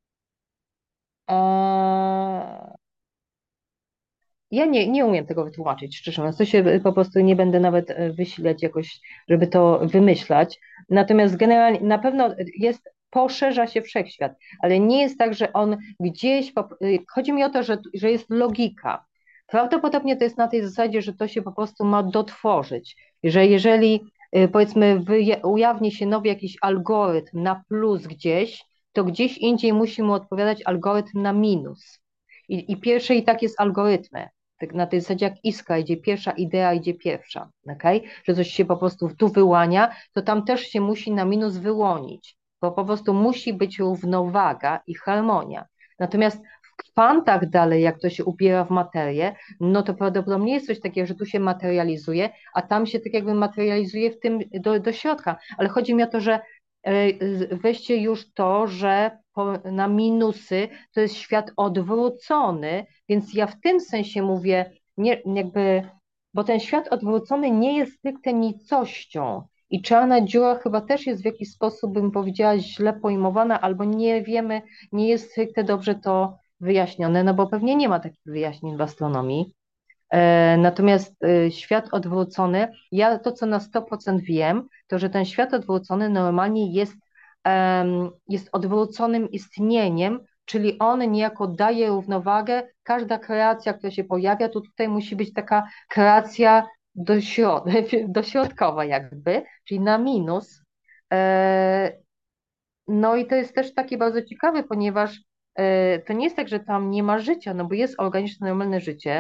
e, ja nie, nie umiem tego wytłumaczyć, szczerze mówiąc. To się e, po prostu nie będę nawet e, wysilać jakoś, żeby to wymyślać. Natomiast generalnie na pewno jest, poszerza się wszechświat, ale nie jest tak, że on gdzieś. Po, y, chodzi mi o to, że, że jest logika. Prawdopodobnie to jest na tej zasadzie, że to się po prostu ma dotworzyć. Że jeżeli y, powiedzmy wyje, ujawni się nowy jakiś algorytm na plus gdzieś, to gdzieś indziej musi mu odpowiadać algorytm na minus. I, i pierwsze i tak jest algorytmy. Tak na tej zasadzie jak iskra idzie pierwsza, idea idzie pierwsza, okay? Że coś się po prostu tu wyłania, to tam też się musi na minus wyłonić, bo po prostu musi być równowaga i harmonia. Natomiast w kwantach dalej, jak to się ubiera w materię, no to prawdopodobnie jest coś takiego, że tu się materializuje, a tam się tak jakby materializuje w tym do, do środka. Ale chodzi mi o to, że e, weźcie już to, że po, na minusy to jest świat odwrócony, więc ja w tym sensie mówię, nie, jakby, bo ten świat odwrócony nie jest stricte nicością. I czarna dziura chyba też jest w jakiś sposób, bym powiedziała, źle pojmowana, albo nie wiemy, nie jest stricte dobrze to wyjaśnione, no bo pewnie nie ma takich wyjaśnień w astronomii. E, Natomiast e, świat odwrócony, ja to, co na sto procent wiem, to że ten świat odwrócony normalnie jest, em, jest odwróconym istnieniem, czyli on niejako daje równowagę. Każda kreacja, która się pojawia, to tutaj musi być taka kreacja dośrod dośrodkowa jakby, czyli na minus. E, no i to jest też takie bardzo ciekawe, ponieważ e, to nie jest tak, że tam nie ma życia, no bo jest organiczne, normalne życie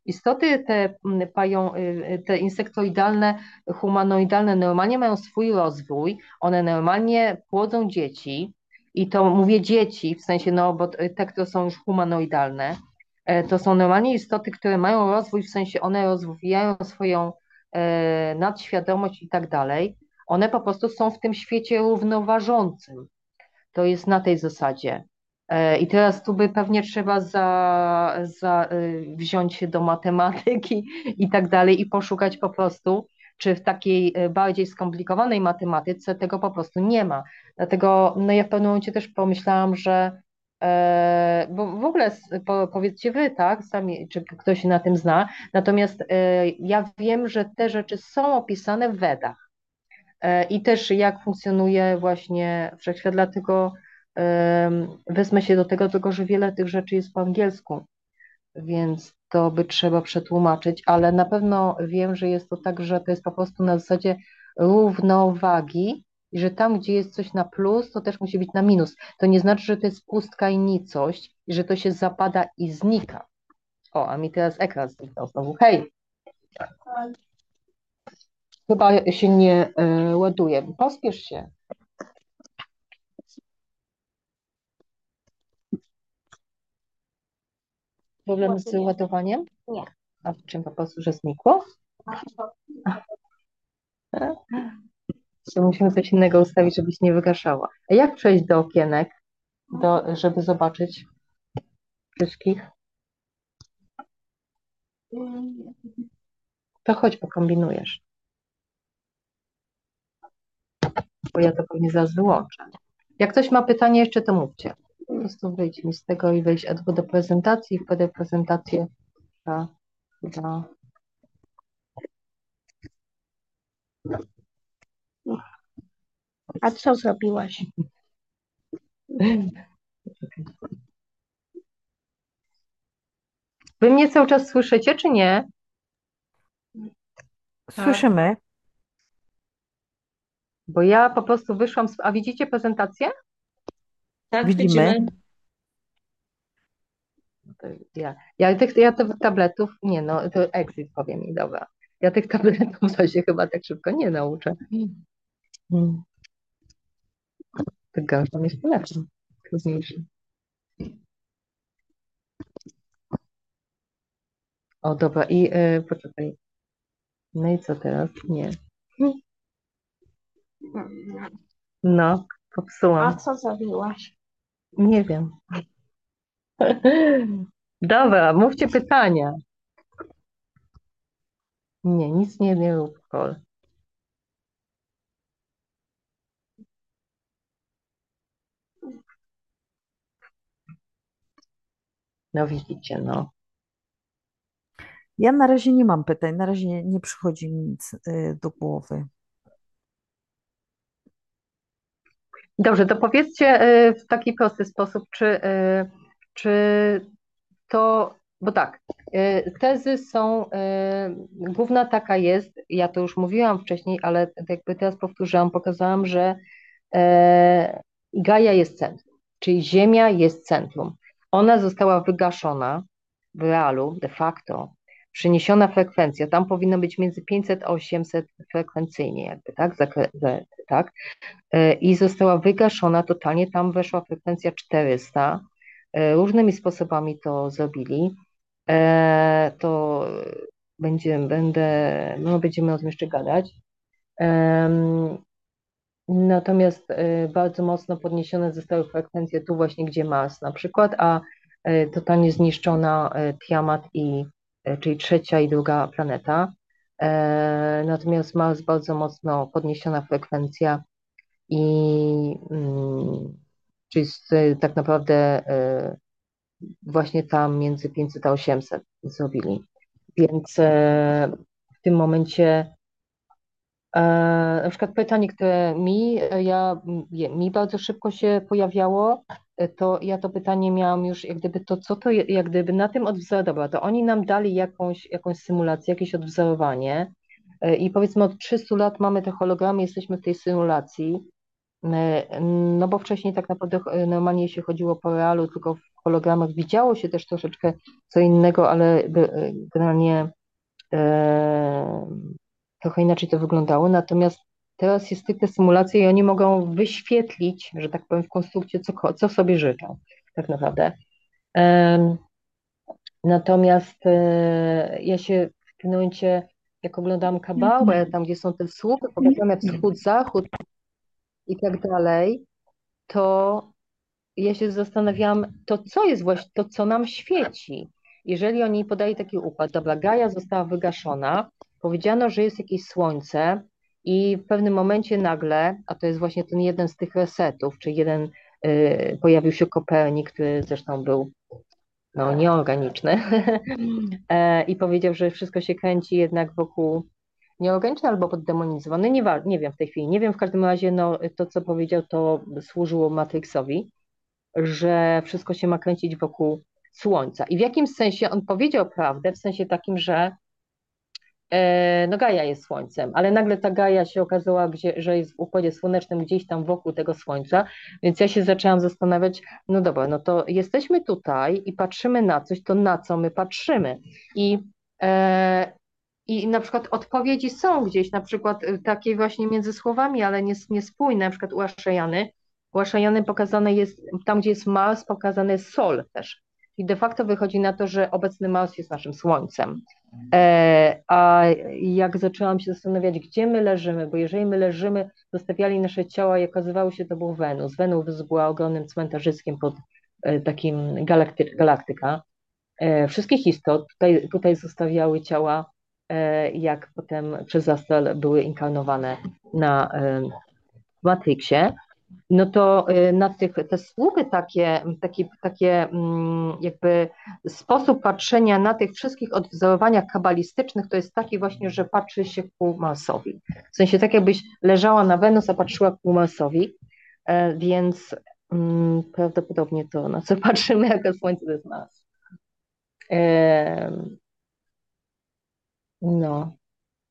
Istoty te, mm, pają, y, te insektoidalne, humanoidalne normalnie mają swój rozwój, one normalnie płodzą dzieci i to mówię dzieci, w sensie, no bo te, które są już humanoidalne, e, to są normalnie istoty, które mają rozwój, w sensie one rozwijają swoją e, nadświadomość i tak dalej. One po prostu są w tym świecie równoważącym. To jest na tej zasadzie. E, I teraz tu by pewnie trzeba za, za, y, wziąć się do matematyki i tak dalej i poszukać po prostu, czy w takiej y, bardziej skomplikowanej matematyce tego po prostu nie ma. Dlatego no ja w pewnym momencie też pomyślałam, że e, bo w ogóle s- po, powiedzcie wy, tak, sami, czy ktoś się na tym zna, natomiast e, ja wiem, że te rzeczy są opisane w Wedach. E, I też jak funkcjonuje właśnie wszechświat, dlatego em, wezmę się do tego, tylko że wiele tych rzeczy jest po angielsku, więc to by trzeba przetłumaczyć, ale na pewno wiem, że jest to tak, że to jest po prostu na zasadzie równowagi i że tam, gdzie jest coś na plus, to też musi być na minus. To nie znaczy, że to jest pustka i nicość, i że to się zapada i znika. O, a mi teraz ekran zniknął znowu. Hej, chyba się nie e, ładuje. Pospiesz się. Problem z Ładuje. ładowaniem? Nie. A w czym po prostu, że znikło? To musimy coś innego ustawić, żebyś nie wygaszała. A jak przejść do okienek, do, żeby zobaczyć wszystkich? Mm, To chodź, pokombinujesz, bo ja to pewnie zaraz wyłączę. Jak ktoś ma pytanie jeszcze, to mówcie. Po prostu wyjdź mi z tego i wejść albo do prezentacji, wtedy prezentację da, da. A co zrobiłaś? Wy mnie cały czas słyszycie, czy nie? Słyszymy. Bo ja po prostu wyszłam z... A widzicie prezentację? Tak, Widzimy. widzimy. To ja, ja, tych, ja tych tabletów, nie no, to exit powie mi, dobra. Ja tych tabletów to się chyba tak szybko nie nauczę. Hmm. Tylko tam jest lepszy, trudniejszy. O, dobra, i y, poczekaj. No i co teraz? Nie. No, A popsułam. co zrobiłaś? Nie wiem. Dobra, mówcie pytania. Nie, nic nie, nie rób, Kol. No widzicie, no. Ja na razie nie mam pytań, na razie nie, nie przychodzi mi nic y, do głowy. Dobrze, to powiedzcie y, w taki prosty sposób, czy, y, czy to, bo tak, y, tezy są, y, główna taka jest, ja to już mówiłam wcześniej, ale jakby teraz powtórzyłam, pokazałam, że e, Gaia jest centrum, czyli Ziemia jest centrum. Ona została wygaszona w realu, de facto, przeniesiona frekwencja, tam powinno być między pięćset a osiemset frekwencyjnie jakby, tak, zakre, za- tak, E, i została wygaszona totalnie, tam weszła frekwencja czterysta, E, różnymi sposobami to zrobili, E, to będzie, będę, no będziemy o tym jeszcze gadać. Em, Natomiast e, bardzo mocno podniesione zostały frekwencje tu właśnie, gdzie Mars na przykład, a e, totalnie zniszczona e, Tiamat, i, e, czyli trzecia i druga planeta. E, Natomiast Mars bardzo mocno podniesiona frekwencja i mm, czyli z, tak naprawdę e, właśnie tam między pięćset a osiemset zrobili. Więc e, w tym momencie E, na przykład pytanie, które mi, e, ja, m- mi bardzo szybko się pojawiało, e, to ja to pytanie miałam już, jak gdyby to, co to, je- jak gdyby na tym odwzorować, dobra, to oni nam dali jakąś, jakąś symulację, jakieś odwzorowanie e, i powiedzmy od trzystu lat mamy te hologramy, jesteśmy w tej symulacji, e, no bo wcześniej tak naprawdę e, normalnie się chodziło po realu, tylko hologramach widziało się też troszeczkę co innego, ale by- generalnie e, trochę inaczej to wyglądało. Natomiast teraz jest stricte symulacja i oni mogą wyświetlić, że tak powiem, w konstrukcie, co, ko- co sobie życzą, tak naprawdę. Em, Natomiast e, ja się w pewnym momencie, jak oglądałam Kabałę, tam gdzie są te słupy, pokazane wschód, zachód i tak dalej, to ja się zastanawiałam, to co jest właśnie, to co nam świeci. Jeżeli oni podali taki układ, dobra, Gaia została wygaszona, powiedziano, że jest jakieś słońce i w pewnym momencie nagle, a to jest właśnie ten jeden z tych resetów, czy jeden, y, pojawił się Kopernik, który zresztą był no, nieorganiczny e, i powiedział, że wszystko się kręci jednak wokół nieorganiczny albo poddemonizowany, nie, wa- nie wiem w tej chwili, nie wiem, w każdym razie no, to, co powiedział, to służyło Matrixowi, że wszystko się ma kręcić wokół Słońca. I w jakimś sensie on powiedział prawdę, w sensie takim, że e, no Gaia jest Słońcem, ale nagle ta Gaia się okazała, gdzie, że jest w Układzie Słonecznym gdzieś tam wokół tego Słońca, więc ja się zaczęłam zastanawiać, no dobra, no to jesteśmy tutaj i patrzymy na coś, to na co my patrzymy? I e, i na przykład odpowiedzi są gdzieś, na przykład y, takie właśnie między słowami, ale nies- niespójne, na przykład u Aszajany. U Aszajany pokazane jest, tam gdzie jest Mars, pokazany jest Sol też. I de facto wychodzi na to, że obecny Mars jest naszym Słońcem. E, a jak zaczęłam się zastanawiać, gdzie my leżymy, bo jeżeli my leżymy, zostawiali nasze ciała i okazywało się, to był Wenus. Wenus była ogromnym cmentarzyskiem pod e, takim galakty, galaktyka. E, wszystkich istot tutaj, tutaj zostawiały ciała, e, jak potem przez Astral były inkarnowane na e, w Matrixie, no to e, na tych, te słupy takie, takie, takie mm, jakby sposób patrzenia na tych wszystkich odwzorowaniach kabalistycznych to jest taki właśnie, że patrzy się ku Marsowi. W sensie tak jakbyś leżała na Wenus, a patrzyła ku Marsowi, e, więc mm, prawdopodobnie to, na co patrzymy jako Słońce, to jest Mars. Em, no.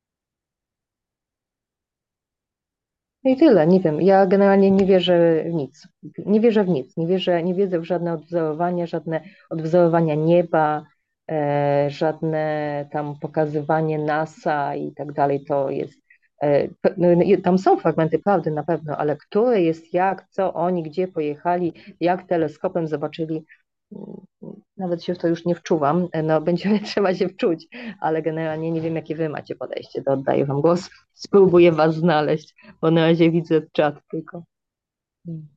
I tyle, nie wiem. Ja generalnie nie wierzę w nic. Nie wierzę w nic. Nie wierzę, nie wierzę w żadne odwzorowania, żadne odwzorowania nieba, e, żadne tam pokazywanie NASA i tak dalej. To jest. E, pe- no, no, i tam są fragmenty prawdy na pewno, ale które jest jak, co oni, gdzie pojechali, jak teleskopem zobaczyli. mm, Nawet się w to już nie wczuwam. E, No, będzie trzeba się wczuć, ale generalnie nie wiem, jakie wy macie podejście. To oddaję wam głos. Spróbuję was znaleźć, bo na razie widzę czat tylko. Mm.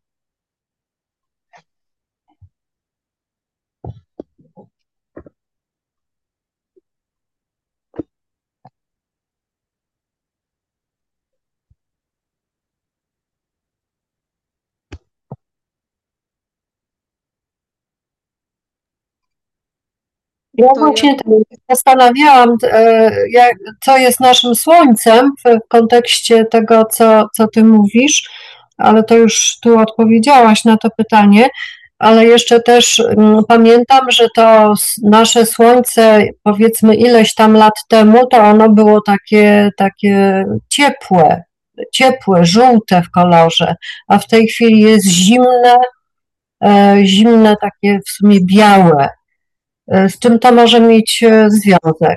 Ja To ja, właśnie tak zastanawiałam, e, jak, co jest naszym słońcem w, w kontekście tego, co, co ty mówisz, ale to już tu odpowiedziałaś na to pytanie, ale jeszcze też mm, pamiętam, że to s- nasze słońce, powiedzmy ileś tam lat temu, to ono było takie, takie ciepłe, ciepłe, żółte w kolorze, a w tej chwili jest zimne, e, zimne, takie w sumie białe. E, Z czym to może mieć e, związek?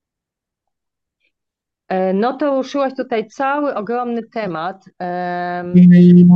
e, no to ruszyłaś tutaj cały ogromny temat. em, Mm.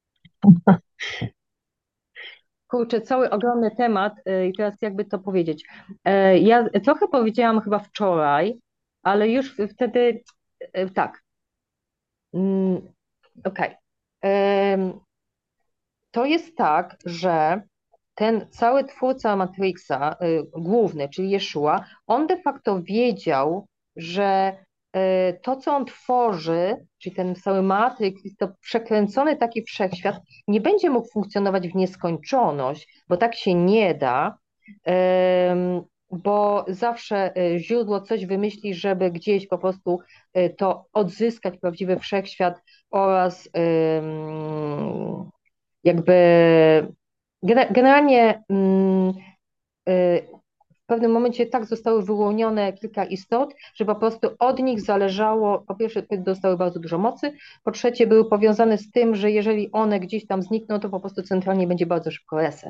Kurczę, cały ogromny temat e, i teraz jakby to powiedzieć. E, Ja trochę powiedziałam chyba wczoraj, ale już w- wtedy e, tak. Mm, Okej. Em, To jest tak, że ten cały twórca Matrixa, y, główny, czyli Jeszua, on de facto wiedział, że y, to, co on tworzy, czyli ten cały Matrix, jest to przekręcony taki wszechświat, nie będzie mógł funkcjonować w nieskończoność, bo tak się nie da, ym, bo zawsze y, źródło coś wymyśli, żeby gdzieś po prostu y, to odzyskać prawdziwy wszechświat oraz ym, jakby gene- generalnie mm, y, w pewnym momencie tak zostały wyłonione kilka istot, że po prostu od nich zależało, po pierwsze dostały bardzo dużo mocy, po trzecie były powiązane z tym, że jeżeli one gdzieś tam znikną, to po prostu centralnie będzie bardzo szybko reset.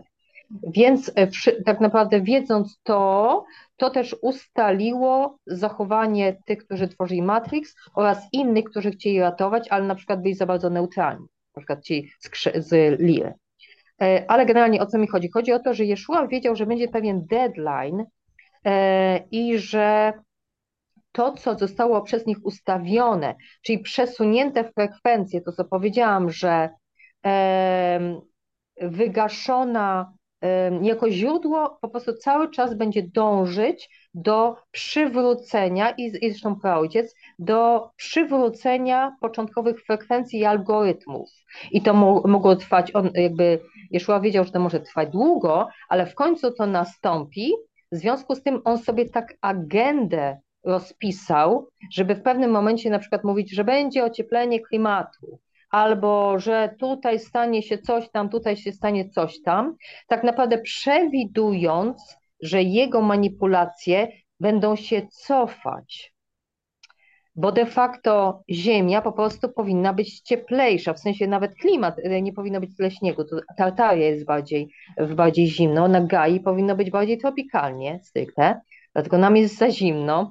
Więc e, wszy- tak naprawdę wiedząc to, to też ustaliło zachowanie tych, którzy tworzyli Matrix oraz innych, którzy chcieli ratować, ale na przykład byli za bardzo neutralni, na przykład ci z, krze- z Liry. E, Ale generalnie o co mi chodzi? Chodzi o to, że Jeszua wiedział, że będzie pewien deadline e, i że to, co zostało przez nich ustawione, czyli przesunięte frekwencje, to co powiedziałam, że em, wygaszona em, jako źródło po prostu cały czas będzie dążyć do przywrócenia i, i zresztą praojciec, do przywrócenia początkowych frekwencji i algorytmów. I to mo- mogło trwać, on jakby Jeszua wiedział, że to może trwać długo, ale w końcu to nastąpi. W związku z tym on sobie tak agendę rozpisał, żeby w pewnym momencie na przykład mówić, że będzie ocieplenie klimatu, albo że tutaj stanie się coś tam, tutaj się stanie coś tam, tak naprawdę przewidując, że jego manipulacje będą się cofać. Bo de facto Ziemia po prostu powinna być cieplejsza, w sensie nawet klimat, e, nie powinno być tyle śniegu, to Tartaria jest bardziej, w bardziej zimno, na Gai powinno być bardziej tropikalnie, stricte, dlatego nam jest za zimno.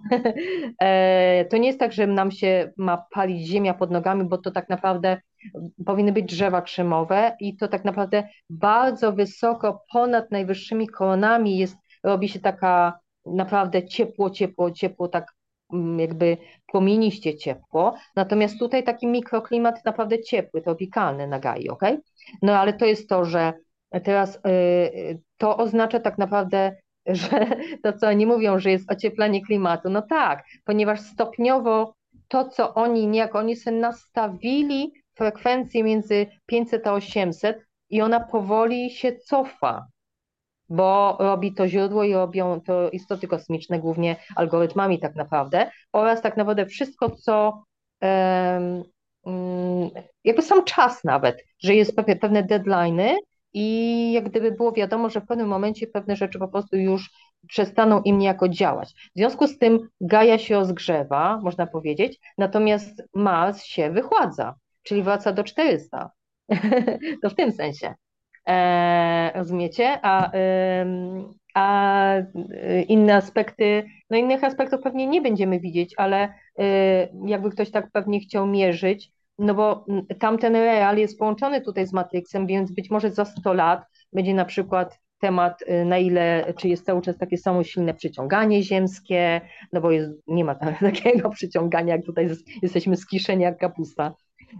E, To nie jest tak, że nam się ma palić ziemia pod nogami, bo to tak naprawdę powinny być drzewa krzemowe i to tak naprawdę bardzo wysoko ponad najwyższymi koronami jest, robi się taka naprawdę ciepło, ciepło, ciepło, tak mm, jakby płomieniście ciepło, natomiast tutaj taki mikroklimat naprawdę ciepły, tropikalny na Gai, ok? No ale to jest to, że teraz y, y, to oznacza tak naprawdę, że to, co oni mówią, że jest ocieplenie klimatu, no tak, ponieważ stopniowo to, co oni, niejako oni sobie nastawili frekwencję między pięćset a osiemset i ona powoli się cofa, bo robi to źródło i robią to istoty kosmiczne, głównie algorytmami tak naprawdę, oraz tak naprawdę wszystko, co em, mm, jakby sam czas nawet, że jest pewne, pewne deadline'y i jak gdyby było wiadomo, że w pewnym momencie pewne rzeczy po prostu już przestaną im niejako działać. W związku z tym Gaia się rozgrzewa, można powiedzieć, natomiast Mars się wychładza, czyli wraca do czterysta. To w tym sensie. E, rozumiecie? A, ym, a y, inne aspekty, no innych aspektów pewnie nie będziemy widzieć, ale y, jakby ktoś tak pewnie chciał mierzyć, no bo mm, tamten real jest połączony tutaj z Matrixem, więc być może za sto lat będzie na przykład temat, y, na ile, czy jest cały czas takie samo silne przyciąganie ziemskie, no bo jest, nie ma tam takiego przyciągania, jak tutaj jest, jesteśmy skiszeni jak kapusta.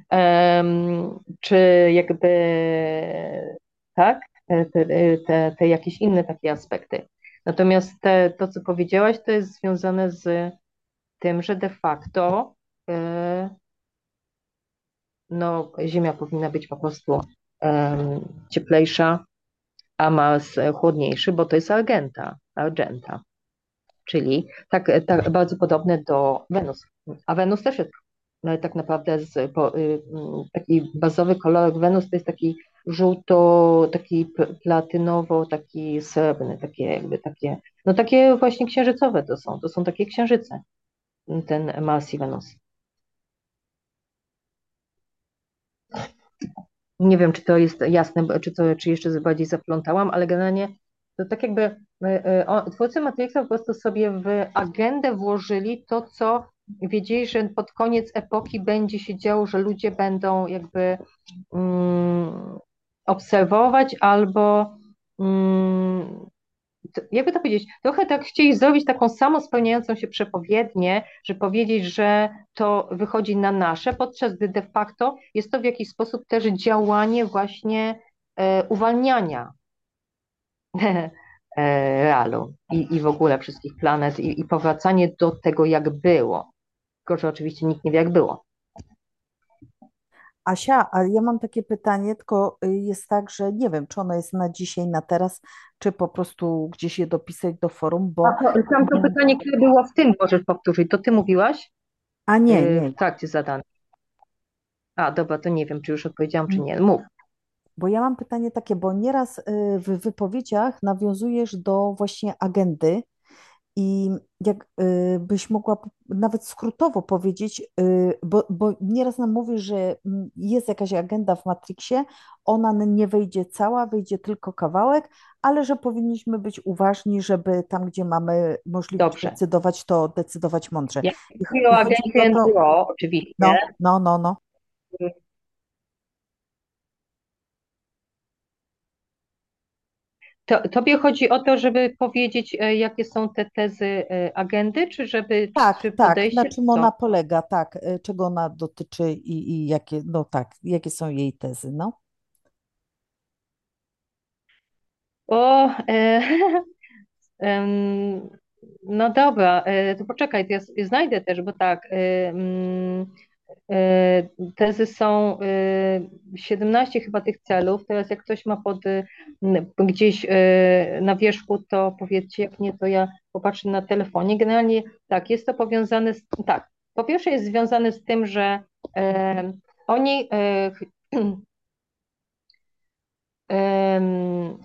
Em, czy jakby tak, te, te, te, te jakieś inne takie aspekty. Natomiast te, to, co powiedziałaś, to jest związane z tym, że de facto e, no, Ziemia powinna być po prostu em, cieplejsza, a Mars e, chłodniejszy, bo to jest Argenta, Argenta, czyli tak, tak bardzo podobne do Wenus. A Wenus też jest no, tak naprawdę z, bo, y, mm, taki bazowy kolorek Wenus to jest taki żółto, taki p- platynowo, taki srebrny, takie jakby takie, no takie właśnie księżycowe to są, to są takie księżyce, ten Mars i Wenus. Nie wiem, czy to jest jasne, bo- czy, to, czy jeszcze bardziej zaplątałam, ale generalnie to tak jakby y, y, o, twórcy Matrixa po prostu sobie w agendę włożyli to, co wiedzieli, że pod koniec epoki będzie się działo, że ludzie będą jakby mm, obserwować albo mm, to- jakby to powiedzieć, trochę tak chcieli zrobić taką samo spełniającą się przepowiednię, że powiedzieć, że to wychodzi na nasze, podczas gdy de facto jest to w jakiś sposób też działanie właśnie e, uwalniania e, realu i, i w ogóle wszystkich planet i, i powracanie do tego, jak było. Tylko, że oczywiście nikt nie wie, jak było. Asia, ale ja mam takie pytanie, tylko y, jest tak, że nie wiem, czy ono jest na dzisiaj, na teraz, czy po prostu gdzieś je dopisać do forum, bo... A to, tam to pytanie, które było w tym, możesz powtórzyć, to ty mówiłaś A nie, e, nie, w trakcie zadań. A, dobra, to nie wiem, czy już odpowiedziałam, czy nie. Mów. bo ja mam pytanie takie, bo nieraz y, w wypowiedziach nawiązujesz do właśnie agendy I jak y, byś mogła po- nawet skrótowo powiedzieć, y, bo, bo nieraz nam mówi, że mm, jest jakaś agenda w Matrixie, ona n- nie wyjdzie cała, wyjdzie tylko kawałek, ale że powinniśmy być uważni, żeby tam, gdzie mamy możliwość Dobrze. decydować, to decydować mądrze. Ja I, ch- mówię o i chodzi mi agencie o to, N W O, oczywiście. no, no, no, no. To, tobie chodzi o to, żeby powiedzieć, e, jakie są te tezy e, agendy, czy żeby, Tak, czy tak, na podejście, czy czym ona co? polega, tak, y, czego ona dotyczy i, i jakie, no tak, jakie są jej tezy, no. O, e, em, no dobra, e, to poczekaj, to ja sobie znajdę też, bo tak, e, mm, e, tezy są e, siedemnaście chyba tych celów. Teraz jak ktoś ma pod e, m, gdzieś e, na wierzchu, to powiedzcie, jak nie, to ja popatrzę na telefonie. Generalnie tak, jest to powiązane z, tak, po pierwsze jest związane z tym, że e, oni e, em,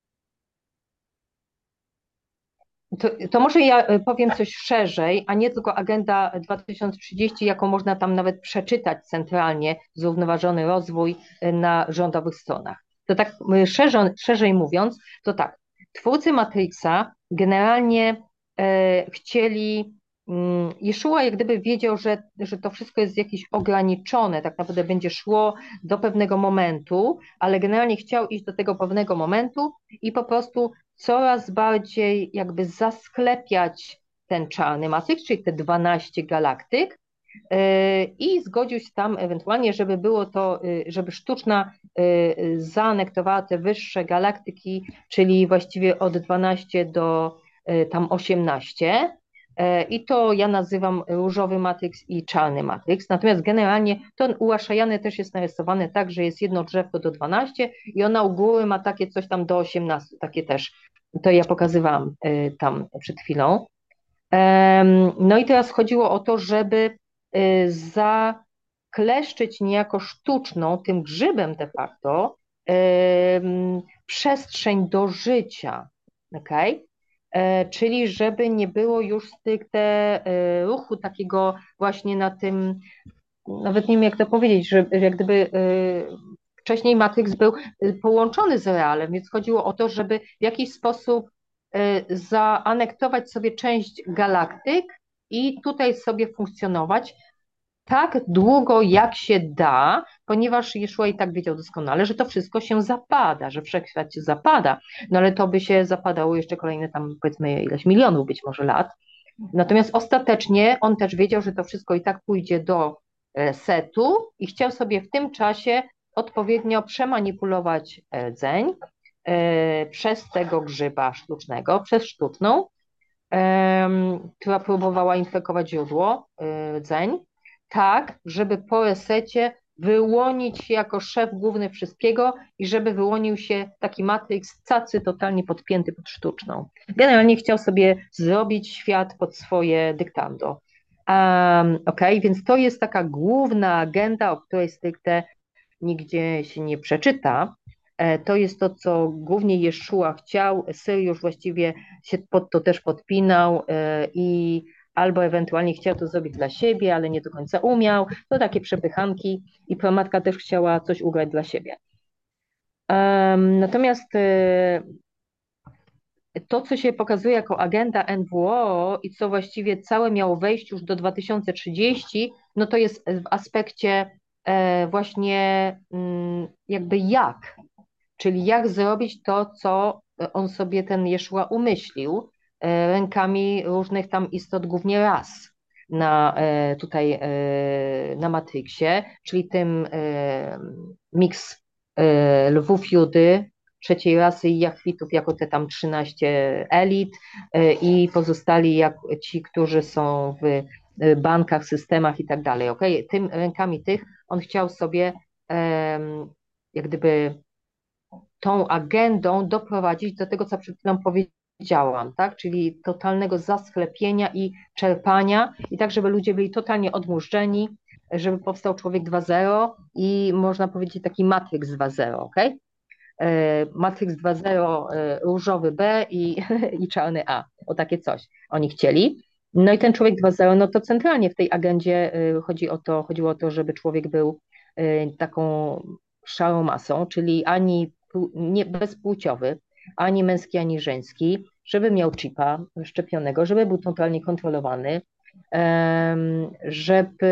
To, to może ja e, powiem coś szerzej, a nie tylko Agenda dwa tysiące trzydzieści, jaką można tam nawet przeczytać centralnie, zrównoważony rozwój e, na rządowych stronach. To tak e, szerzej, szerzej mówiąc, to tak, twórcy Matrixa generalnie e, chcieli, mm, Jeszua jak gdyby wiedział, że, że to wszystko jest jakieś ograniczone, tak naprawdę będzie szło do pewnego momentu, ale generalnie chciał iść do tego pewnego momentu i po prostu coraz bardziej jakby zasklepiać ten czarny Matrix, czyli te dwanaście galaktyk, yy, i zgodził się tam ewentualnie, żeby było to, yy, żeby sztuczna yy, zaanektowała te wyższe galaktyki, czyli właściwie od dwunastu do yy, tam osiemnastu. I to ja nazywam różowy Matrix i czarny Matrix. Natomiast generalnie to u Aszajany też jest narysowane tak, że jest jedno drzewko do dwunastu i ona u góry ma takie coś tam do osiemnastu, takie też. To ja pokazywałam y, tam przed chwilą. Em, No i teraz chodziło o to, żeby y, zakleszczyć niejako sztuczną, tym grzybem de facto, em, przestrzeń do życia. Okay? E, Czyli żeby nie było już stricte e, ruchu takiego właśnie na tym, nawet nie wiem jak to powiedzieć, że jak gdyby y, wcześniej Matrix był y, połączony z realem, więc chodziło o to, żeby w jakiś sposób y, zaanektować sobie część galaktyk i tutaj sobie funkcjonować tak długo jak się da, ponieważ Jeszua i tak wiedział doskonale, że to wszystko się zapada, że wszechświat się zapada, no ale to by się zapadało jeszcze kolejne tam powiedzmy ileś milionów być może lat. Natomiast ostatecznie on też wiedział, że to wszystko i tak pójdzie do e, setu i chciał sobie w tym czasie odpowiednio przemanipulować e, dzeń e, przez tego grzyba sztucznego, przez sztuczną, em, która próbowała infekować źródło e, dzeń, tak, żeby po resecie wyłonić się jako szef główny wszystkiego i żeby wyłonił się taki Matrix cacy totalnie podpięty pod sztuczną. Generalnie chciał sobie zrobić świat pod swoje dyktando. Um, ok, więc to jest taka główna agenda, o której stricte nigdzie się nie przeczyta. E, To jest to, co głównie Jeszua chciał. Syriusz właściwie się pod to też podpinał e, i albo ewentualnie chciał to zrobić dla siebie, ale nie do końca umiał. To takie przepychanki i promatka też chciała coś ugrać dla siebie. Um, natomiast e, to, co się pokazuje jako agenda N W O i co właściwie całe miało wejść już do dwa tysiące trzydziestego, no to jest w aspekcie e, właśnie mm, jakby jak, czyli jak zrobić to, co on sobie ten Jeszua umyślił e, rękami różnych tam istot, głównie ras na e, tutaj e, na Matrixie, czyli tym e, miks e, lwów Judy, trzeciej rasy i jachwitów jako te tam trzynaście elit e, i pozostali jak ci, którzy są w e, bankach, systemach i tak dalej. Okay? Tym rękami tych on chciał sobie em, jak gdyby tą agendą doprowadzić do tego, co przed chwilą powiedziałam, tak? Czyli totalnego zasklepienia i czerpania i tak, żeby ludzie byli totalnie odmurzeni, żeby powstał człowiek dwa zero i można powiedzieć taki Matrix dwa zero, ok? e, Matrix dwa zero, e, różowy B i, i czarny A, o takie coś oni chcieli. No i ten człowiek dwa zero, no to centralnie w tej agendzie e, chodzi o to, chodziło o to, żeby człowiek był e, taką szarą masą, czyli ani pł- nie, bezpłciowy, ani męski, ani żeński, żeby miał chipa szczepionego, żeby był totalnie kontrolowany, em, żeby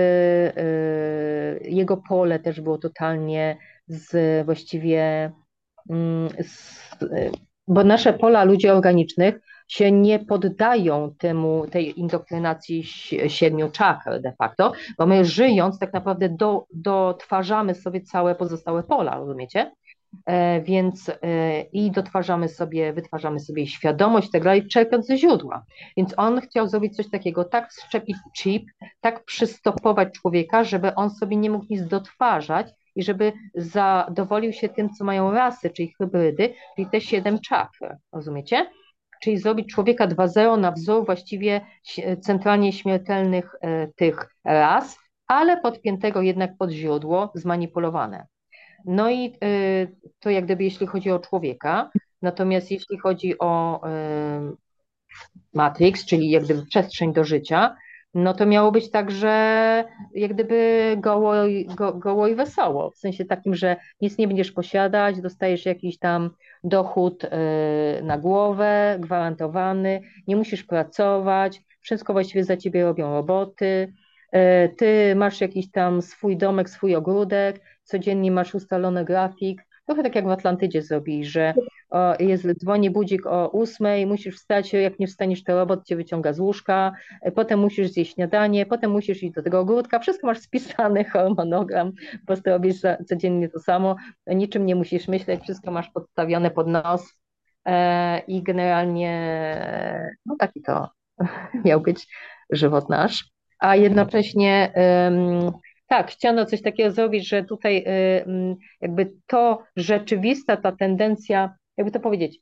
e, jego pole też było totalnie z właściwie, mm, z, e, bo nasze pola ludzi organicznych się nie poddają temu, tej indoktrynacji ś- siedmiu czakr de facto, bo my żyjąc tak naprawdę do, dotwarzamy sobie całe pozostałe pola, rozumiecie? E, Więc e, i dotwarzamy sobie, wytwarzamy sobie świadomość i tak dalej, czerpiąc ze źródła. Więc on chciał zrobić coś takiego, tak szczepić chip, tak przystopować człowieka, żeby on sobie nie mógł nic dotwarzać i żeby zadowolił się tym, co mają rasy, czyli hybrydy, czyli te siedem czakr, rozumiecie? Czyli zrobić człowieka dwa zero na wzór właściwie ś- centralnie śmiertelnych e, tych ras, ale podpiętego jednak pod źródło, zmanipulowane. No i y, to jak gdyby jeśli chodzi o człowieka, natomiast jeśli chodzi o y, Matrix, czyli jak gdyby przestrzeń do życia, no to miało być tak, że jak gdyby goło, i- go, goło i wesoło, w sensie takim, że nic nie będziesz posiadać, dostajesz jakiś tam dochód y, na głowę, gwarantowany, nie musisz pracować, wszystko właściwie za ciebie robią roboty, y, ty masz jakiś tam swój domek, swój ogródek, codziennie masz ustalony grafik, trochę tak jak w Atlantydzie zrobili, że o, jest, dzwoni budzik o ósmej, musisz wstać, jak nie wstaniesz, to robot cię wyciąga z łóżka, e, potem musisz zjeść śniadanie, potem musisz iść do tego ogródka, wszystko masz spisane, harmonogram, po prostu robisz za- codziennie to samo, niczym nie musisz myśleć, wszystko masz podstawione pod nos e, i generalnie e, no taki to miał być żywot nasz, a jednocześnie em, tak, chciano coś takiego zrobić, że tutaj y, mm, jakby to rzeczywista ta tendencja, jakby to powiedzieć,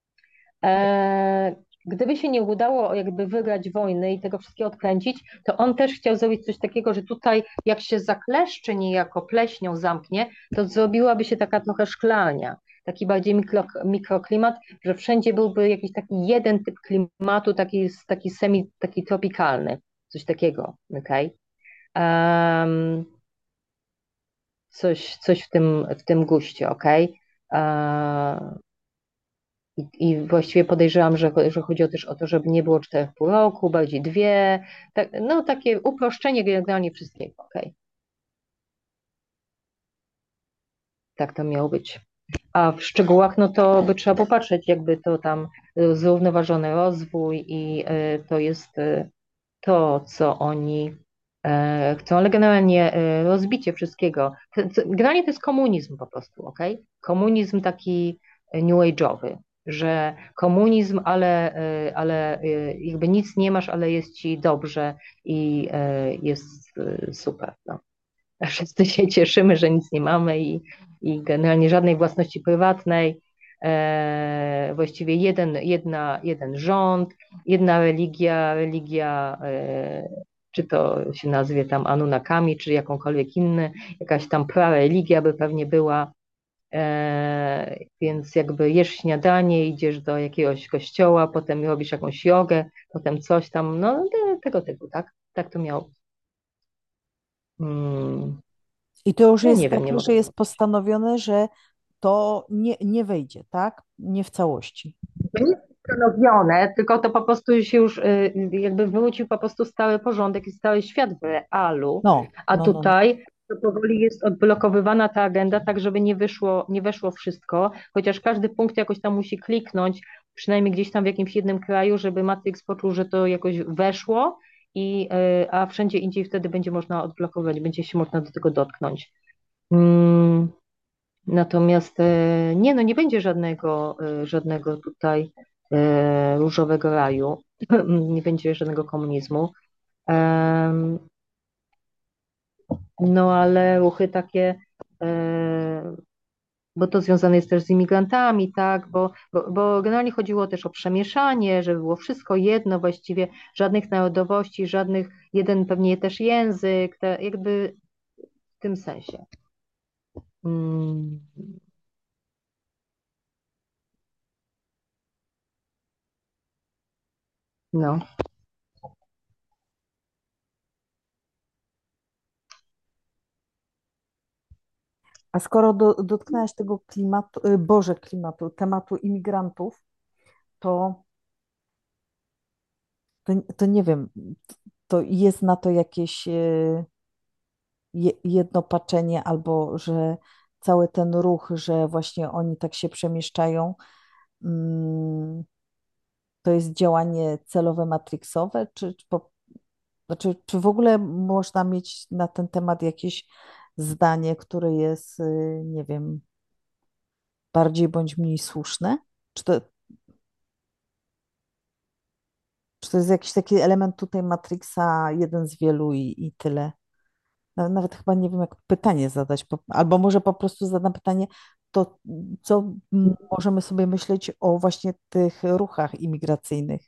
e, gdyby się nie udało jakby wygrać wojny i tego wszystkiego odkręcić, to on też chciał zrobić coś takiego, że tutaj jak się zakleszczy niejako pleśnią zamknie, to zrobiłaby się taka trochę szklarnia, taki bardziej mikro, mikroklimat, że wszędzie byłby jakiś taki jeden typ klimatu, taki, taki semi, taki tropikalny, coś takiego, okej? Em, coś, coś w tym, w tym guście, okej? E, I, I właściwie podejrzewam, że, że chodziło też o to, żeby nie było czterech pół roku, bardziej dwie, tak, no takie uproszczenie generalnie wszystkiego, okej? Tak to miało być. A w szczegółach, no to by trzeba popatrzeć, jakby to tam y, zrównoważony rozwój i y, to jest y, to, co oni e, chcą, ale generalnie e, rozbicie wszystkiego. To- to- Generalnie to jest komunizm po prostu, okej? Komunizm taki e, new age'owy, że komunizm, ale, e, ale e, jakby nic nie masz, ale jest ci dobrze i e, jest e, super, no. Wszyscy się cieszymy, że nic nie mamy i, i generalnie żadnej własności prywatnej. E, właściwie jeden, jedna, jeden rząd, jedna religia, religia, e, czy to się nazwie tam Anunnakami, czy jakąkolwiek inny, jakaś tam prareligia by pewnie była. E, więc jakby jesz śniadanie, idziesz do jakiegoś kościoła, potem robisz jakąś jogę, potem coś tam, no te- tego typu, tak? Tak to miało. Hmm, I to już no jest nie wiem, nie takie, mogę. że jest postanowione, że to nie, nie wejdzie, tak? Nie w całości. To nie jest ustanowione, tylko to po prostu się już y, jakby wrócił po prostu stały porządek i stały świat w realu, No, a no, no, no. tutaj to powoli jest odblokowywana ta agenda, tak żeby nie wyszło, nie weszło wszystko, chociaż każdy punkt jakoś tam musi kliknąć, przynajmniej gdzieś tam w jakimś jednym kraju, żeby Matrix poczuł, że to jakoś weszło, i, y, a wszędzie indziej wtedy będzie można odblokować, będzie się można do tego dotknąć. Mm, Natomiast e, nie, no nie będzie żadnego, e, żadnego tutaj e, różowego raju, nie będzie żadnego komunizmu. Em, No ale ruchy takie, e, bo to związane jest też z imigrantami, tak, bo, bo, bo generalnie chodziło też o przemieszanie, żeby było wszystko jedno, właściwie żadnych narodowości, żadnych, jeden pewnie też język, te, jakby w tym sensie. Mm. No. A skoro do, dotknęłaś tego klimatu, y, Boże, klimatu, tematu imigrantów, to, to, to nie wiem, to jest na to jakieś y, je- jedno patrzenie, albo że cały ten ruch, że właśnie oni tak się przemieszczają, mm, to jest działanie celowe, matrixowe, czy, czy, po, znaczy, czy w ogóle można mieć na ten temat jakieś zdanie, które jest, y, nie wiem, bardziej bądź mniej słuszne? Czy to, czy to jest jakiś taki element tutaj Matrixa, jeden z wielu i, i tyle? Na- Nawet chyba nie wiem, jak pytanie zadać, po- albo może po prostu zadam pytanie, to co m, możemy sobie myśleć o właśnie tych ruchach imigracyjnych?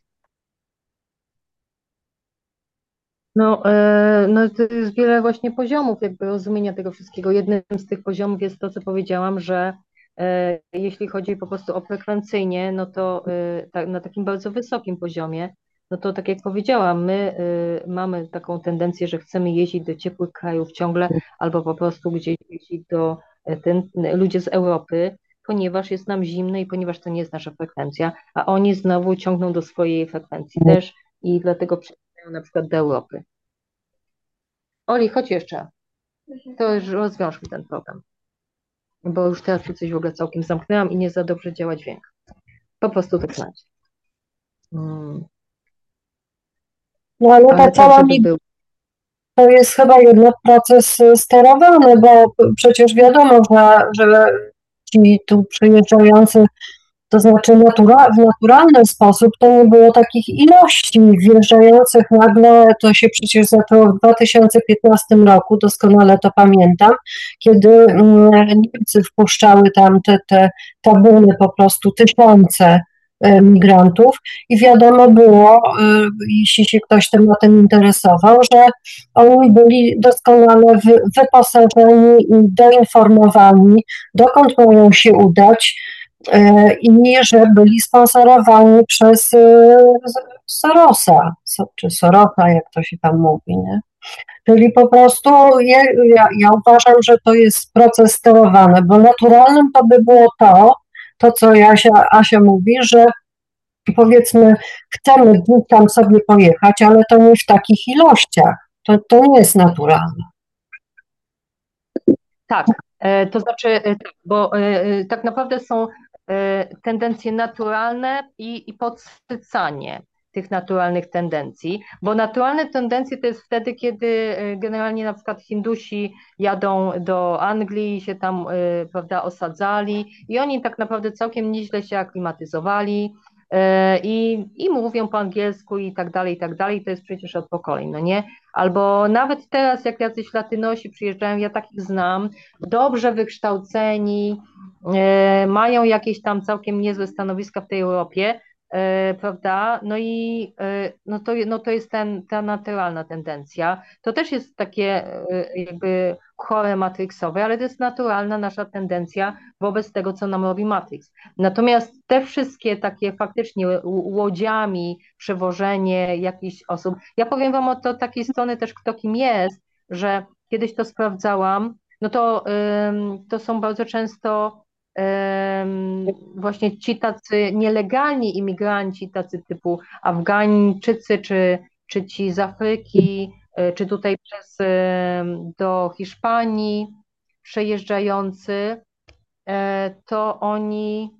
No, e, no to jest wiele właśnie poziomów jakby rozumienia tego wszystkiego. Jednym z tych poziomów jest to, co powiedziałam, że e, jeśli chodzi po prostu o frekwencyjnie, no to e, tak, na takim bardzo wysokim poziomie, no to tak jak powiedziałam, my e, mamy taką tendencję, że chcemy jeździć do ciepłych krajów ciągle, albo po prostu gdzieś jeździć do e, ten, ludzie z Europy, ponieważ jest nam zimno i ponieważ to nie jest nasza frekwencja, a oni znowu ciągną do swojej frekwencji też i dlatego przyjeżdżają na przykład do Europy. Oli, chodź jeszcze. To już rozwiążmy ten problem. Bo już teraz się coś w ogóle całkiem zamknęłam i nie za dobrze działa dźwięk. Po prostu tak znać. Hmm. No ale ta Ale tak, cała żeby mi był. to jest chyba jednak proces y, sterowany, bo przecież wiadomo, że, że ci tu przyjeżdżający, to znaczy natura, w naturalny sposób, to nie było takich ilości wjeżdżających nagle, to się przecież zaczęło w dwa tysiące piętnastym roku, doskonale to pamiętam, kiedy mm, Niemcy wpuszczały tam te, te tabuny po prostu tysiące e, migrantów i wiadomo było, e, jeśli się ktoś tematem interesował, że oni byli doskonale wy, wyposażeni i doinformowani, dokąd mają się udać, e, i że byli sponsorowani przez e, Sorosa, So- czy Sorosa, jak to się tam mówi, nie? Czyli po prostu ja, ja, ja uważam, że to jest proces sterowany, bo naturalnym to by było to, to co Asia, Asia mówi, że powiedzmy chcemy gdzieś tam sobie pojechać, ale to nie w takich ilościach. To, to nie jest naturalne. Tak, e, to znaczy, e, tak, bo e, e, tak naprawdę są e, tendencje naturalne i, i podsycanie tych naturalnych tendencji, bo naturalne tendencje to jest wtedy, kiedy e, generalnie na przykład Hindusi jadą do Anglii i się tam, e, prawda, osadzali i oni tak naprawdę całkiem nieźle się aklimatyzowali e, i, i mówią po angielsku i tak dalej, i tak dalej, to jest przecież od pokoleń, no nie? Albo nawet teraz, jak jacyś Latynosi przyjeżdżają, ja takich znam, dobrze wykształceni, e, mają jakieś tam całkiem niezłe stanowiska w tej Europie, e, prawda? No i e, no to, no to jest ten, ta naturalna tendencja. To też jest takie e, jakby chore matrixowe, ale to jest naturalna nasza tendencja wobec tego, co nam robi Matrix. Natomiast te wszystkie takie faktycznie ł- łodziami przewożenie jakichś osób, ja powiem wam od to takiej strony też, kto kim jest, że kiedyś to sprawdzałam, no to, ym, to są bardzo często ym, właśnie ci tacy nielegalni imigranci, tacy typu Afgańczycy, czy, czy ci z Afryki, y, czy tutaj przez ym, do Hiszpanii przejeżdżający, e, to oni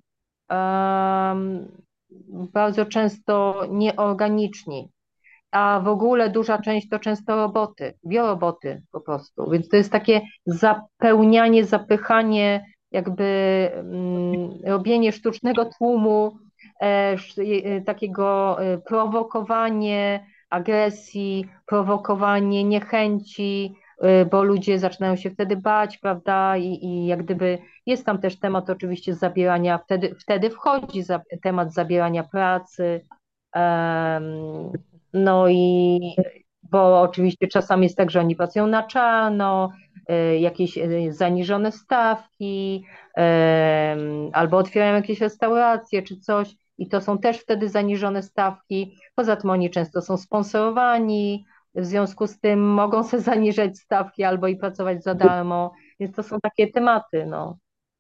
em, bardzo często nieorganiczni, a w ogóle duża część to często roboty, bioroboty po prostu. Więc to jest takie zapełnianie, zapychanie, jakby mm, robienie sztucznego tłumu, e, sz- e, takiego e, prowokowanie agresji, prowokowanie niechęci, e, bo ludzie zaczynają się wtedy bać, prawda? I, i jak gdyby jest tam też temat oczywiście zabierania, wtedy, wtedy wchodzi za, temat zabierania pracy. em, no i bo oczywiście czasami jest tak, że oni pracują na czarno, y, jakieś y, zaniżone stawki, em, albo otwierają jakieś restauracje czy coś i to są też wtedy zaniżone stawki. Poza tym oni często są sponsorowani, w związku z tym mogą sobie zaniżać stawki albo i pracować za darmo, więc to są takie tematy, no.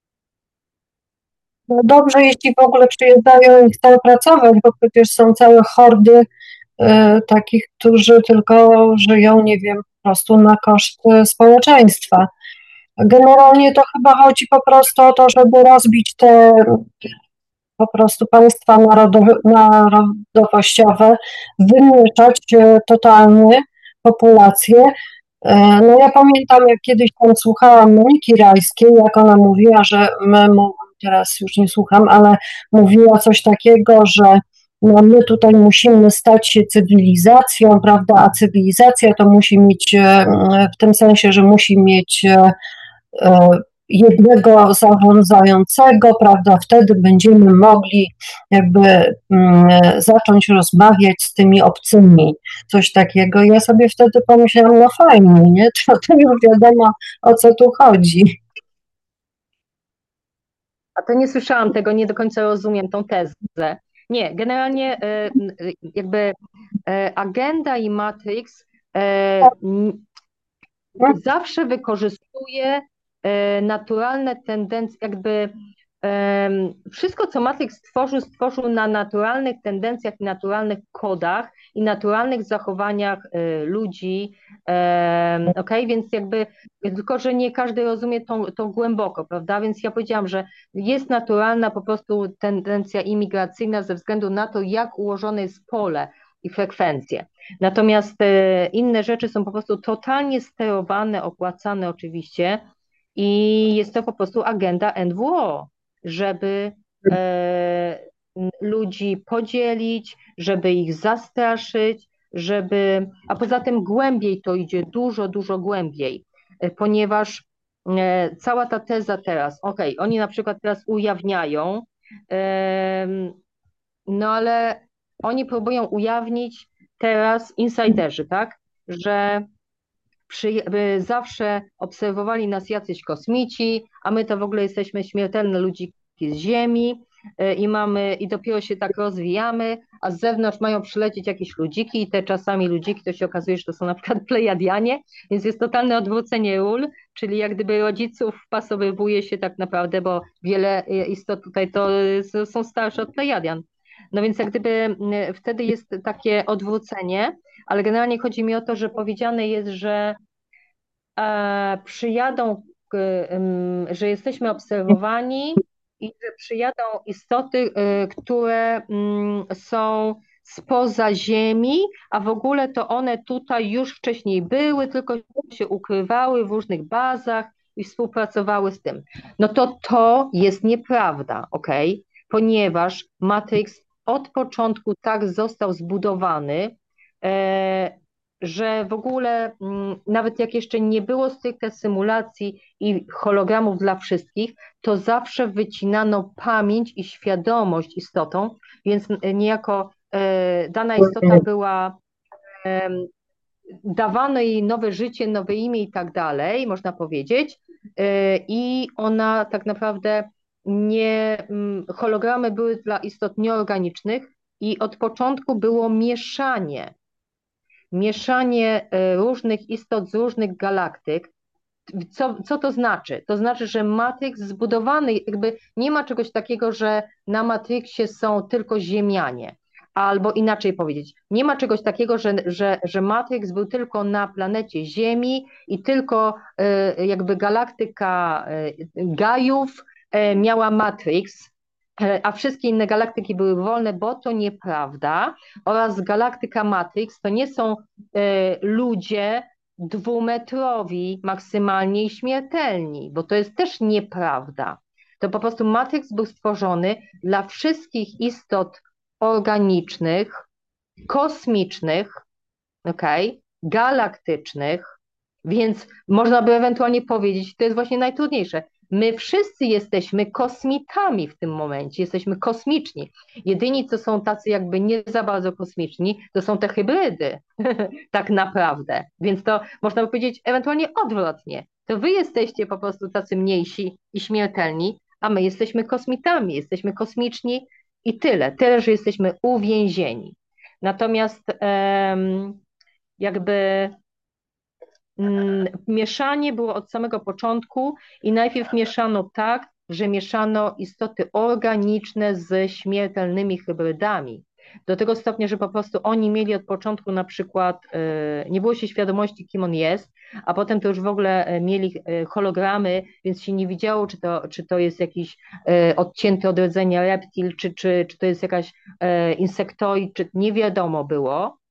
No dobrze, jeśli w ogóle przyjeżdżają i chcą pracować, bo przecież są całe hordy e, takich, którzy tylko żyją, nie wiem, po prostu na koszt e, społeczeństwa. Generalnie to chyba chodzi po prostu o to, żeby rozbić te po prostu państwa narodowe, narodowościowe, wymieszać e, totalnie populację. E, No ja pamiętam, jak kiedyś tam słuchałam Moniki Rajskiej, jak ona mówiła, że my, mu- teraz już nie słucham, ale mówiła coś takiego, że no my tutaj musimy stać się cywilizacją, prawda, a cywilizacja to musi mieć, e, w tym sensie, że musi mieć e, e, jednego zarządzającego, prawda, wtedy będziemy mogli jakby mm, zacząć rozmawiać z tymi obcymi, coś takiego. Ja sobie wtedy pomyślałam, no fajnie, nie? To, to już wiadomo, o co tu chodzi. A to nie słyszałam tego, nie do końca rozumiem tą tezę. Nie, generalnie e, n- jakby e, agenda i Matrix e, n- zawsze wykorzystuje e, naturalne tendencje, jakby em, wszystko, co Matrix stworzył, stworzył na naturalnych tendencjach i naturalnych kodach i naturalnych zachowaniach e, ludzi, em, okej, więc jakby, tylko że nie każdy rozumie to, to głęboko, prawda, więc ja powiedziałam, że jest naturalna po prostu tendencja imigracyjna ze względu na to, jak ułożone jest pole i frekwencje. Natomiast e, inne rzeczy są po prostu totalnie sterowane, opłacane oczywiście i jest to po prostu agenda N W O, żeby e, n- ludzi podzielić, żeby ich zastraszyć, żeby, a poza tym głębiej to idzie, dużo, dużo głębiej, e, ponieważ e, cała ta teza teraz, okej, oni na przykład teraz ujawniają, em, no ale oni próbują ujawnić teraz insiderzy, tak? Że przy, by zawsze obserwowali nas jacyś kosmici, a my to w ogóle jesteśmy śmiertelne ludziki z Ziemi y, i mamy, i dopiero się tak rozwijamy, a z zewnątrz mają przylecieć jakieś ludziki i te czasami ludziki to się okazuje, że to są na przykład plejadianie, więc jest totalne odwrócenie ról, czyli jak gdyby rodziców wpasowywuje się tak naprawdę, bo wiele y, istot tutaj to y, są starsze od plejadian. No więc jak gdyby y, wtedy jest takie odwrócenie, ale generalnie chodzi mi o to, że powiedziane jest, że e, przyjadą, e, em, że jesteśmy obserwowani i że przyjadą istoty, e, które mm, są spoza Ziemi, a w ogóle to one tutaj już wcześniej były, tylko się ukrywały w różnych bazach i współpracowały z tym. No to to jest nieprawda, ok? Ponieważ Matrix od początku tak został zbudowany, e, że w ogóle mm, nawet jak jeszcze nie było stricte symulacji i hologramów dla wszystkich, to zawsze wycinano pamięć i świadomość istotą, więc e, niejako e, dana istota była, em, dawano jej nowe życie, nowe imię i tak dalej, można powiedzieć, e, i ona tak naprawdę nie, mm, hologramy były dla istot nieorganicznych i od początku było mieszanie mieszanie e, różnych istot z różnych galaktyk. Co, co to znaczy? To znaczy, że Matrix zbudowany, jakby nie ma czegoś takiego, że na Matrixie są tylko Ziemianie. Albo inaczej powiedzieć, nie ma czegoś takiego, że, że, że Matrix był tylko na planecie Ziemi i tylko e, jakby galaktyka e, Gajów e, miała Matrix, e, a wszystkie inne galaktyki były wolne, bo to nieprawda. Oraz galaktyka Matrix to nie są e, ludzie dwumetrowi maksymalnie i śmiertelni, bo to jest też nieprawda. To po prostu Matrix był stworzony dla wszystkich istot organicznych, kosmicznych, okej, galaktycznych, więc można by ewentualnie powiedzieć, to jest właśnie najtrudniejsze. My wszyscy jesteśmy kosmitami w tym momencie, jesteśmy kosmiczni. Jedyni, co są tacy jakby nie za bardzo kosmiczni, to są te hybrydy, tak naprawdę. Więc to można by powiedzieć ewentualnie odwrotnie. To wy jesteście po prostu tacy mniejsi i śmiertelni, a my jesteśmy kosmitami, jesteśmy kosmiczni I tyle, tyle, że jesteśmy uwięzieni. Natomiast jakby mieszanie było od samego początku i najpierw mieszano tak, że mieszano istoty organiczne z śmiertelnymi hybrydami. Do tego stopnia, że po prostu oni mieli od początku na przykład, nie było się świadomości, kim on jest, a potem to już w ogóle mieli hologramy, więc się nie widziało, czy to, czy to jest jakiś odcięty od rdzenia reptil, czy, czy, czy to jest jakaś insektoid, czy nie wiadomo było.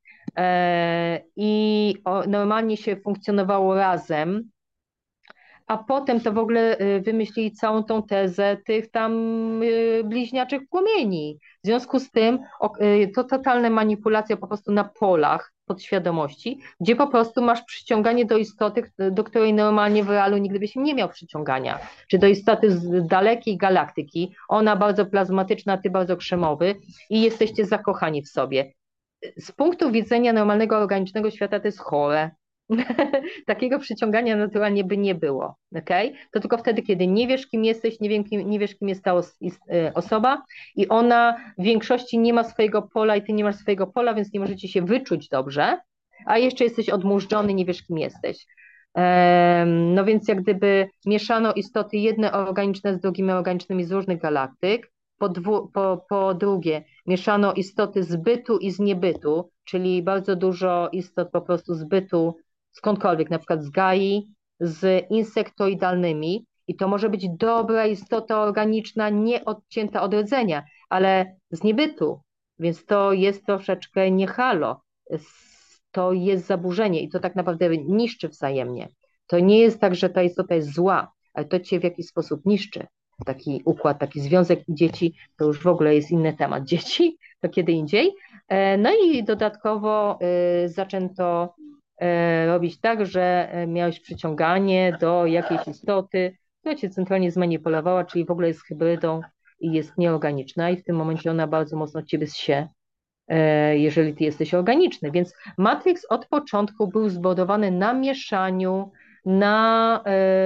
I normalnie się funkcjonowało razem, a potem to w ogóle wymyślili całą tą tezę tych tam bliźniaczych płomieni. W związku z tym to totalna manipulacja po prostu na polach podświadomości, gdzie po prostu masz przyciąganie do istoty, do której normalnie w realu nigdy byś nie miał przyciągania, czy do istoty z dalekiej galaktyki, ona bardzo plazmatyczna, ty bardzo krzemowy i jesteście zakochani w sobie. Z punktu widzenia normalnego, organicznego świata to jest chore. Takiego przyciągania naturalnie by nie było, okay? To tylko wtedy, kiedy nie wiesz, kim jesteś, nie, wiem, kim, nie wiesz, kim jest ta os osoba i ona w większości nie ma swojego pola i ty nie masz swojego pola, więc nie możecie się wyczuć dobrze, a jeszcze jesteś odmurzczony, nie wiesz, kim jesteś. Um, no więc jak gdyby mieszano istoty jedne organiczne z drugimi organicznymi z różnych galaktyk. Po, dwu, po, po drugie, mieszano istoty z bytu i z niebytu, czyli bardzo dużo istot po prostu z bytu, skądkolwiek, na przykład z Gai, z insektoidalnymi i to może być dobra istota organiczna, nie odcięta od rdzenia, ale z niebytu, więc to jest troszeczkę nie halo, to jest zaburzenie i to tak naprawdę niszczy wzajemnie. To nie jest tak, że ta istota jest zła, ale to cię w jakiś sposób niszczy. Taki układ, taki związek dzieci, to już w ogóle jest inny temat dzieci, to kiedy indziej. No i dodatkowo zaczęto robić tak, że miałeś przyciąganie do jakiejś istoty, która cię centralnie zmanipulowała, czyli w ogóle jest hybrydą i jest nieorganiczna i w tym momencie ona bardzo mocno ciebie zsie, jeżeli ty jesteś organiczny. Więc Matrix od początku był zbudowany na mieszaniu, na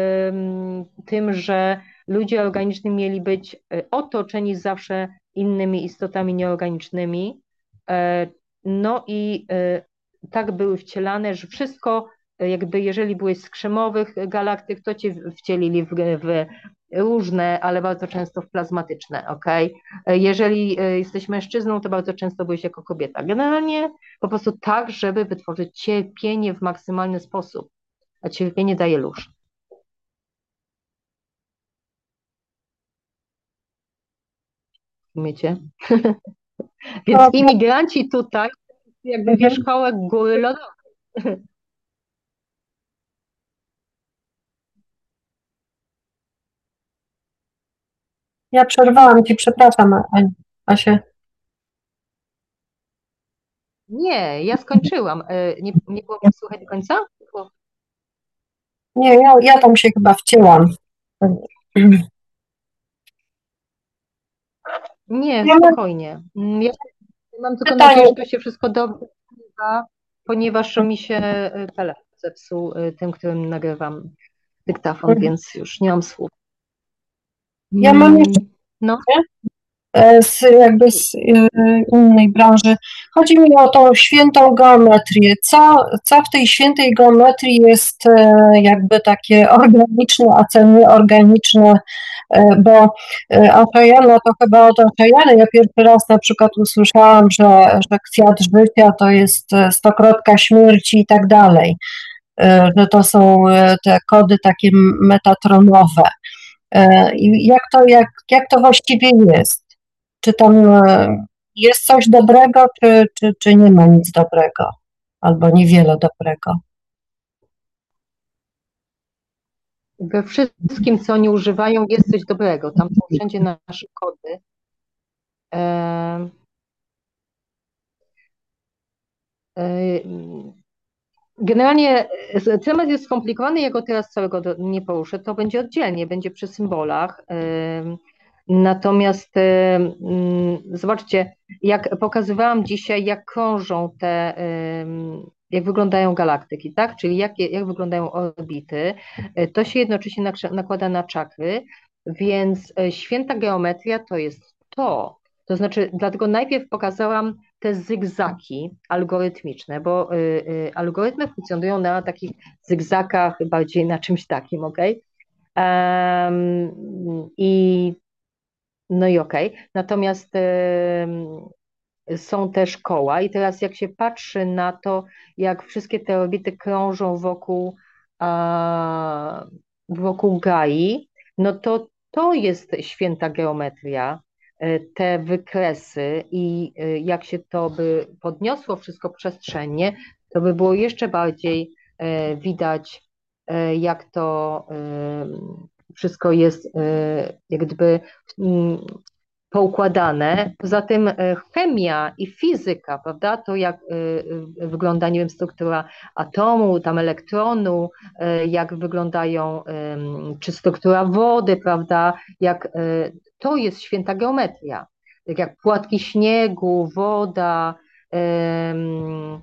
y, tym, że ludzie organiczni mieli być otoczeni zawsze innymi istotami nieorganicznymi. No i tak były wcielane, że wszystko, jakby jeżeli byłeś z krzemowych galaktyk, to cię wcielili w, w różne, ale bardzo często w plazmatyczne, ok? Jeżeli jesteś mężczyzną, to bardzo często byłeś jako kobieta. Generalnie po prostu tak, żeby wytworzyć cierpienie w maksymalny sposób, a cierpienie daje lóż. Rozumiecie? Więc imigranci tutaj jakby wierzchołek góry lodowej. Ja przerwałam ci, przepraszam, Asie. Nie, ja skończyłam. Nie, nie było mnie słuchać do końca? Nie, ja, ja tam się chyba wcięłam. Nie, Ja spokojnie. Ja mam tylko pytanie. nadzieję, że to się wszystko dobrze nagrywa, ponieważ mi się telefon zepsuł tym, którym nagrywam dyktafon, Mhm. więc już nie mam słów. Ja mam jeszcze No. z, jakby z innej branży. Chodzi mi o tą świętą geometrię. Co, co w tej świętej geometrii jest jakby takie organiczne, a co nieorganiczne, bo Achayana to chyba od Achayany. Ja pierwszy raz na przykład usłyszałam, że, że kwiat życia to jest stokrotka śmierci i tak dalej, że to są te kody takie metatronowe. I jak to, jak, jak to właściwie jest? Czy tam jest coś dobrego, czy, czy, czy nie ma nic dobrego? Albo niewiele dobrego? We wszystkim, co oni używają, jest coś dobrego. Tam są wszędzie nasze kody. E, e, Generalnie temat jest skomplikowany, ja go teraz całego nie poruszę, to będzie oddzielnie, będzie przy symbolach. Natomiast zobaczcie, jak pokazywałam dzisiaj, jak krążą te, jak wyglądają galaktyki, tak? Czyli jak, jak wyglądają orbity, to się jednocześnie nakłada na czakry, więc święta geometria to jest to, To znaczy, dlatego najpierw pokazałam te zygzaki algorytmiczne, bo y, y, algorytmy funkcjonują na takich zygzakach, bardziej na czymś takim, ok? Em, I no i okej. Natomiast em, są też koła i teraz jak się patrzy na to, jak wszystkie te orbity krążą wokół, a, wokół Gai, no to to jest święta geometria, e, te wykresy i e, jak się to by podniosło wszystko przestrzennie, to by było jeszcze bardziej e, widać, e, jak to e, wszystko jest e, jak gdyby mm, poukładane. Poza tym e, chemia i fizyka, prawda, to jak e, wygląda, nie wiem, struktura atomu, tam elektronu, e, jak wyglądają, em, czy struktura wody, prawda, jak e, to jest święta geometria. Tak jak płatki śniegu, woda, em,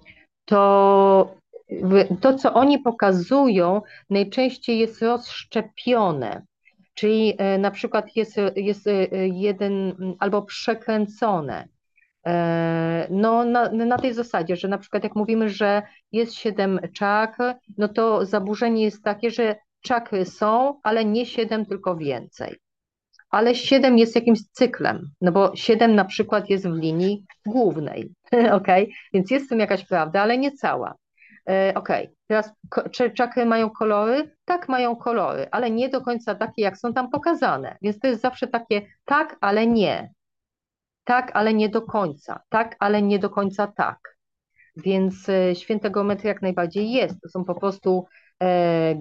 to w- to, co oni pokazują, najczęściej jest rozszczepione. Czyli e, na przykład jest, jest e, jeden mm, albo przekręcone. E, No, na, na tej zasadzie, że na przykład jak mówimy, że jest siedem czakr, no to zaburzenie jest takie, że czakry są, ale nie siedem, tylko więcej. Ale siedem jest jakimś cyklem, no bo siedem na przykład jest w linii głównej, ok? Więc jest w tym jakaś prawda, ale nie cała. E, Ok, teraz ko- czy czakry mają kolory? Tak, mają kolory, ale nie do końca takie, jak są tam pokazane. Więc to jest zawsze takie tak, ale nie. Tak, ale nie do końca. Tak, ale nie do końca tak. Więc e, święta geometria jak najbardziej jest. To są po prostu e,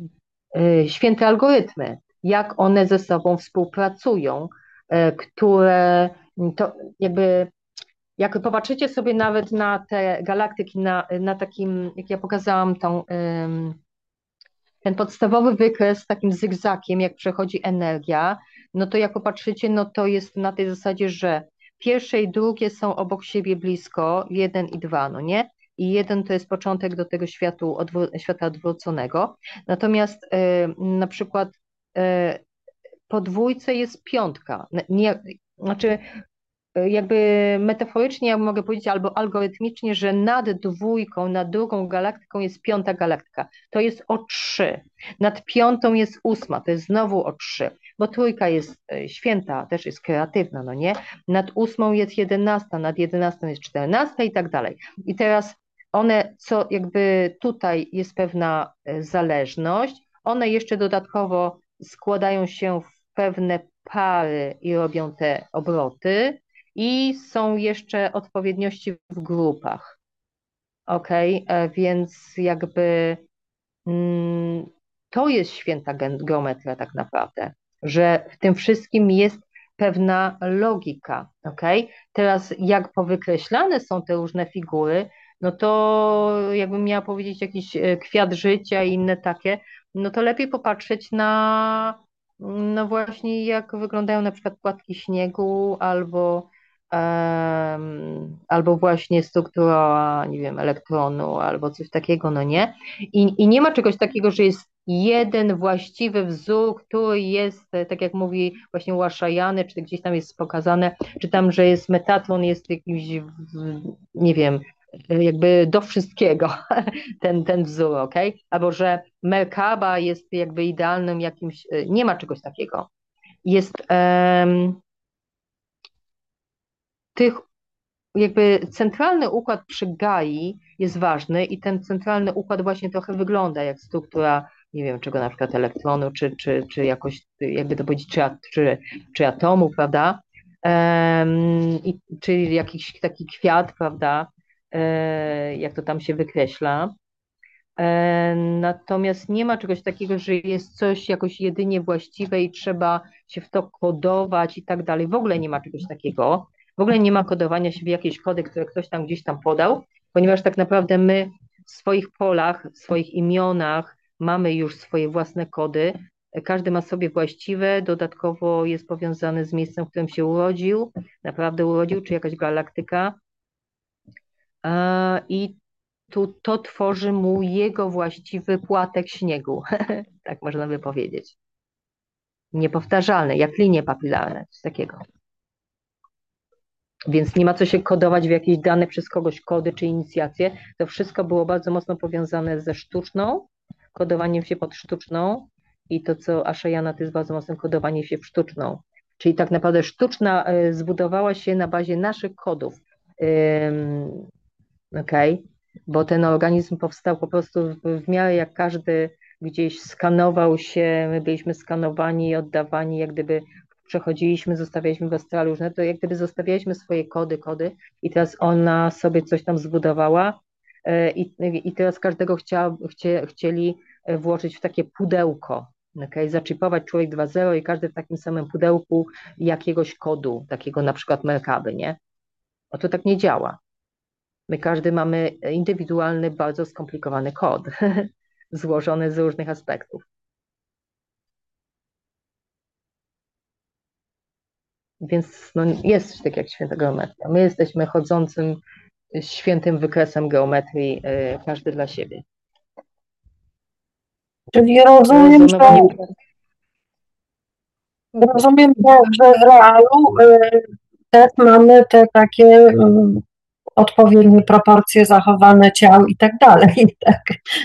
e, święte algorytmy, jak one ze sobą współpracują, e, które to jakby, jak popatrzycie sobie nawet na te galaktyki, na, na takim, jak ja pokazałam tą, em, ten podstawowy wykres z takim zygzakiem, jak przechodzi energia, no to jak popatrzycie, no to jest na tej zasadzie, że pierwsze i drugie są obok siebie blisko, jeden i dwa, no nie? I jeden to jest początek do tego światu, odwró- świata odwróconego. Natomiast e, na przykład e, po dwójce jest piątka. Nie, znaczy jakby metaforycznie ja mogę powiedzieć, albo algorytmicznie, że nad dwójką, nad drugą galaktyką jest piąta galaktyka. To jest o trzy. Nad piątą jest ósma, to jest znowu o trzy, bo trójka jest e, święta, też jest kreatywna, no nie? Nad ósmą jest jedenasta, nad jedenastą jest czternasta i tak dalej. I teraz one, co jakby tutaj jest pewna e, zależność, one jeszcze dodatkowo składają się w pewne pary i robią te obroty, i są jeszcze odpowiedniości w grupach. Ok, e, więc jakby mm, to jest święta gen- geometria tak naprawdę, że w tym wszystkim jest pewna logika. Ok, teraz jak powykreślane są te różne figury, no to jakbym miała powiedzieć jakiś e, kwiat życia i inne takie, no to lepiej popatrzeć na no właśnie jak wyglądają na przykład płatki śniegu albo em, albo właśnie struktura, nie wiem, elektronu, albo coś takiego, no nie? I, I nie ma czegoś takiego, że jest jeden właściwy wzór, który jest, e, tak jak mówi właśnie Łaszajany, czy gdzieś tam jest pokazane, czy tam, że jest Metatron, jest jakimś, w- nie wiem, e, jakby do wszystkiego ten, ten wzór, ok? Albo że Merkaba jest jakby idealnym jakimś, e, nie ma czegoś takiego. Jest em, tych jakby centralny układ przy Gai jest ważny i ten centralny układ właśnie trochę wygląda jak struktura, nie wiem czego, na przykład elektronu, czy, czy, czy jakoś, jakby to powiedzieć, czy, a- czy, czy atomu, prawda? Em, i, czy jakiś taki kwiat, prawda? E, jak to tam się wykreśla. E, Natomiast nie ma czegoś takiego, że jest coś jakoś jedynie właściwe i trzeba się w to kodować i tak dalej. W ogóle nie ma czegoś takiego. W ogóle nie ma kodowania się w jakieś kody, które ktoś tam gdzieś tam podał, ponieważ tak naprawdę my w swoich polach, w swoich imionach mamy już swoje własne kody. Każdy ma sobie właściwe, dodatkowo jest powiązany z miejscem, w którym się urodził, naprawdę urodził, czy jakaś galaktyka. A, I tu, to tworzy mu jego właściwy płatek śniegu, tak można by powiedzieć. Niepowtarzalny, jak linie papilarne, coś takiego. Więc nie ma co się kodować w jakieś dane przez kogoś, kody czy inicjacje. To wszystko było bardzo mocno powiązane ze sztuczną, kodowaniem się pod sztuczną i to, co Ashayana, to jest bardzo mocne kodowanie się w sztuczną. Czyli tak naprawdę sztuczna y, zbudowała się na bazie naszych kodów. Ym, okej? Bo ten organizm powstał po prostu w, w miarę jak każdy gdzieś skanował się, my byliśmy skanowani i oddawani, jak gdyby przechodziliśmy, zostawialiśmy w astralu różne, to jak gdyby zostawialiśmy swoje kody, kody i teraz ona sobie coś tam zbudowała e, i, i teraz każdego chciał, chcie, chcieli włożyć w takie pudełko, okay? Zaczipować człowiek dwa zero i każdy w takim samym pudełku jakiegoś kodu, takiego na przykład Merkaby, nie? No to tak nie działa. My każdy mamy indywidualny, bardzo skomplikowany kod, złożony z różnych aspektów. Więc no, jest coś takiego jak święta geometria. My jesteśmy chodzącym, świętym wykresem geometrii, y, każdy dla siebie. Czyli rozumiem, że, Rozumowanie... rozumiem, że, że w realu y, też mamy te takie y, odpowiednie proporcje zachowane ciał i tak dalej. Tak.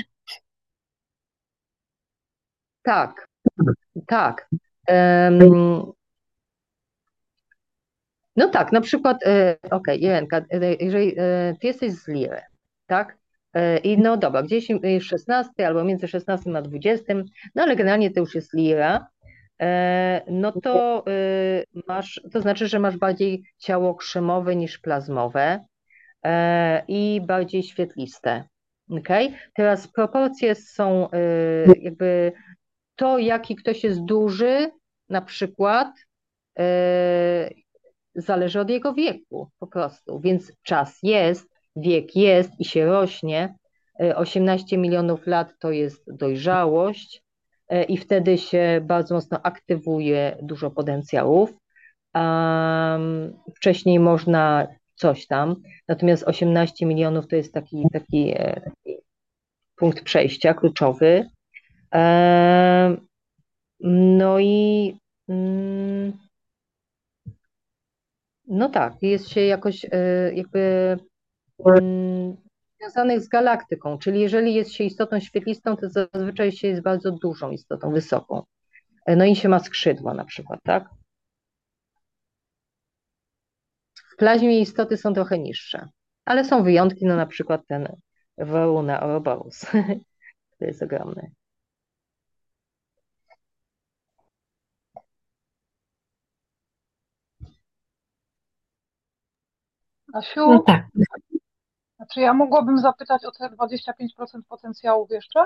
Tak, tak. Um, no tak, na przykład, e, okej, okay, Jelenka, e, jeżeli e, ty jesteś z Liry, tak? E, I no dobra, gdzieś w szesnastym albo między szesnastym a dwudziestym, no ale generalnie to już jest Lira, e, no to e, masz, to znaczy, że masz bardziej ciało krzemowe niż plazmowe e, i bardziej świetliste. Okay? Teraz proporcje są e, jakby to, jaki ktoś jest duży, na przykład, e, zależy od jego wieku po prostu. Więc czas jest, wiek jest i się rośnie. E, osiemnaście milionów lat to jest dojrzałość e, i wtedy się bardzo mocno aktywuje dużo potencjałów. Um, wcześniej można coś tam, natomiast osiemnaście milionów to jest taki, taki, e, taki punkt przejścia kluczowy. E, no i mm, no tak, jest się jakoś e, jakby mm, związanych z galaktyką, czyli jeżeli jest się istotą świetlistą, to zazwyczaj się jest bardzo dużą istotą, wysoką. E, No i się ma skrzydła na przykład, tak? W plazmie istoty są trochę niższe, ale są wyjątki, no na przykład ten Varuna Ouroboros, to jest ogromny. Asiu, No tak. czy ja mogłabym zapytać o te dwadzieścia pięć procent potencjałów jeszcze?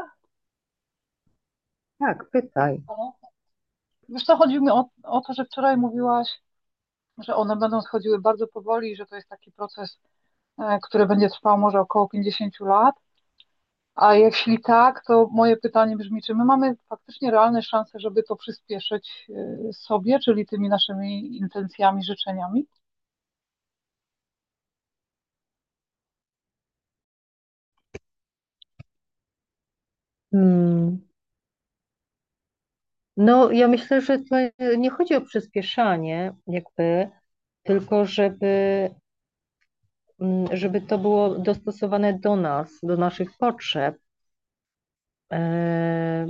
Tak, pytaj. Halo? Wiesz co, chodzi mi o, o to, że wczoraj mówiłaś, że one będą schodziły bardzo powoli, że to jest taki proces, e, który będzie trwał może około pięćdziesiąt lat. A jeśli tak, to moje pytanie brzmi, czy my mamy faktycznie realne szanse, żeby to przyspieszyć e, sobie, czyli tymi naszymi intencjami, życzeniami? Hmm. No, ja myślę, że to nie chodzi o przyspieszanie, jakby, tylko żeby, mm, żeby to było dostosowane do nas, do naszych potrzeb. E,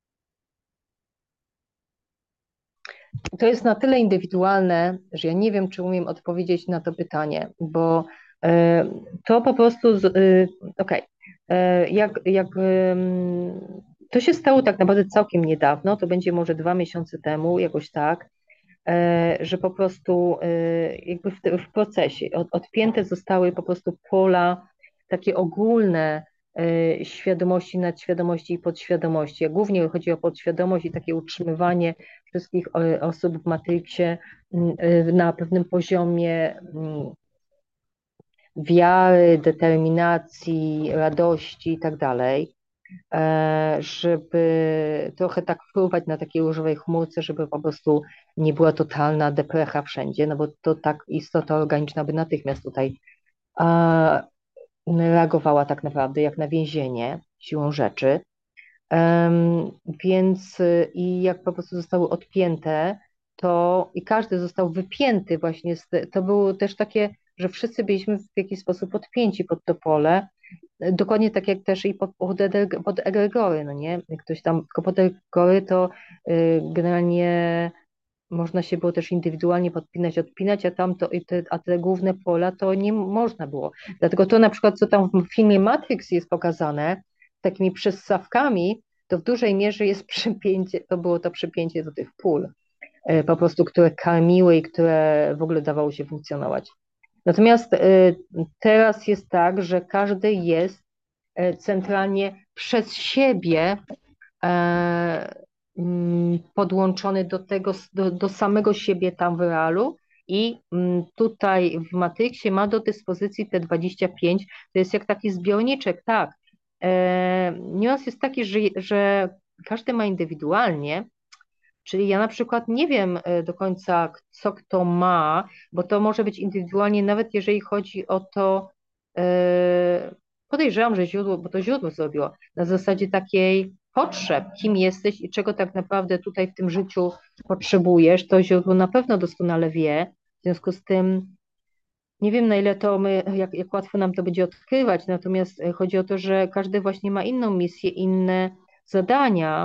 To jest na tyle indywidualne, że ja nie wiem, czy umiem odpowiedzieć na to pytanie, bo e, to po prostu, z- y, okej, e, jak, jak ym, to się stało tak naprawdę całkiem niedawno, to będzie może dwa miesiące temu, jakoś tak, e, że po prostu e, jakby w, w procesie od, odpięte zostały po prostu pola takie ogólne e, świadomości, nadświadomości i podświadomości. A głównie chodzi o podświadomość i takie utrzymywanie wszystkich e, osób w Matrixie m, e, na pewnym poziomie m, wiary, determinacji, radości i tak dalej, e, żeby trochę tak fruwać na takiej różowej chmurce, żeby po prostu nie była totalna deprecha wszędzie, no bo to tak istota organiczna by natychmiast tutaj a, reagowała tak naprawdę jak na więzienie siłą rzeczy. Em, Więc y, i jak po prostu zostały odpięte, to i każdy został wypięty właśnie, z, te- to było też takie, że wszyscy byliśmy w jakiś sposób podpięci pod to pole, dokładnie tak jak też i pod, pod, eg- pod egregory, no nie? Jak ktoś tam, tylko pod egregory to y, generalnie można się było też indywidualnie podpinać, odpinać, a tam to, i te, a te główne pola to nie można było. Dlatego to na przykład, co tam w filmie Matrix jest pokazane, takimi przessawkami, to w dużej mierze jest przypięcie, to było to przypięcie do tych pól, e, po prostu, które karmiły i które w ogóle dawało się funkcjonować. Natomiast e, teraz jest tak, że każdy jest e, centralnie przez siebie e, mm, podłączony do tego, do, do samego siebie tam w realu i mm, tutaj w Matrixie ma do dyspozycji te dwadzieścia pięć, to jest jak taki zbiorniczek, tak. E, niuans jest taki, że, że każdy ma indywidualnie, czyli ja na przykład nie wiem e, do końca, co kto ma, bo to może być indywidualnie, nawet jeżeli chodzi o to, e, podejrzewam, że źródło, bo to źródło zrobiło, na zasadzie takiej potrzeb, kim jesteś i czego tak naprawdę tutaj w tym życiu potrzebujesz, to źródło na pewno doskonale wie, w związku z tym nie wiem, na ile to my, jak, jak łatwo nam to będzie odkrywać, natomiast e, chodzi o to, że każdy właśnie ma inną misję, inne zadania,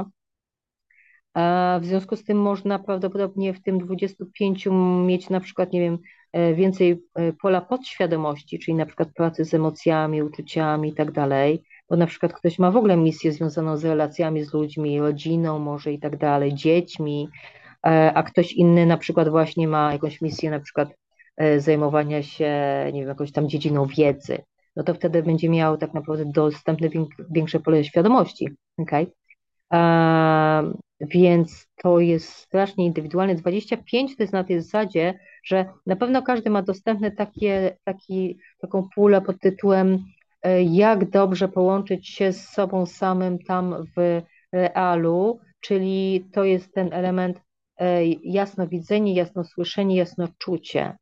a w związku z tym można prawdopodobnie w tym dwudziestu pięciu mieć na przykład, nie wiem, e, więcej e, pola podświadomości, czyli na przykład pracy z emocjami, uczuciami i tak dalej, bo na przykład ktoś ma w ogóle misję związaną z relacjami z ludźmi, rodziną może i tak dalej, dziećmi, e, a ktoś inny na przykład właśnie ma jakąś misję na przykład e, zajmowania się, nie wiem, jakąś tam dziedziną wiedzy, no to wtedy będzie miał tak naprawdę dostępne wiek- większe pole świadomości, okej? A, więc to jest strasznie indywidualne. dwadzieścia pięć to jest na tej zasadzie, że na pewno każdy ma dostępne takie, taki, taką pulę pod tytułem e, jak dobrze połączyć się z sobą samym tam w realu, czyli to jest ten element e, jasnowidzenie, jasnosłyszenie, jasnoczucie.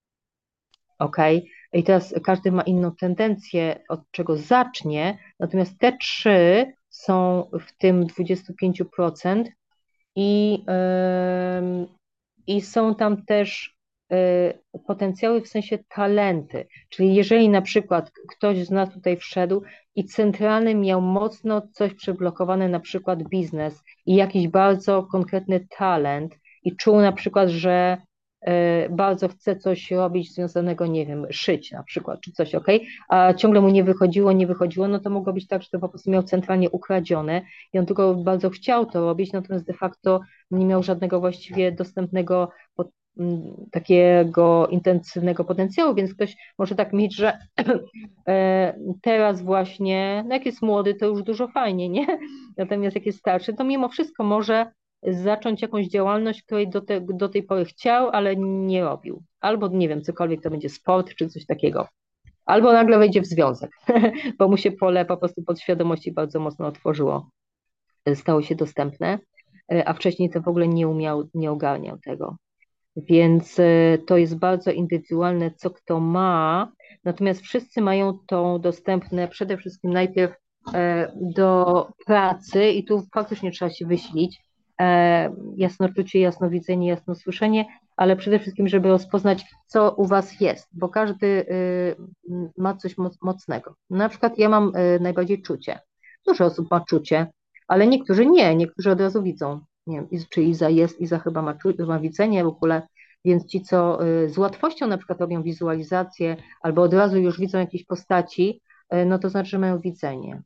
Ok? I teraz każdy ma inną tendencję, od czego zacznie, natomiast te trzy są w tym dwudziestu pięciu procent i, ym, i są tam też y, potencjały w sensie talenty. Czyli jeżeli na przykład ktoś z nas tutaj wszedł i centralny miał mocno coś przyblokowane, na przykład biznes i jakiś bardzo konkretny talent i czuł na przykład, że y, bardzo chce coś robić związanego, nie wiem, szyć na przykład, czy coś, ok, a ciągle mu nie wychodziło, nie wychodziło, no to mogło być tak, że to po prostu miał centralnie ukradzione i on tylko bardzo chciał to robić, natomiast de facto nie miał żadnego właściwie dostępnego pod, m, takiego intensywnego potencjału, więc ktoś może tak mieć, że e, teraz właśnie, no jak jest młody, to już dużo fajnie, nie? Natomiast jak jest starszy, to mimo wszystko może zacząć jakąś działalność, której do, te, do tej pory chciał, ale nie robił. Albo, nie wiem, cokolwiek to będzie sport, czy coś takiego. Albo nagle wejdzie w związek, bo mu się pole po prostu podświadomości bardzo mocno otworzyło, stało się dostępne, a wcześniej to w ogóle nie umiał, nie ogarniał tego. Więc e, to jest bardzo indywidualne, co kto ma, natomiast wszyscy mają to dostępne przede wszystkim najpierw e, do pracy i tu faktycznie trzeba się wysilić, e, jasnoczucie, jasnowidzenie, jasnosłyszenie, ale przede wszystkim, żeby rozpoznać, co u was jest, bo każdy e, ma coś moc- mocnego. Na przykład ja mam e, najbardziej czucie. Dużo osób ma czucie, ale niektórzy nie, niektórzy od razu widzą. Nie wiem, czy Iza jest, Iza chyba ma, czu- ma widzenie w ogóle, więc ci, co y, z łatwością na przykład robią wizualizację albo od razu już widzą jakieś postaci, y, no to znaczy, że mają widzenie.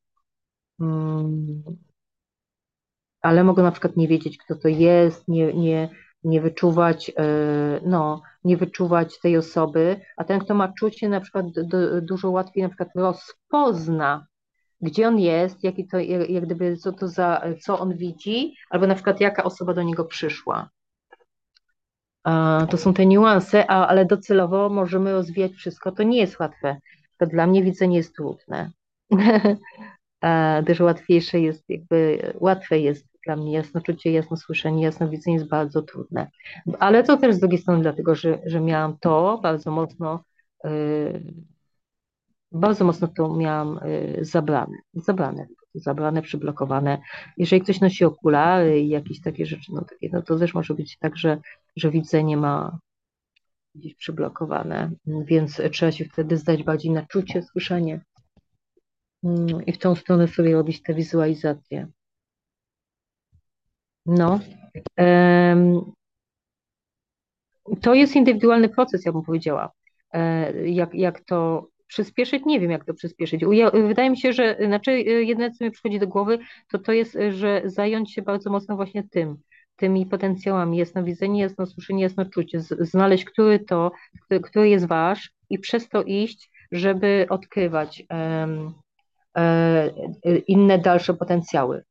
Mm, ale mogą na przykład nie wiedzieć, kto to jest, nie, nie, nie wyczuwać, y, no, nie wyczuwać tej osoby, a ten, kto ma czucie, na przykład d- dużo łatwiej na przykład rozpozna, gdzie on jest, jaki to, jak jak gdyby, co to za, co on widzi, albo na przykład jaka osoba do niego przyszła. A, to są te niuanse, a, ale docelowo możemy rozwijać wszystko. To nie jest łatwe. To dla mnie widzenie jest trudne. A też łatwiejsze jest, jakby łatwe jest dla mnie jasnoczucie, jasnosłyszenie, jasnowidzenie jest bardzo trudne. Ale to też z drugiej strony dlatego, że, że miałam to bardzo mocno, yy, bardzo mocno to miałam yy, zabrane, zabrane, zabrane, przyblokowane. Jeżeli ktoś nosi okulary i jakieś takie rzeczy, no, takie, no to też może być tak, że że widzenie ma gdzieś przyblokowane, więc trzeba się wtedy zdać bardziej na czucie, słyszenie mm, i w tą stronę sobie robić te wizualizacje. No. Em, To jest indywidualny proces, ja bym powiedziała. E, Jak, jak to przyspieszyć? Nie wiem, jak to przyspieszyć. Uja- Wydaje mi się, że znaczy, e, jedyne, co mi przychodzi do głowy, to to jest, e, że zająć się bardzo mocno właśnie tym, tymi potencjałami, jasnowidzenie, jasnosłyszenie, jasnoczucie, z- znaleźć, który to, który, który jest wasz i przez to iść, żeby odkrywać em, e, e, inne dalsze potencjały.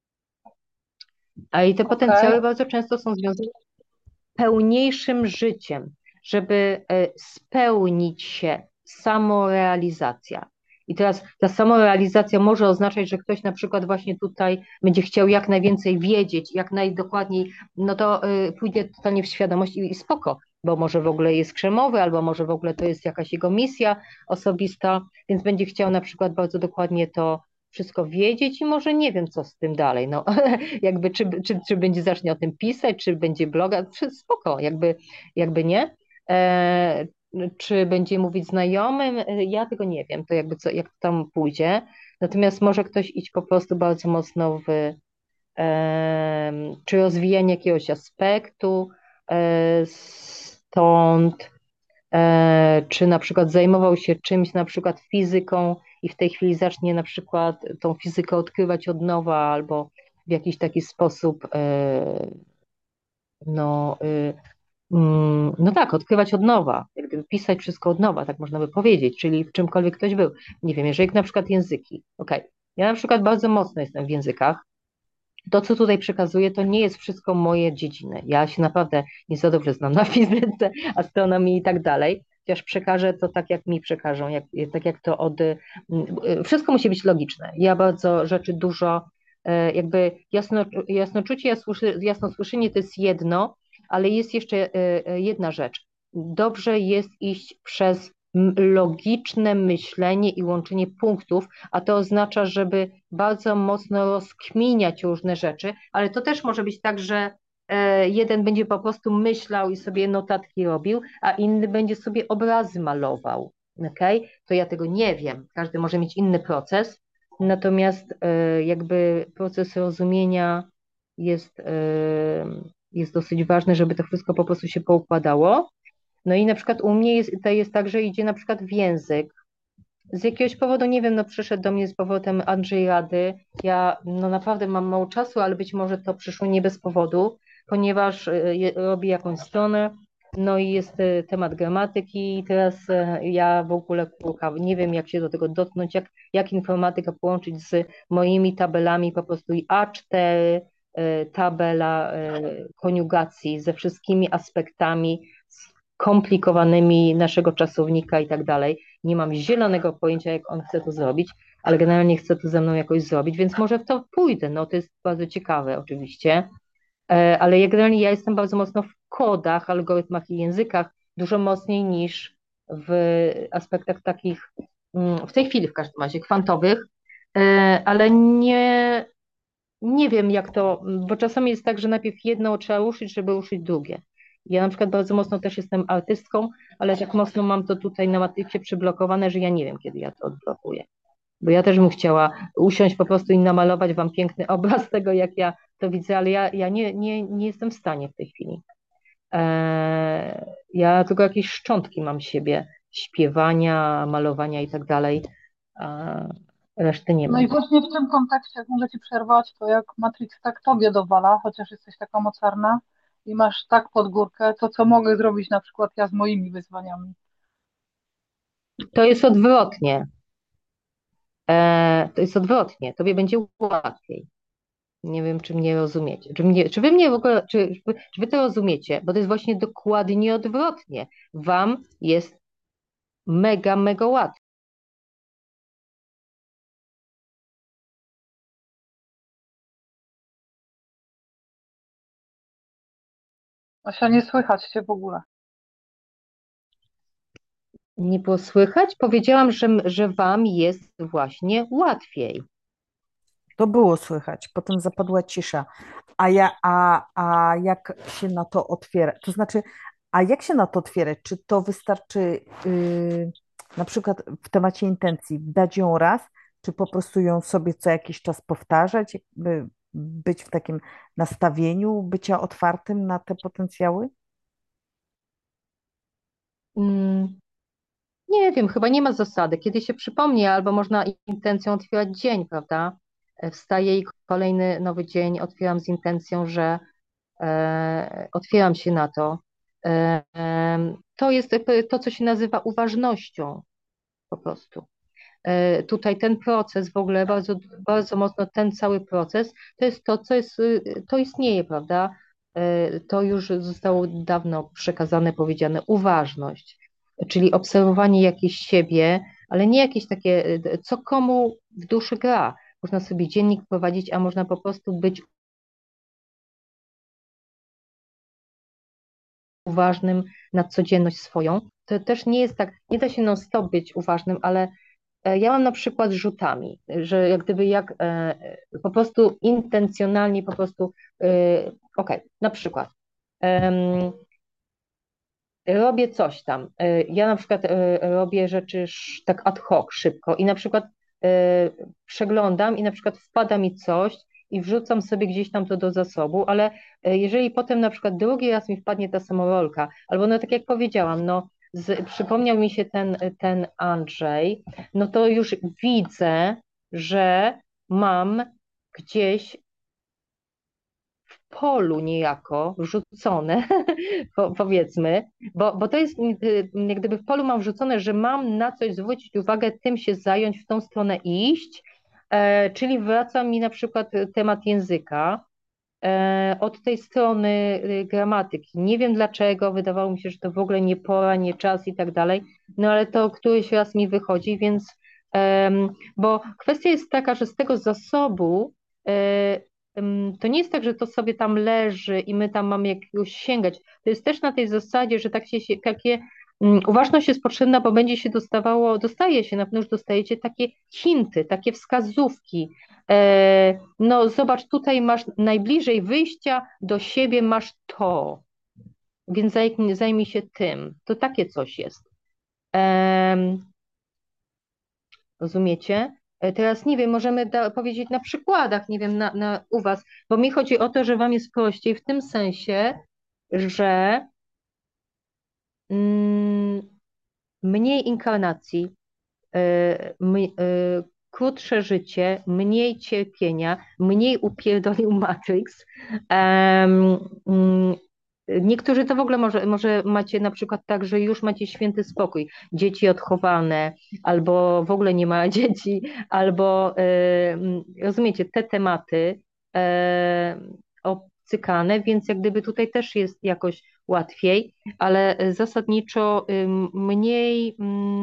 A i te Okej, potencjały bardzo często są związane pełniejszym życiem, żeby e, spełnić się, samorealizacja. I teraz ta samorealizacja może oznaczać, że ktoś na przykład właśnie tutaj będzie chciał jak najwięcej wiedzieć, jak najdokładniej, no to y, pójdzie totalnie w świadomość i, i spoko, bo może w ogóle jest krzemowy, albo może w ogóle to jest jakaś jego misja osobista, więc będzie chciał na przykład bardzo dokładnie to wszystko wiedzieć i może nie wiem, co z tym dalej. No, jakby czy, czy, czy będzie zacznie o tym pisać, czy będzie bloga, czy spoko, jakby, jakby nie. E, czy będzie mówić znajomym, e, ja tego nie wiem, to jakby co, jak to tam pójdzie. Natomiast może ktoś iść po prostu bardzo mocno w e, czy rozwijanie jakiegoś aspektu, e, stąd e, czy na przykład zajmował się czymś, na przykład fizyką i w tej chwili zacznie na przykład tą fizykę odkrywać od nowa albo w jakiś taki sposób e, no, y, mm, no tak, odkrywać od nowa, jak gdyby pisać wszystko od nowa, tak można by powiedzieć, czyli w czymkolwiek ktoś był. Nie wiem, jeżeli na przykład języki, okej, ja na przykład bardzo mocno jestem w językach, to, co tutaj przekazuję, to nie jest wszystko moje dziedziny. Ja się naprawdę nie za dobrze znam na fizyce, astronomii i tak dalej, chociaż przekażę to tak, jak mi przekażą, jak, tak jak to od... Wszystko musi być logiczne. Ja bardzo rzeczy dużo, e, jakby jasno, jasnoczucie, jasnosłyszy- jasnosłyszenie to jest jedno, ale jest jeszcze e, e, jedna rzecz. Dobrze jest iść przez m- logiczne myślenie i łączenie punktów, a to oznacza, żeby bardzo mocno rozkminiać różne rzeczy, ale to też może być tak, że e, jeden będzie po prostu myślał i sobie notatki robił, a inny będzie sobie obrazy malował. Okay? To ja tego nie wiem. Każdy może mieć inny proces, natomiast e, jakby proces rozumienia jest, e, jest dosyć ważny, żeby to wszystko po prostu się poukładało. No i na przykład u mnie jest, to jest tak, że idzie na przykład w język, z jakiegoś powodu, nie wiem, no przyszedł do mnie z powrotem Andrzej Rady. Ja no naprawdę mam mało czasu, ale być może to przyszło nie bez powodu, ponieważ y, je- robię jakąś stronę, no i jest y, temat gramatyki i teraz y, ja w ogóle kurka, nie wiem, jak się do tego dotknąć, jak, jak informatykę połączyć z moimi tabelami, po prostu i A cztery, y, tabela y, koniugacji ze wszystkimi aspektami skomplikowanymi naszego czasownika i tak dalej. Nie mam zielonego pojęcia, jak on chce to zrobić, ale generalnie chce to ze mną jakoś zrobić, więc może w to pójdę. No to jest bardzo ciekawe oczywiście, E, ale ja generalnie ja jestem bardzo mocno w kodach, algorytmach i językach, dużo mocniej niż w aspektach takich, mm, w tej chwili w każdym razie, kwantowych, E, ale nie, nie wiem jak to, bo czasami jest tak, że najpierw jedno trzeba ruszyć, żeby ruszyć drugie. Ja na przykład bardzo mocno też jestem artystką, ale tak mocno mam to tutaj na matrycie przyblokowane, że ja nie wiem, kiedy ja to odblokuję. Bo ja też bym chciała usiąść po prostu i namalować wam piękny obraz tego, jak ja to widzę, ale ja, ja nie, nie, nie jestem w stanie w tej chwili. Eee, ja tylko jakieś szczątki mam siebie, śpiewania, malowania i tak dalej, a reszty nie no i mam. właśnie w tym kontekście, jak mogę Ci przerwać, to jak Matrix tak Tobie dowala, chociaż jesteś taka mocarna i masz tak pod górkę, to co mogę zrobić na przykład ja z moimi wyzwaniami? To jest odwrotnie. Eee, to jest odwrotnie. Tobie będzie łatwiej. Nie wiem, czy mnie rozumiecie. Czy, mnie, czy wy mnie w ogóle, czy, czy wy to rozumiecie? Bo to jest właśnie dokładnie odwrotnie. Wam jest mega, mega łatwo. Asia, nie słychać Cię w ogóle. Nie było słychać? Powiedziałam, że, że wam jest właśnie łatwiej. To było słychać, potem zapadła cisza. A, ja, a, a jak się na to otwiera? To znaczy, a jak się na to otwierać? Czy to wystarczy yy, na przykład w temacie intencji dać ją raz, czy po prostu ją sobie co jakiś czas powtarzać, jakby być w takim nastawieniu bycia otwartym na te potencjały? Mm, Nie wiem, chyba nie ma zasady. Kiedy się przypomni, albo można intencją otwierać dzień, prawda? E, Wstaję i kolejny nowy dzień otwieram z intencją, że e, otwieram się na to. E, em, to jest jakby to, co się nazywa uważnością po prostu. E, tutaj ten proces w ogóle, bardzo, bardzo mocno ten cały proces, to jest to, co jest, y, to istnieje, prawda? E, To już zostało dawno przekazane, powiedziane, uważność, czyli obserwowanie jakieś siebie, ale nie jakieś takie, y, co komu w duszy gra. Można sobie dziennik prowadzić, a można po prostu być uważnym na codzienność swoją. To też nie jest tak, nie da się non-stop być uważnym, ale e, ja mam na przykład z rzutami, że jak gdyby jak e, po prostu intencjonalnie po prostu, e, okej, na przykład em, robię coś tam. E, Ja na przykład e, robię rzeczy sz- tak ad hoc, szybko i na przykład e, przeglądam i na przykład wpada mi coś i wrzucam sobie gdzieś tam to do zasobu, ale e, jeżeli potem na przykład drugi raz mi wpadnie ta samorolka, albo no tak jak powiedziałam, no z, przypomniał mi się ten, ten Andrzej, no to już widzę, że mam gdzieś polu niejako wrzucone, po, powiedzmy, bo, bo to jest y, jak gdyby w polu mam wrzucone, że mam na coś zwrócić uwagę, tym się zająć, w tą stronę iść, e, czyli wraca mi na przykład temat języka, e, od tej strony y, gramatyki. Nie wiem dlaczego, wydawało mi się, że to w ogóle nie pora, nie czas i tak dalej, no ale to któryś raz mi wychodzi, więc em, bo kwestia jest taka, że z tego zasobu e, em, to nie jest tak, że to sobie tam leży i my tam mamy jakiegoś sięgać. To jest też na tej zasadzie, że tak się, się takie mm, uważność jest potrzebna, bo będzie się dostawało, dostaje się, na pewno już dostajecie takie hinty, takie wskazówki. E, no zobacz, tutaj masz najbliżej wyjścia do siebie masz to, więc zajmij, zajmij się tym. To takie coś jest. Em, rozumiecie? E, Teraz nie wiem, możemy da, powiedzieć na przykładach, nie wiem, na, na, u was, bo mi chodzi o to, że wam jest prościej w tym sensie, że mm, mniej inkarnacji, e, my- e, krótsze życie, mniej cierpienia, mniej upierdolił Matrix. Em, mm, Niektórzy to w ogóle może, może macie na przykład tak, że już macie święty spokój, dzieci odchowane, albo w ogóle nie ma dzieci, albo e, mm, rozumiecie, te tematy e, obcykane, więc jak gdyby tutaj też jest jakoś łatwiej, ale zasadniczo ym, mniej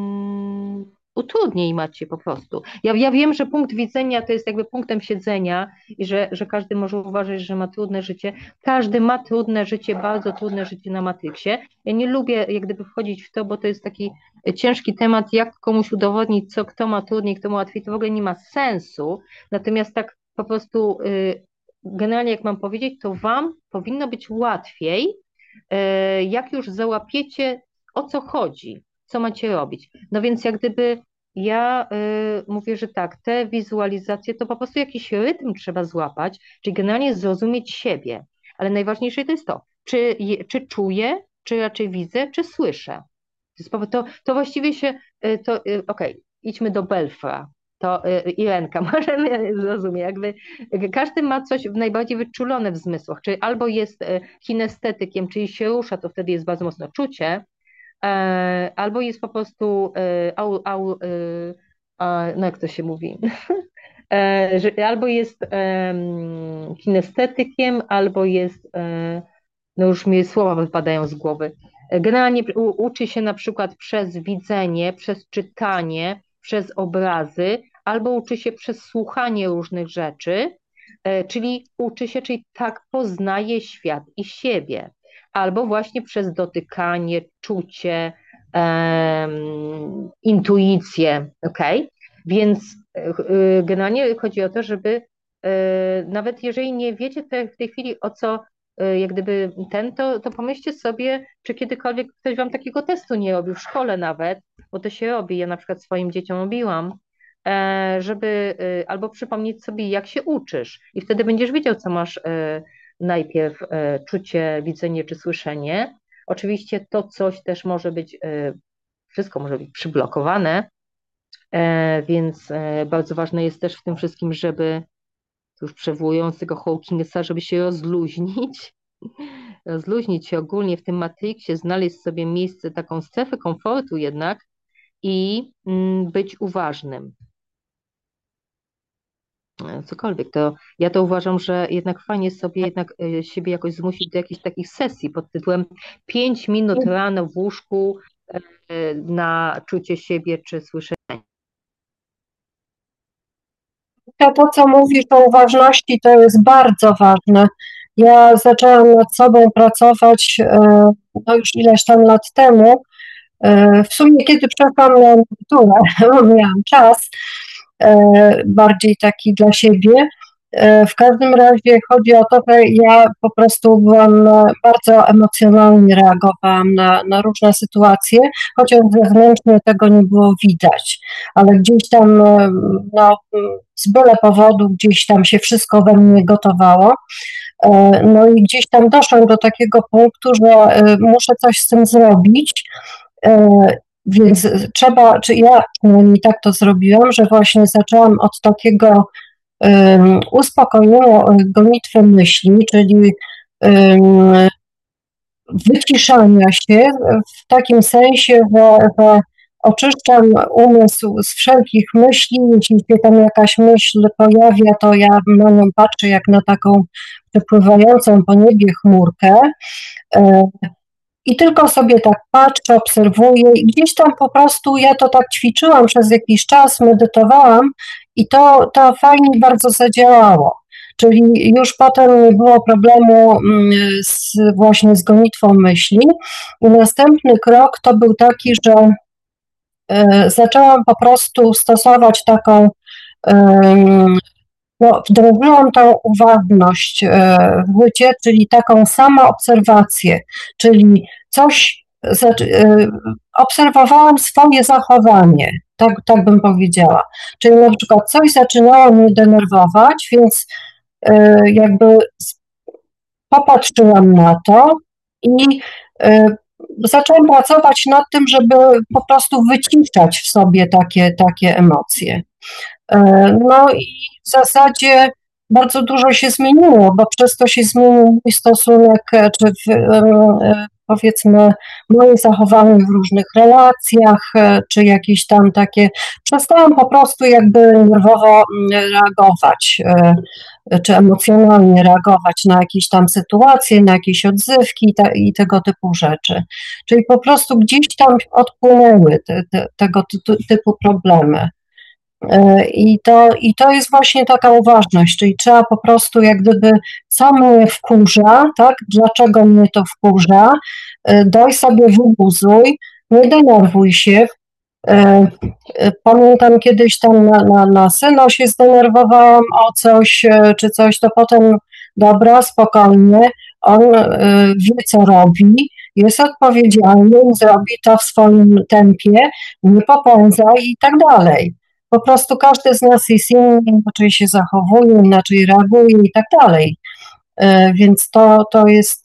mm, utrudnień macie po prostu. Ja, ja wiem, że punkt widzenia to jest jakby punktem siedzenia i że, że każdy może uważać, że ma trudne życie. Każdy ma trudne życie, bardzo trudne życie na Matrixie. Ja nie lubię jak gdyby wchodzić w to, bo to jest taki ciężki temat, jak komuś udowodnić, co kto ma trudniej, kto ma łatwiej, to w ogóle nie ma sensu. Natomiast tak po prostu y, generalnie jak mam powiedzieć, to wam powinno być łatwiej, y, jak już załapiecie, o co chodzi, co macie robić. No więc jak gdyby ja y, mówię, że tak, te wizualizacje to po prostu jakiś rytm trzeba złapać, czyli generalnie zrozumieć siebie. Ale najważniejsze to jest to, czy, je- czy czuję, czy raczej widzę, czy słyszę. To, jest po- to, to właściwie się, y, to y, okej, idźmy do Belfra. To y, Irenka, możemy zrozumieć, jakby każdy ma coś najbardziej wyczulone w zmysłach, czyli albo jest y, kinestetykiem, czyli się rusza, to wtedy jest bardzo mocno czucie, e, albo jest po prostu e, au, au, e, a, no jak to się mówi, e, że albo jest em, kinestetykiem, albo jest, e, no już mi słowa wypadają z głowy. E, Generalnie u, uczy się na przykład przez widzenie, przez czytanie, przez obrazy, albo uczy się przez słuchanie różnych rzeczy, e, czyli uczy się, czyli tak poznaje świat i siebie, albo właśnie przez dotykanie, czucie, em, intuicję, ok? Więc e, generalnie chodzi o to, żeby nawet jeżeli nie wiecie te, w tej chwili o co, jak gdyby ten, to, to pomyślcie sobie, czy kiedykolwiek ktoś wam takiego testu nie robił, w szkole nawet, bo to się robi, ja na przykład swoim dzieciom robiłam, żeby albo przypomnieć sobie, jak się uczysz i wtedy będziesz wiedział, co masz najpierw czucie, widzenie czy słyszenie. Oczywiście to coś też może być, wszystko może być przyblokowane, więc bardzo ważne jest też w tym wszystkim, żeby, już przywołując tego Hawkingsa, żeby się rozluźnić, rozluźnić się ogólnie w tym Matrixie, znaleźć sobie miejsce, taką strefę komfortu jednak i być uważnym. Cokolwiek, to ja to uważam, że jednak fajnie sobie jednak siebie jakoś zmusić do jakichś takich sesji pod tytułem pięć minut rano w łóżku na czucie siebie czy słyszenie. To, co mówisz o uważności, to jest bardzo ważne. Ja zaczęłam nad sobą pracować no już ileś tam lat temu. W sumie, kiedy przeszłam na emeryturę, miałam czas bardziej taki dla siebie. W każdym razie chodzi o to, że ja po prostu byłam bardzo emocjonalnie reagowałam na, na różne sytuacje, chociaż zewnętrznie tego nie było widać, ale gdzieś tam no, z byle powodu gdzieś tam się wszystko we mnie gotowało. No i gdzieś tam doszłam do takiego punktu, że muszę coś z tym zrobić. Więc trzeba, czy ja przynajmniej tak to zrobiłam, że właśnie zaczęłam od takiego um, uspokojenia gonitwy myśli, czyli um, wyciszania się w takim sensie, że, że oczyszczam umysł z wszelkich myśli, jeśli się tam jakaś myśl pojawia, to ja na nią patrzę jak na taką przepływającą po niebie chmurkę. I tylko sobie tak patrzę, obserwuję i gdzieś tam po prostu ja to tak ćwiczyłam przez jakiś czas, medytowałam i to, to fajnie bardzo zadziałało. Czyli już potem nie było problemu z, właśnie z gonitwą myśli. I następny krok to był taki, że y, zaczęłam po prostu stosować taką y, no, wdrożyłam tą uważność w życie, czyli taką samoobserwację, czyli coś, obserwowałam swoje zachowanie, tak, tak bym powiedziała. Czyli na przykład coś zaczynało mnie denerwować, więc jakby popatrzyłam na to i zaczęłam pracować nad tym, żeby po prostu wyciszać w sobie takie, takie emocje. No i w zasadzie bardzo dużo się zmieniło, bo przez to się zmienił mój stosunek, czy w, powiedzmy moje zachowanie w różnych relacjach, czy jakieś tam takie, przestałam po prostu jakby nerwowo reagować, czy emocjonalnie reagować na jakieś tam sytuacje, na jakieś odzywki i tego typu rzeczy. Czyli po prostu gdzieś tam odpłynęły te, te, tego typu problemy. I to, I to jest właśnie taka uważność, czyli trzeba po prostu jak gdyby, co mnie wkurza, tak, dlaczego mnie to wkurza, daj sobie wyluzuj, nie denerwuj się. Pamiętam kiedyś tam na, na, na syna się zdenerwowałam o coś, czy coś, to potem dobra, spokojnie, on wie co robi, jest odpowiedzialny, zrobi to w swoim tempie, nie popędza i tak dalej. Po prostu każdy z nas jest inny, inaczej się zachowuje, inaczej reaguje i tak dalej. Więc to, to jest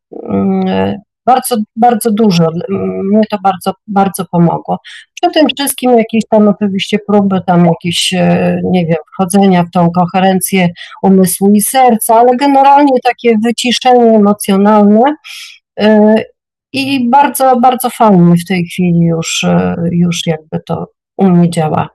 bardzo, bardzo dużo. Mnie to bardzo, bardzo pomogło. Przy tym wszystkim jakieś tam oczywiście próby, tam jakieś, nie wiem, wchodzenia w tą koherencję umysłu i serca, ale generalnie takie wyciszenie emocjonalne i bardzo, bardzo fajnie w tej chwili już, już jakby to u mnie działa.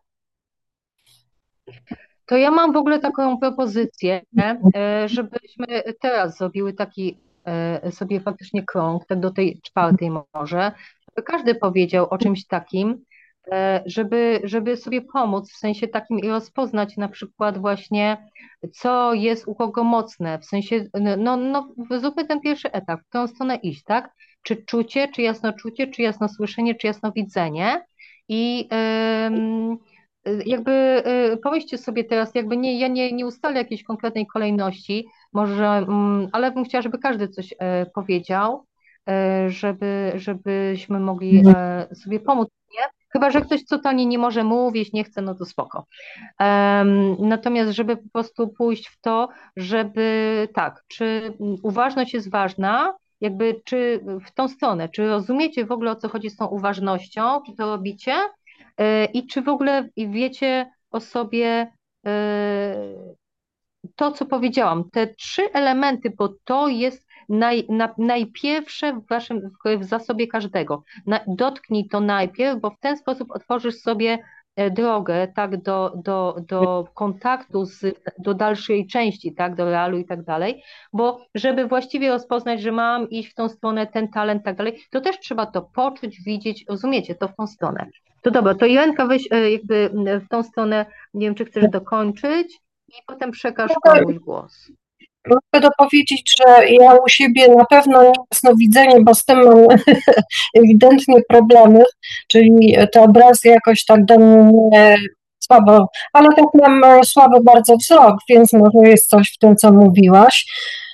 To ja mam w ogóle taką propozycję, żebyśmy teraz zrobiły taki sobie faktycznie krąg, tak do tej czwartej może, żeby każdy powiedział o czymś takim, żeby, żeby sobie pomóc w sensie takim i rozpoznać na przykład właśnie, co jest u kogo mocne, w sensie, no, no zróbmy ten pierwszy etap, w którą stronę iść, tak? Czy czucie, czy jasnoczucie, czy jasnosłyszenie, czy jasnowidzenie i ym, y, jakby y, pomyślcie sobie teraz, jakby nie, ja nie, nie ustalę jakiejś konkretnej kolejności, może, mm, ale bym chciała, żeby każdy coś e, powiedział, e, żeby, żebyśmy mogli e, sobie pomóc. Nie? Chyba, że ktoś totalnie nie może mówić, nie chce, no to spoko. Em, Natomiast, żeby po prostu pójść w to, żeby tak, czy uważność jest ważna, jakby czy w tą stronę, czy rozumiecie w ogóle o co chodzi z tą uważnością, czy to robicie e, i czy w ogóle wiecie o sobie e, to, co powiedziałam, te trzy elementy, bo to jest naj, na, najpierwsze w waszym w zasobie każdego. Na, dotknij to najpierw, bo w ten sposób otworzysz sobie e, drogę tak do, do, do kontaktu z, do dalszej części, tak, do realu i tak dalej, bo żeby właściwie rozpoznać, że mam iść w tą stronę, ten talent i tak dalej, to też trzeba to poczuć, widzieć, rozumiecie, to w tą stronę. To dobra, to Jolenka weź e, jakby w tą stronę, nie wiem, czy chcesz dokończyć, i potem przekaż komuś głos. Mogę dopowiedzieć, że ja u siebie na pewno nie jasnowidzenie, bo z tym mam ewidentnie problemy, czyli te obrazy jakoś tak do mnie słabo, ale tak mam słaby bardzo wzrok, więc może jest coś w tym, co mówiłaś.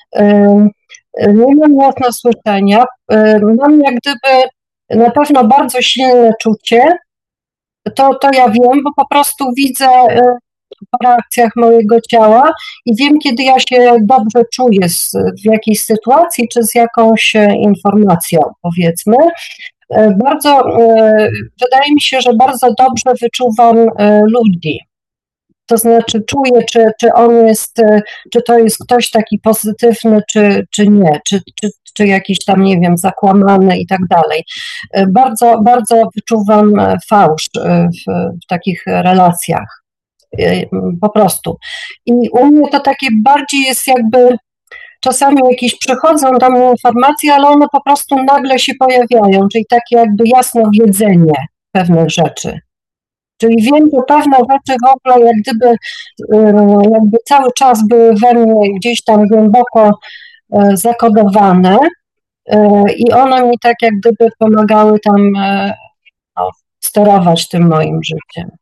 Nie mam jasnosłyszenia, mam jak gdyby na pewno bardzo silne czucie, to, to ja wiem, bo po prostu widzę po reakcjach mojego ciała i wiem, kiedy ja się dobrze czuję z, w jakiejś sytuacji, czy z jakąś informacją, powiedzmy. Bardzo, wydaje mi się, że bardzo dobrze wyczuwam ludzi. To znaczy czuję, czy, czy on jest, czy to jest ktoś taki pozytywny, czy, czy nie, czy, czy, czy jakiś tam, nie wiem, zakłamany i tak dalej. Bardzo, bardzo wyczuwam fałsz w, w takich relacjach. Po prostu. I u mnie to takie bardziej jest jakby, czasami jakieś przychodzą do mnie informacje, ale one po prostu nagle się pojawiają, czyli takie jakby jasnowiedzenie pewnych rzeczy. Czyli wiem, że pewne rzeczy w ogóle jak gdyby jakby cały czas były we mnie gdzieś tam głęboko zakodowane i one mi tak jak gdyby pomagały tam no, sterować tym moim życiem.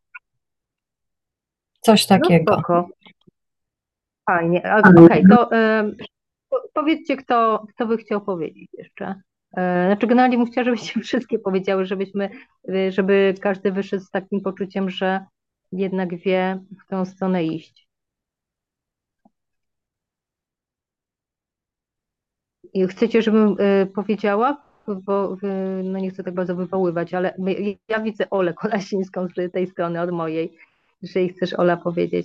Coś takiego. No spoko. Fajnie. Okej, okay, to y, powiedzcie, kto, kto by chciał powiedzieć jeszcze. Y, znaczy generalnie bym chciała, żebyście wszystkie powiedziały, żebyśmy, żeby każdy wyszedł z takim poczuciem, że jednak wie, w którą stronę iść. I chcecie, żebym y, powiedziała? Bo y, no nie chcę tak bardzo wywoływać, ale my, ja widzę Olę Kolasińską z tej strony, od mojej. Jeżeli chcesz, Ola, powiedzieć.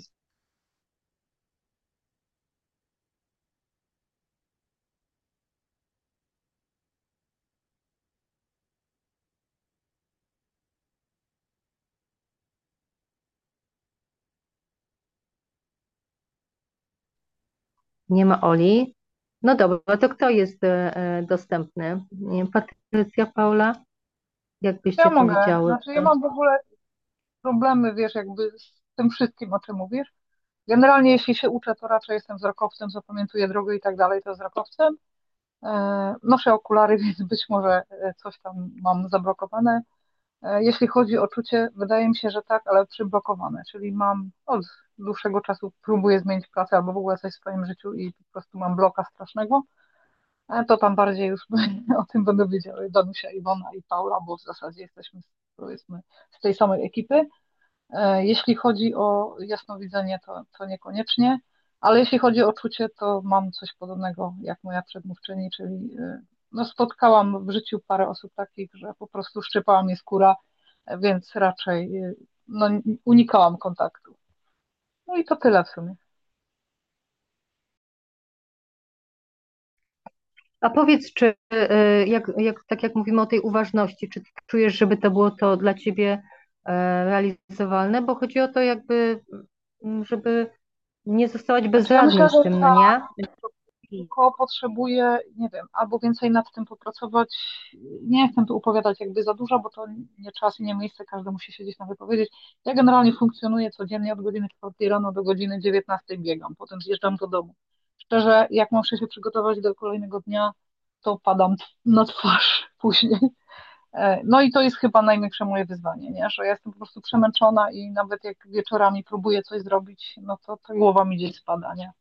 Nie ma Oli. No dobra, to kto jest e, dostępny? Nie wiem, Patrycja, Paula? Jakbyście Ja mogę, powiedziały? znaczy ja mam w ogóle problemy, wiesz, jakby z tym wszystkim, o czym mówisz. Generalnie jeśli się uczę, to raczej jestem wzrokowcem, zapamiętuję drogę i tak dalej, to wzrokowcem. E, Noszę okulary, więc być może e, coś tam mam zablokowane. E, Jeśli chodzi o czucie, wydaje mi się, że tak, ale przyblokowane, czyli mam od dłuższego czasu próbuję zmienić pracę albo w ogóle coś w swoim życiu i po prostu mam bloka strasznego. E, To tam bardziej już o tym będą wiedziały Danusia, Iwona i Paula, bo w zasadzie jesteśmy powiedzmy z tej samej ekipy. E, Jeśli chodzi o jasnowidzenie, to, to niekoniecznie, ale jeśli chodzi o czucie, to mam coś podobnego jak moja przedmówczyni, czyli e, no, spotkałam w życiu parę osób takich, że po prostu szczypała mnie skóra, e, więc raczej e, no, unikałam kontaktu. No i to tyle w sumie. A powiedz, czy e, jak, jak, tak jak mówimy o tej uważności, czy czujesz, żeby to było to dla ciebie e, realizowalne? Bo chodzi o to jakby, m, żeby nie zostawać Znaczy ja myślę, bezradnym że w tym, no nie? tylko potrzebuję, nie wiem, albo więcej nad tym popracować. Nie chcę tu opowiadać jakby za dużo, bo to nie czas i nie miejsce, każdy musi siedzieć na wypowiedzieć. Ja generalnie funkcjonuję codziennie od godziny czwartej rano do godziny dziewiętnastej biegam, potem zjeżdżam do domu. Szczerze, jak muszę się przygotować do kolejnego dnia, to padam na twarz później. No i to jest chyba największe moje wyzwanie, nie? Że ja jestem po prostu przemęczona i nawet jak wieczorami próbuję coś zrobić, no to, to głowa mi gdzieś spada, nie?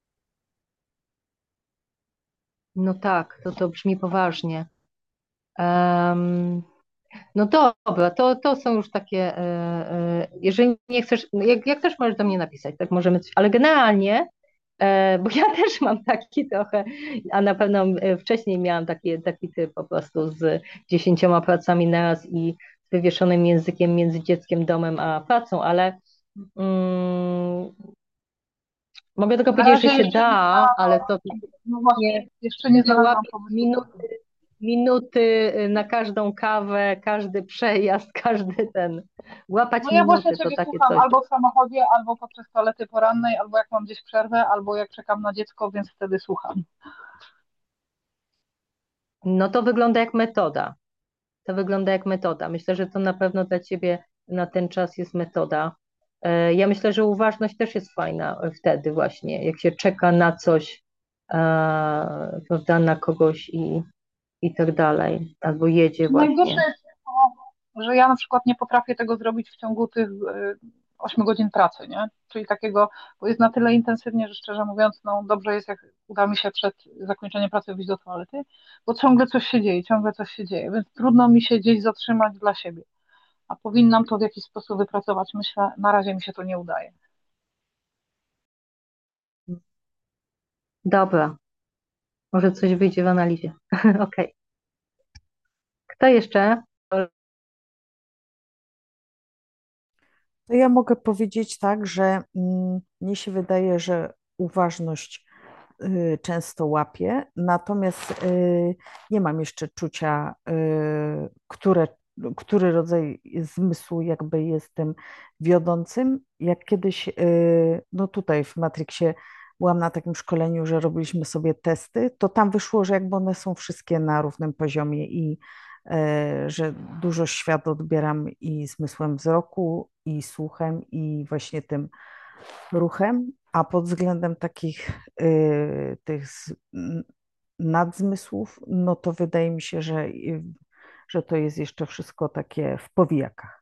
No tak, to to brzmi poważnie. Em, no dobra, to, to są już takie, e, e, jeżeli nie chcesz, no jak, jak też możesz do mnie napisać, tak możemy coś, ale generalnie, e, bo ja też mam taki trochę, a na pewno e, wcześniej miałam taki, taki typ po prostu z dziesięcioma pracami naraz i z wywieszonym językiem między dzieckiem, domem a pracą, ale mm, mogę tylko Na powiedzieć, że razie się jeszcze da, nie ale znalazłam, to no nie, właśnie, jeszcze nie że znalazłam łapie pomysłu. minuty, minuty na każdą kawę, każdy przejazd, każdy ten, łapać No ja właśnie minuty, to Ciebie takie słucham coś. albo w samochodzie, albo podczas toalety porannej, albo jak mam gdzieś przerwę, albo jak czekam na dziecko, więc wtedy słucham. No to wygląda jak metoda. To wygląda jak metoda. Myślę, że to na pewno dla Ciebie na ten czas jest metoda. E, Ja myślę, że uważność też jest fajna wtedy właśnie, jak się czeka na coś, e, prawda, na kogoś i, i tak dalej, albo jedzie Najgorsze właśnie. jest to, że ja na przykład nie potrafię tego zrobić w ciągu tych ośmiu godzin pracy, nie? Czyli takiego, bo jest na tyle intensywnie, że szczerze mówiąc, no dobrze jest, jak uda mi się przed zakończeniem pracy wyjść do toalety, bo ciągle coś się dzieje, ciągle coś się dzieje, więc trudno mi się gdzieś zatrzymać dla siebie. A powinnam to w jakiś sposób wypracować. Myślę, na razie mi się to nie udaje. Dobra, może coś wyjdzie w analizie. Okej. Kto jeszcze? To ja mogę powiedzieć tak, że mm, mnie się wydaje, że uważność y, często łapie, natomiast y, nie mam jeszcze czucia, y, które, który rodzaj zmysłu jakby jest tym wiodącym. Jak kiedyś, y, no tutaj w Matrixie byłam na takim szkoleniu, że robiliśmy sobie testy, to tam wyszło, że jakby one są wszystkie na równym poziomie i e, że dużo świat odbieram i zmysłem wzroku, i słuchem, i właśnie tym ruchem, a pod względem takich y, tych z, n- nadzmysłów, no to wydaje mi się, że, y, że to jest jeszcze wszystko takie w powijakach.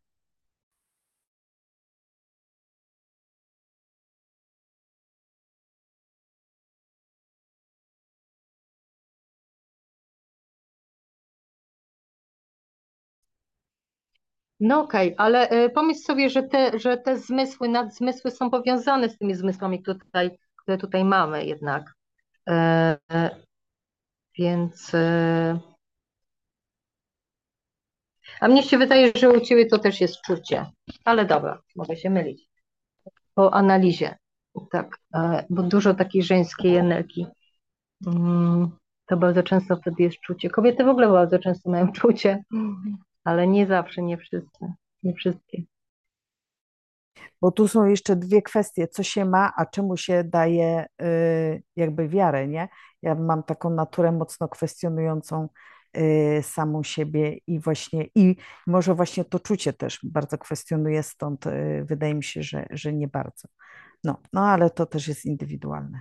No okej, ale y, pomyśl sobie, że te, że te zmysły, nadzmysły są powiązane z tymi zmysłami, które tutaj, które tutaj mamy jednak. E, e, więc, e, a mnie się wydaje, że u Ciebie to też jest czucie. Ale dobra, mogę się mylić. Po analizie, tak, e, bo dużo takiej żeńskiej energii. Mm, to bardzo często wtedy jest czucie. Kobiety w ogóle bardzo często mają czucie, ale nie zawsze, nie wszyscy, nie wszystkie. Bo tu są jeszcze dwie kwestie, co się ma, a czemu się daje y, jakby wiarę, nie? Ja mam taką naturę mocno kwestionującą y, samą siebie i właśnie, i może właśnie to czucie też bardzo kwestionuję, stąd y, wydaje mi się, że, że nie bardzo. No, no, ale to też jest indywidualne.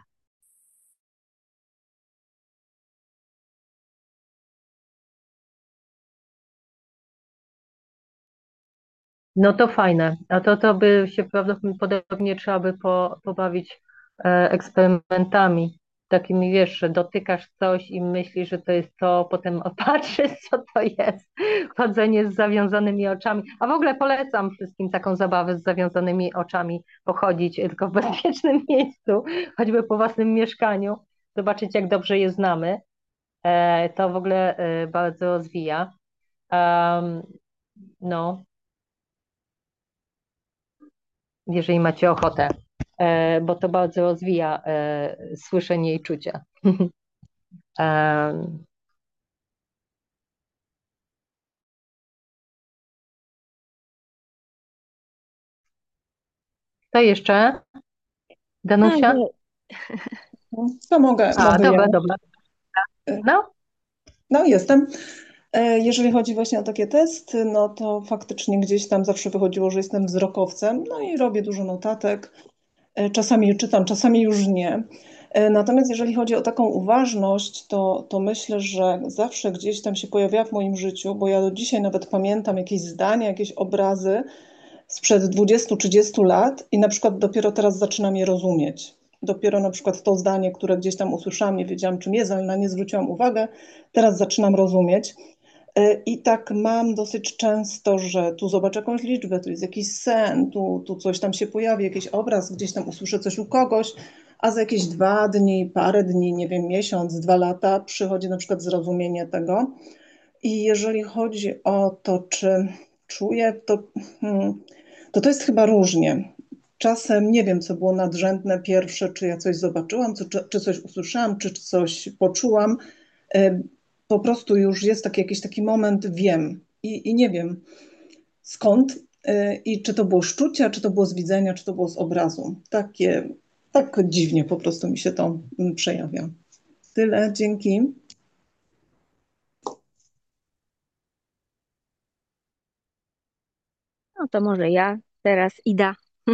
No to fajne. A to, to by się prawdopodobnie trzeba by po, pobawić e, eksperymentami. Takimi, wiesz, że dotykasz coś i myślisz, że to jest to, potem patrzysz, co to jest. Chodzenie z zawiązanymi oczami. A w ogóle polecam wszystkim taką zabawę z zawiązanymi oczami, pochodzić tylko w bezpiecznym miejscu, choćby po własnym mieszkaniu, zobaczyć, jak dobrze je znamy. E, to w ogóle e, bardzo rozwija. Em, no. Jeżeli macie ochotę, e, bo to bardzo rozwija e, słyszenie i czucie. E, To jeszcze? Tak, Danusia? ja- To mogę, A, mogę ja. dobra, dobra. No, No, jestem. E, Jeżeli chodzi właśnie o takie testy, no to faktycznie gdzieś tam zawsze wychodziło, że jestem wzrokowcem, no i robię dużo notatek. E, Czasami je czytam, czasami już nie. Natomiast jeżeli chodzi o taką uważność, to, to myślę, że zawsze gdzieś tam się pojawiała w moim życiu, bo ja do dzisiaj nawet pamiętam jakieś zdania, jakieś obrazy sprzed dwudziestu trzydziestu lat i na przykład dopiero teraz zaczynam je rozumieć. Dopiero na przykład to zdanie, które gdzieś tam usłyszałam, nie wiedziałam czym jest, ale na nie zwróciłam uwagę, teraz zaczynam rozumieć. I tak mam dosyć często, że tu zobaczę jakąś liczbę, tu jest jakiś sen, tu, tu coś tam się pojawi, jakiś obraz, gdzieś tam usłyszę coś u kogoś, a za jakieś dwa dni, parę dni, nie wiem, miesiąc, dwa lata przychodzi na przykład zrozumienie tego. I jeżeli chodzi o to, czy czuję, to, hmm, to to jest chyba różnie. Czasem nie wiem, co było nadrzędne pierwsze, czy ja coś zobaczyłam, czy, czy coś usłyszałam, czy coś poczułam. Po prostu już jest taki jakiś taki moment, wiem i, i nie wiem skąd i czy to było z czucia, czy to było z widzenia, czy to było z obrazu. Takie, tak dziwnie po prostu mi się to przejawia. Tyle, dzięki. No to może ja teraz Ida.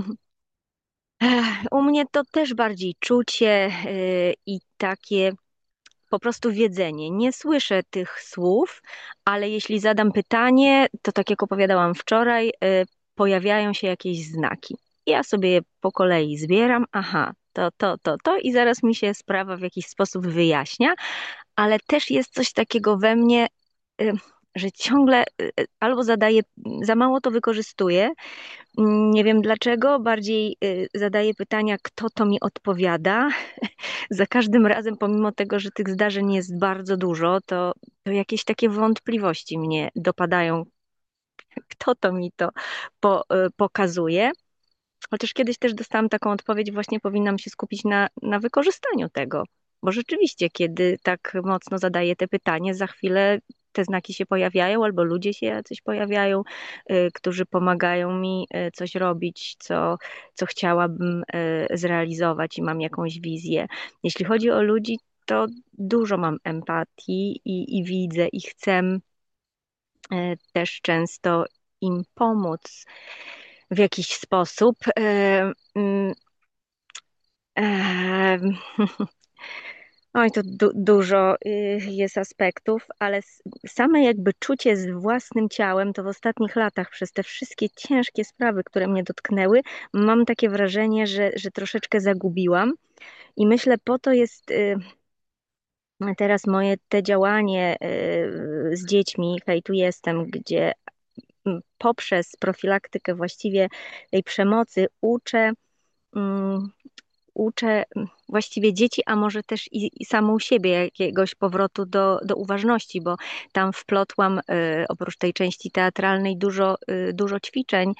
U mnie to też bardziej czucie y, i takie po prostu wiedzenie. Nie słyszę tych słów, ale jeśli zadam pytanie, to tak jak opowiadałam wczoraj, y, pojawiają się jakieś znaki. Ja sobie je po kolei zbieram, aha, to, to, to, to i zaraz mi się sprawa w jakiś sposób wyjaśnia, ale też jest coś takiego we mnie, y, że ciągle y, y, albo zadaję, za mało to wykorzystuję. Nie wiem dlaczego, bardziej y, zadaję pytania, kto to mi odpowiada. Za każdym razem, pomimo tego, że tych zdarzeń jest bardzo dużo, to, to jakieś takie wątpliwości mnie dopadają, kto to mi to po, y, pokazuje. Chociaż kiedyś też dostałam taką odpowiedź, właśnie powinnam się skupić na, na wykorzystaniu tego. Bo rzeczywiście, kiedy tak mocno zadaję te pytanie, za chwilę te znaki się pojawiają, albo ludzie się jacyś pojawiają, y, którzy pomagają mi y, coś robić, co, co chciałabym y, zrealizować i mam jakąś wizję. Jeśli chodzi o ludzi, to dużo mam empatii i, i widzę i chcę y, też często im pomóc w jakiś sposób. E, mm, e, Oj, to du dużo y, jest aspektów, ale s- same jakby czucie z własnym ciałem, to w ostatnich latach przez te wszystkie ciężkie sprawy, które mnie dotknęły, mam takie wrażenie, że, że troszeczkę zagubiłam. I myślę, po to jest y, teraz moje te działanie y, z dziećmi, hej, tu jestem, gdzie mm, poprzez profilaktykę właściwie tej przemocy uczę. mm, Uczę właściwie dzieci, a może też i, i samą siebie jakiegoś powrotu do, do uważności, bo tam wplotłam y, oprócz tej części teatralnej dużo, y, dużo ćwiczeń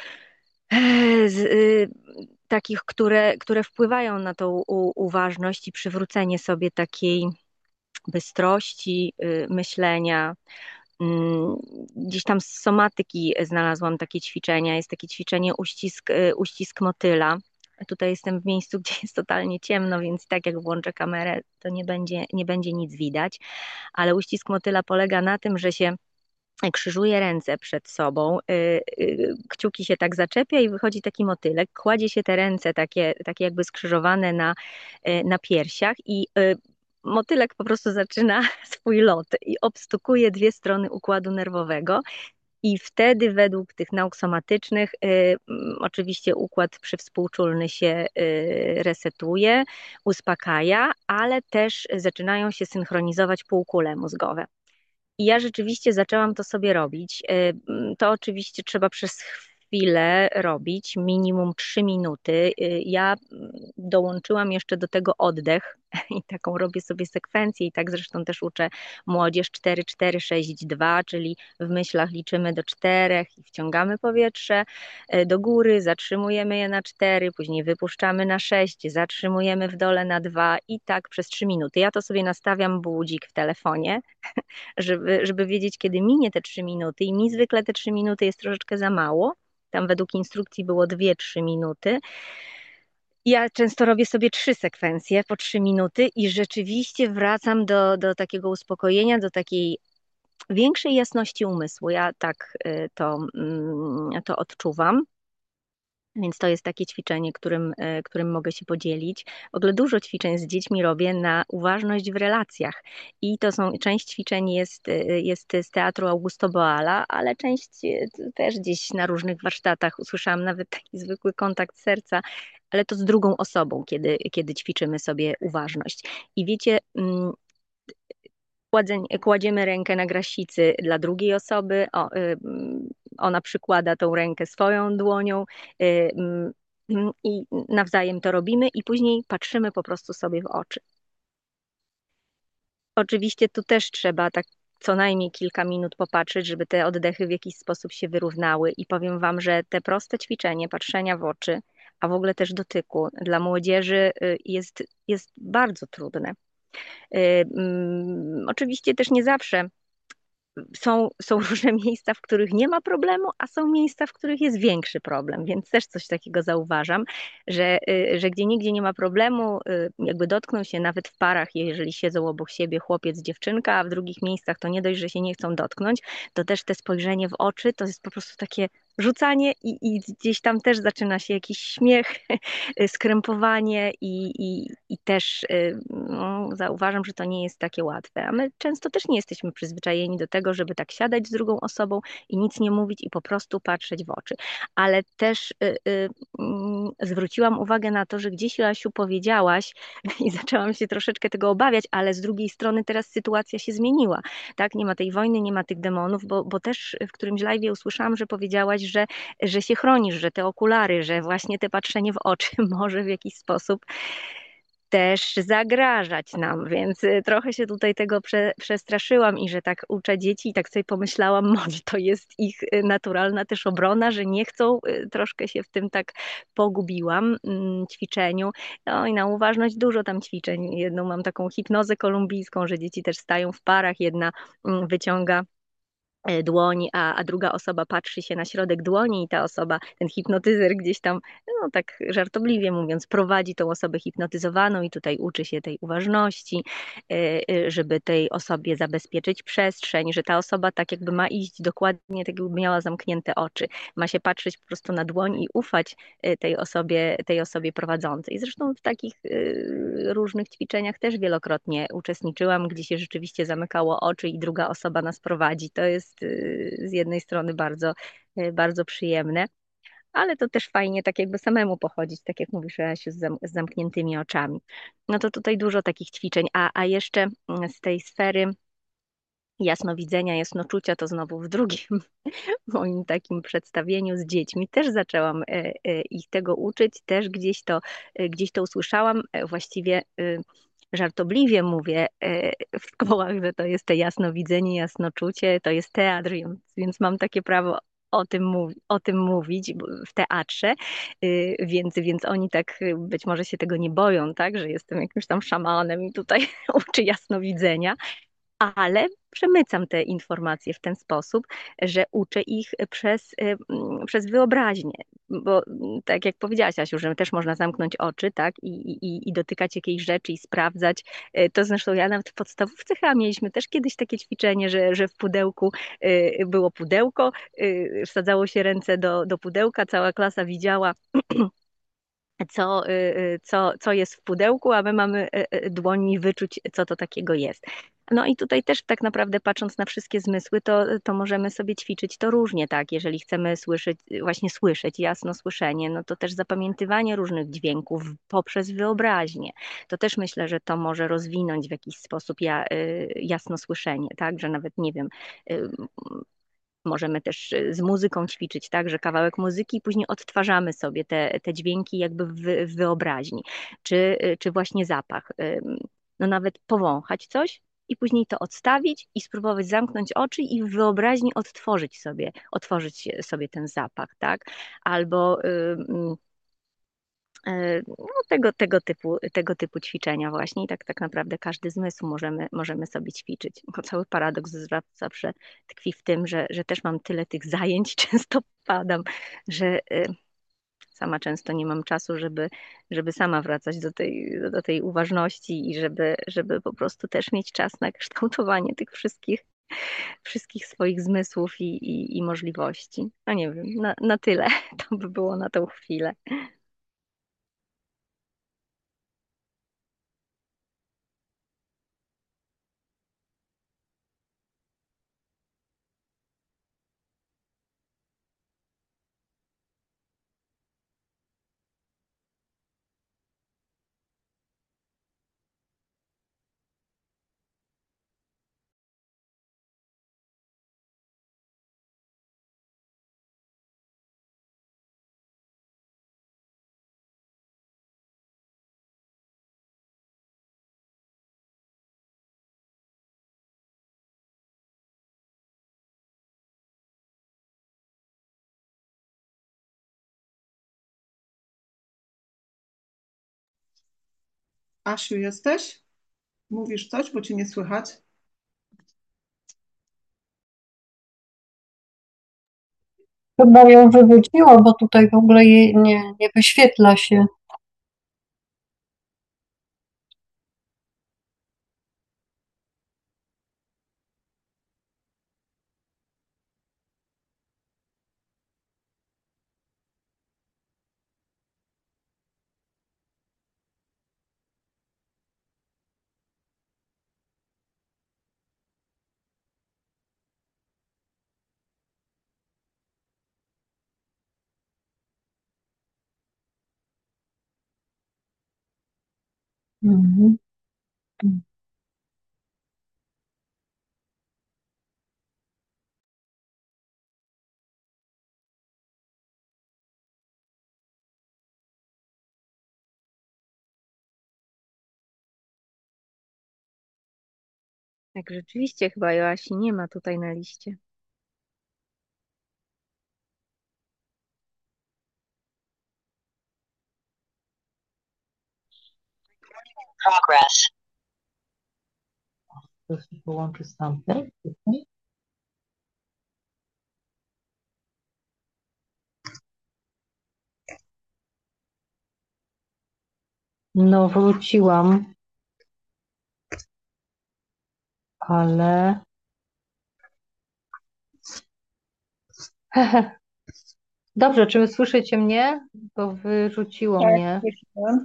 e, z, y, takich, które, które wpływają na tą u, uważność i przywrócenie sobie takiej bystrości y, myślenia. Mm, Gdzieś tam z somatyki znalazłam takie ćwiczenia. Jest takie ćwiczenie uścisk, y, uścisk motyla. Tutaj jestem w miejscu, gdzie jest totalnie ciemno, więc tak jak włączę kamerę, to nie będzie, nie będzie nic widać. Ale uścisk motyla polega na tym, że się krzyżuje ręce przed sobą, y, y, kciuki się tak zaczepia i wychodzi taki motylek. Kładzie się te ręce takie, takie jakby skrzyżowane na, y, na piersiach i y, motylek po prostu zaczyna swój lot i obstukuje dwie strony układu nerwowego. I wtedy według tych nauk somatycznych y, mm, oczywiście układ przywspółczulny się y, resetuje, uspokaja, ale też zaczynają się synchronizować półkule mózgowe. I ja rzeczywiście zaczęłam to sobie robić. Y, mm, To oczywiście trzeba przez chwilę robić, minimum trzy minuty. Y, Ja mm, dołączyłam jeszcze do tego oddech i taką robię sobie sekwencję i tak zresztą też uczę młodzież cztery, cztery, sześć, dwa, czyli w myślach liczymy do czterech i wciągamy powietrze y, do góry, zatrzymujemy je na cztery, później wypuszczamy na sześć, zatrzymujemy w dole na dwa i tak przez trzy minuty. Ja to sobie nastawiam budzik w telefonie, żeby, żeby wiedzieć, kiedy minie te trzy minuty i mi zwykle te trzy minuty jest troszeczkę za mało. Tam według instrukcji było dwie, trzy minuty. Ja często robię sobie trzy sekwencje po trzy minuty i rzeczywiście wracam do, do takiego uspokojenia, do takiej większej jasności umysłu. Ja tak y, to, mm, to odczuwam. Więc to jest takie ćwiczenie, którym, e, którym mogę się podzielić. W ogóle dużo ćwiczeń z dziećmi robię na uważność w relacjach. I to są, część ćwiczeń jest, e, jest z teatru Augusto Boala, ale część e, też gdzieś na różnych warsztatach usłyszałam nawet taki zwykły kontakt serca, ale to z drugą osobą, kiedy, kiedy ćwiczymy sobie uważność. I wiecie, mm, kładzeń- kładziemy rękę na grasicy dla drugiej osoby, o, y, mm, ona przykłada tą rękę swoją dłonią y, mm, mm, i nawzajem to robimy i później patrzymy po prostu sobie w oczy. Oczywiście tu też trzeba tak co najmniej kilka minut popatrzeć, żeby te oddechy w jakiś sposób się wyrównały i powiem Wam, że te proste ćwiczenie patrzenia w oczy, a w ogóle też dotyku dla młodzieży y, jest, jest bardzo trudne. Y, mm, Oczywiście też nie zawsze są, są różne miejsca, w których nie ma problemu, a są miejsca, w których jest większy problem, więc też coś takiego zauważam, że, y, że gdzie nigdzie nie ma problemu, y, jakby dotkną się nawet w parach, jeżeli siedzą obok siebie chłopiec, dziewczynka, a w drugich miejscach to nie dość, że się nie chcą dotknąć, to też te spojrzenie w oczy to jest po prostu takie rzucanie i, i gdzieś tam też zaczyna się jakiś śmiech, skrępowanie i, i, i też y, no, zauważam, że to nie jest takie łatwe. A my często też nie jesteśmy przyzwyczajeni do tego, żeby tak siadać z drugą osobą i nic nie mówić i po prostu patrzeć w oczy. Ale też y, y, mm, zwróciłam uwagę na to, że gdzieś, Joasiu, powiedziałaś i zaczęłam się troszeczkę tego obawiać, ale z drugiej strony teraz sytuacja się zmieniła. Tak, nie ma tej wojny, nie ma tych demonów, bo, bo też w którymś live'ie usłyszałam, że powiedziałaś, że, że się chronisz, że te okulary, że właśnie te patrzenie w oczy może w jakiś sposób też zagrażać nam, więc y, trochę się tutaj tego prze, przestraszyłam i że tak uczę dzieci i tak sobie pomyślałam, może to jest ich y, naturalna też obrona, że nie chcą, y, troszkę się w tym tak pogubiłam mm, ćwiczeniu. No i na uważność dużo tam ćwiczeń. Jedną mam taką hipnozę kolumbijską, że dzieci też stają w parach, jedna mm, wyciąga e, dłoń, a, a druga osoba patrzy się na środek dłoni i ta osoba, ten hipnotyzer gdzieś tam, no tak żartobliwie mówiąc, prowadzi tą osobę hipnotyzowaną i tutaj uczy się tej uważności, e, e, żeby tej osobie zabezpieczyć przestrzeń, że ta osoba tak jakby ma iść dokładnie, tak jakby miała zamknięte oczy. Ma się patrzeć po prostu na dłoń i ufać e, tej osobie, tej osobie prowadzącej. Zresztą w takich e, różnych ćwiczeniach też wielokrotnie uczestniczyłam, gdzie się rzeczywiście zamykało oczy i druga osoba nas prowadzi. To jest y, z jednej strony bardzo, y, bardzo przyjemne, ale to też fajnie tak jakby samemu pochodzić, tak jak mówisz, Asiu, z, zam, z zamkniętymi oczami. No to tutaj dużo takich ćwiczeń, a, a jeszcze mm, z tej sfery jasnowidzenia, jasnoczucia, to znowu w drugim moim takim przedstawieniu z dziećmi też zaczęłam e, e, ich tego uczyć, też gdzieś to, e, gdzieś to usłyszałam, e, właściwie e, żartobliwie mówię e, w szkołach, że to jest te jasnowidzenie, jasnoczucie, to jest teatr, więc, więc mam takie prawo o tym, mów, o tym mówić bo- w teatrze, y, więc, więc oni tak y, być może się tego nie boją, tak, że jestem jakimś tam szamanem i tutaj uczy jasnowidzenia, ale przemycam te informacje w ten sposób, że uczę ich przez, y, mm, przez wyobraźnię. Bo mm, tak jak powiedziałaś, Asiu, że też można zamknąć oczy, tak, i, i, i dotykać jakiejś rzeczy i sprawdzać. Y, To zresztą ja nawet w podstawówce chyba mieliśmy też kiedyś takie ćwiczenie, że, że w pudełku y, było pudełko, y, wsadzało się ręce do, do pudełka, cała klasa widziała co, y, y, co, co jest w pudełku, a my mamy y, y, dłońmi wyczuć, co to takiego jest. No i tutaj też tak naprawdę patrząc na wszystkie zmysły, to, to możemy sobie ćwiczyć to różnie, tak? Jeżeli chcemy słyszeć, właśnie słyszeć, jasno słyszenie, no to też zapamiętywanie różnych dźwięków poprzez wyobraźnię. To też myślę, że to może rozwinąć w jakiś sposób ja, y, jasno słyszenie, tak? Że nawet, nie wiem, y, możemy też y, z muzyką ćwiczyć, tak, że kawałek muzyki i później odtwarzamy sobie te, te dźwięki jakby w, w wyobraźni, czy, y, czy właśnie zapach. Ym, No nawet powąchać coś i później to odstawić i spróbować zamknąć oczy i w wyobraźni odtworzyć sobie, otworzyć sobie ten zapach, tak? Albo ym, e, no, tego, tego typu, tego typu ćwiczenia właśnie i tak, tak naprawdę każdy zmysł możemy, możemy sobie ćwiczyć. Bo cały paradoks zwra- zawsze tkwi w tym, że, że też mam tyle tych zajęć, często padam, że e, sama często nie mam czasu, żeby, żeby sama wracać do tej, do tej uważności i żeby, żeby po prostu też mieć czas na kształtowanie tych wszystkich wszystkich swoich zmysłów i, i, i możliwości. No nie wiem, na, na tyle to by było na tą chwilę. Asiu, jesteś? Mówisz coś, bo cię nie słychać? Chyba ją wywróciło, bo tutaj w ogóle jej nie, nie wyświetla się. Mhm. Tak, rzeczywiście chyba Joasi nie ma tutaj na liście. Progress. To się połączy z tamtym. No, wróciłam, ale dobrze, czy wy słyszycie mnie? Bo wyrzuciło Tak, mnie. słyszałem.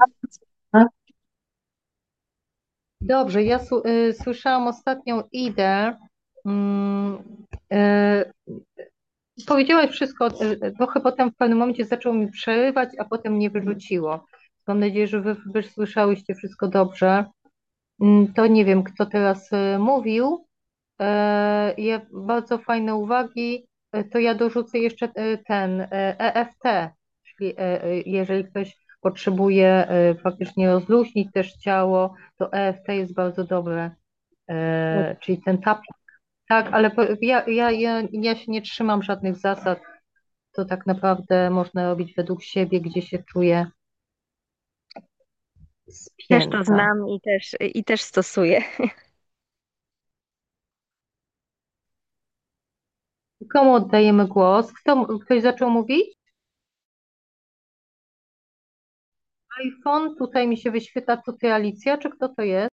Dobrze, ja su- y, słyszałam ostatnią Idę. Mm, y, Powiedziałaś wszystko, y, trochę potem w pewnym momencie zaczęło mi przerywać, a potem mnie wyrzuciło. Mam nadzieję, że wy, wy słyszałyście wszystko dobrze. Mm, To nie wiem, kto teraz y, mówił. E, Ja, bardzo fajne uwagi. E, To ja dorzucę jeszcze e, ten e, E F T, czyli e, e, jeżeli ktoś potrzebuje e, faktycznie rozluźnić też ciało, to E F T jest bardzo dobre. E, Czyli ten tapping. Tak, ale po- ja, ja, ja, ja się nie trzymam żadnych zasad. To tak naprawdę można robić według siebie, gdzie się czuje Też to spięta. znam i też, i też stosuję. Komu oddajemy głos? Kto, ktoś zaczął mówić? iPhone, tutaj mi się wyświetla, to ty Alicja, czy kto to jest?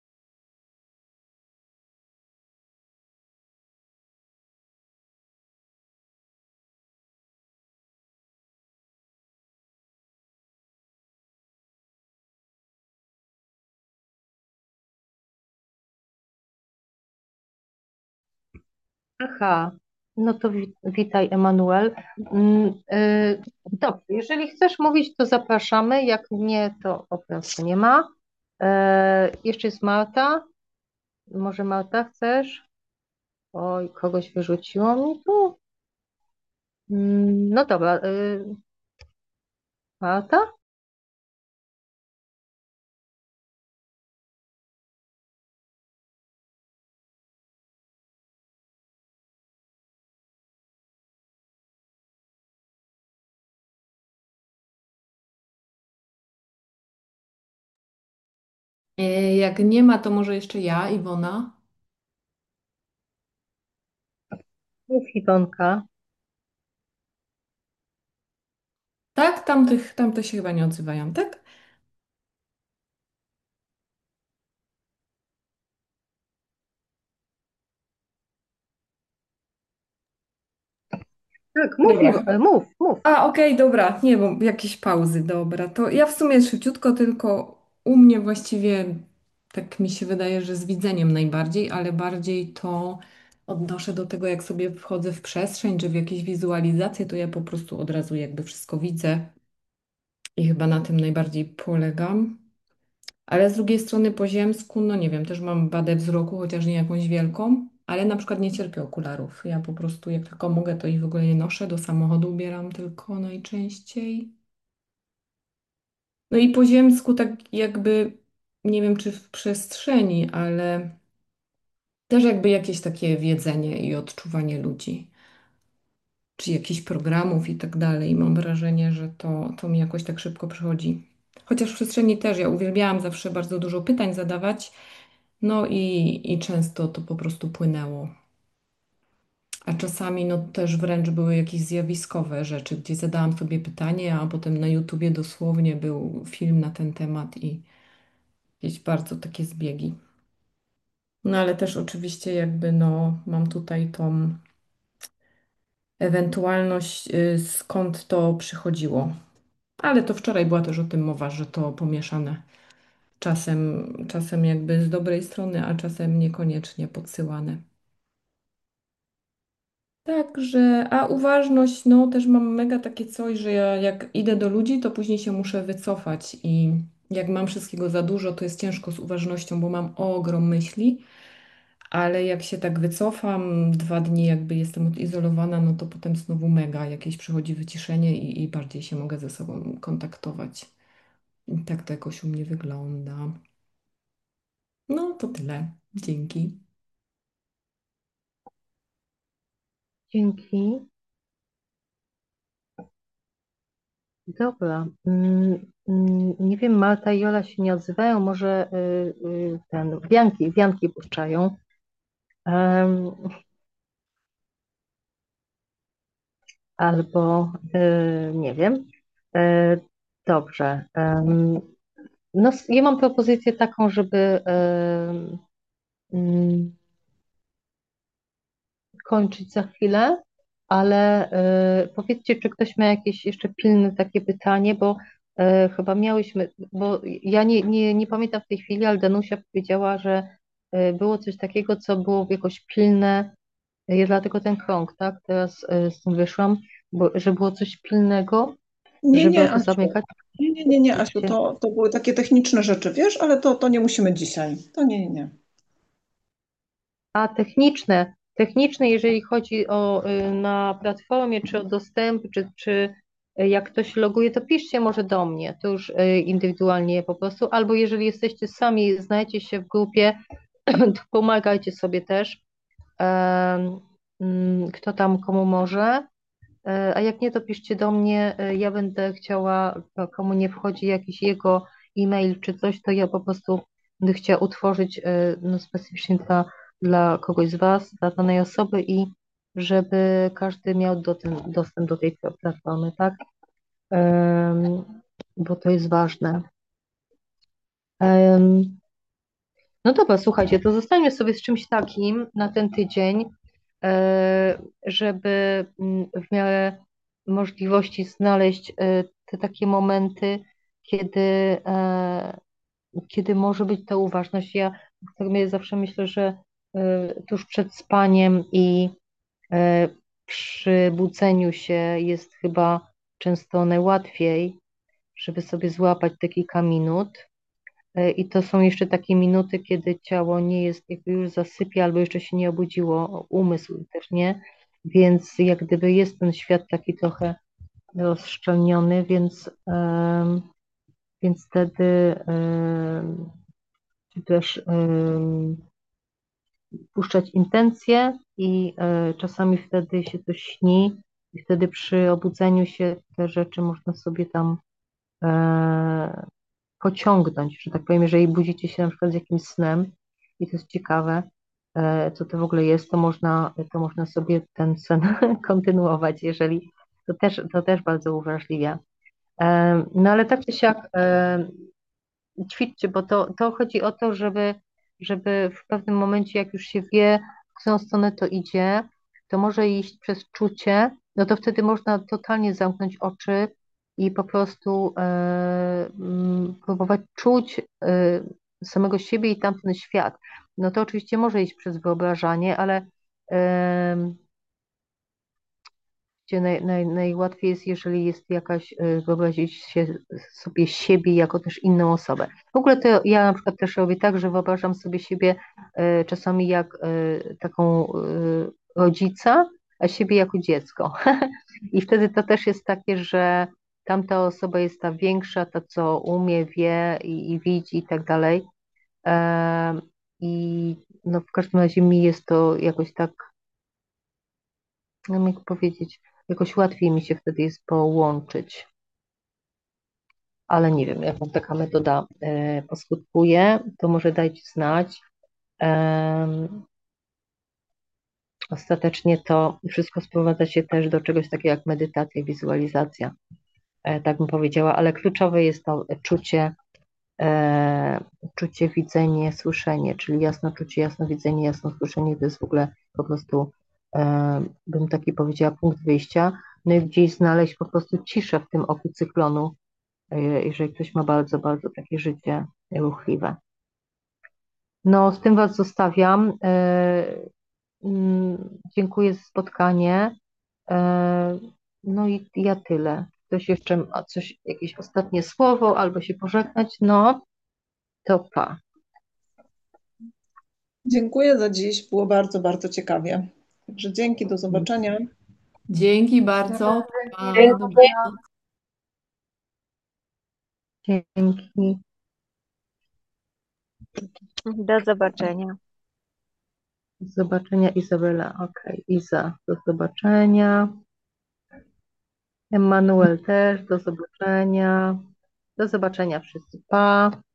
Aha, no to wi witaj Emanuel. Mm, y, Dobrze, jeżeli chcesz mówić, to zapraszamy, jak nie, to po prostu nie ma. E, jeszcze jest Marta. Może Marta chcesz? Oj, kogoś wyrzuciło mi tu. Mm, No dobra, y, Marta? E, Jak nie ma, to może jeszcze ja, Iwona. Mów Iwonka. Tak, tamtych, tamte się chyba nie odzywają, tak? tak, mów, Dobra. Iwo- mów, mów. A, okej, dobra, nie, bo jakieś pauzy, dobra. To ja w sumie szybciutko, tylko u mnie właściwie tak mi się wydaje, że z widzeniem najbardziej, ale bardziej to odnoszę do tego, jak sobie wchodzę w przestrzeń, czy w jakieś wizualizacje, to ja po prostu od razu jakby wszystko widzę i chyba na tym najbardziej polegam. Ale z drugiej strony po ziemsku, no nie wiem, też mam wadę wzroku, chociaż nie jakąś wielką, ale na przykład nie cierpię okularów. Ja po prostu jak tylko mogę, to ich w ogóle nie noszę, do samochodu ubieram tylko najczęściej. No i po ziemsku tak jakby, nie wiem czy w przestrzeni, ale też jakby jakieś takie wiedzenie i odczuwanie ludzi, czy jakichś programów i tak dalej. Mam wrażenie, że to, to mi jakoś tak szybko przychodzi. Chociaż w przestrzeni też ja uwielbiałam zawsze bardzo dużo pytań zadawać, no i, i często to po prostu płynęło. A czasami no też wręcz były jakieś zjawiskowe rzeczy, gdzie zadałam sobie pytanie, a potem na YouTubie dosłownie był film na ten temat i jakieś bardzo takie zbiegi. No ale też oczywiście jakby no mam tutaj tą ewentualność, y, skąd to przychodziło. Ale to wczoraj była też o tym mowa, że to pomieszane. Czasem, czasem jakby z dobrej strony, a czasem niekoniecznie podsyłane. Także, a uważność, no też mam mega takie coś, że ja jak idę do ludzi, to później się muszę wycofać i jak mam wszystkiego za dużo, to jest ciężko z uważnością, bo mam ogrom myśli, ale jak się tak wycofam, dwa dni jakby jestem odizolowana, no to potem znowu mega jakieś przychodzi wyciszenie i, i bardziej się mogę ze sobą kontaktować. I tak to jakoś u mnie wygląda. No to tyle. Dzięki. Dzięki. Dobra. Mm, mm, Nie wiem, Marta i Jola się nie odzywają, może y, y, ten, wianki, wianki puszczają. Em, albo y, nie wiem. E, Dobrze. Em, No, s- ja mam propozycję taką, żeby em, mm, kończyć za chwilę, ale e, powiedzcie, czy ktoś ma jakieś jeszcze pilne takie pytanie, bo e, chyba miałyśmy, bo ja nie, nie, nie pamiętam w tej chwili, ale Danusia powiedziała, że e, było coś takiego, co było jakoś pilne, ja dlatego ten krąg, tak? Teraz e, z tym wyszłam, bo, że było coś pilnego, Nie, żeby o nie, to Asiu. zamykać. Nie, nie, nie, nie, Asiu, to, to były takie techniczne rzeczy, wiesz, ale to, to nie musimy dzisiaj. To nie, nie, nie. A techniczne, techniczne, jeżeli chodzi o y, na platformie, czy o dostęp, czy, czy y, jak ktoś loguje, to piszcie może do mnie, to już y, indywidualnie po prostu, albo jeżeli jesteście sami, znajdziecie się w grupie, to pomagajcie sobie też, em, mm, kto tam komu może, E, a jak nie, to piszcie do mnie, e, ja będę chciała, to komu nie wchodzi jakiś jego e-mail czy coś, to ja po prostu będę chciała utworzyć e, no, specyficznie dla, dla kogoś z Was, dla danej osoby i żeby każdy miał do ten, dostęp do tej platformy, tak? Em, bo to jest ważne. Em, no dobra, słuchajcie, to zostańmy sobie z czymś takim na ten tydzień, e, żeby mm, w miarę możliwości znaleźć e, te takie momenty, kiedy, e, kiedy może być ta uważność. Ja tak sobie zawsze myślę, że e, tuż przed spaniem i e, przy budzeniu się jest chyba często najłatwiej, żeby sobie złapać te kilka minut. E, I to są jeszcze takie minuty, kiedy ciało nie jest, jakby już zasypia albo jeszcze się nie obudziło, umysł też nie, więc jak gdyby jest ten świat taki trochę rozszczelniony, więc, em, więc wtedy em, czy też em, puszczać intencje i e, czasami wtedy się coś śni i wtedy przy obudzeniu się te rzeczy można sobie tam e, pociągnąć, że tak powiem, jeżeli budzicie się na przykład z jakimś snem i to jest ciekawe, e, co to w ogóle jest, to można, to można sobie ten sen kontynuować, jeżeli to też, to też bardzo uwrażliwia. E, No ale tak czy siak e, ćwiczcie, bo to, to chodzi o to, żeby, żeby w pewnym momencie, jak już się wie, w którą stronę to idzie, to może iść przez czucie, no to wtedy można totalnie zamknąć oczy i po prostu e, mm, próbować czuć e, samego siebie i tamten świat. No to oczywiście może iść przez wyobrażanie, ale em, gdzie naj, naj, najłatwiej jest, jeżeli jest jakaś, e, wyobrazić się sobie siebie jako też inną osobę. W ogóle to ja na przykład też robię tak, że wyobrażam sobie siebie e, czasami jak e, taką e, rodzica, a siebie jako dziecko. I wtedy to też jest takie, że tamta osoba jest ta większa, ta co umie, wie i, i widzi i tak dalej. E, I no w każdym razie mi jest to jakoś tak, no jak powiedzieć, jakoś łatwiej mi się wtedy jest połączyć. Ale nie wiem, jak wam taka metoda e, poskutkuje, to może dajcie znać. Em, Ostatecznie to wszystko sprowadza się też do czegoś takiego jak medytacja, wizualizacja, e, tak bym powiedziała, ale kluczowe jest to czucie, e, czucie, widzenie, słyszenie, czyli jasnoczucie, jasnowidzenie, jasnosłyszenie to jest w ogóle po prostu, e, bym taki powiedziała, punkt wyjścia. No i gdzieś znaleźć po prostu ciszę w tym oku cyklonu, e, jeżeli ktoś ma bardzo, bardzo takie życie ruchliwe. No, z tym Was zostawiam. E, mm, Dziękuję za spotkanie. E, No i ja tyle. Ktoś jeszcze ma coś, jakieś ostatnie słowo albo się pożegnać? No, to pa. Dziękuję za dziś, było bardzo, bardzo ciekawie. Także dzięki, do zobaczenia. Dzięki bardzo. Pa, Dzięki, do dobranoc. Dzięki. Do zobaczenia. Do zobaczenia, Izabela. Okej, Iza, do zobaczenia. Emanuel też, do zobaczenia. Do zobaczenia wszyscy. Pa.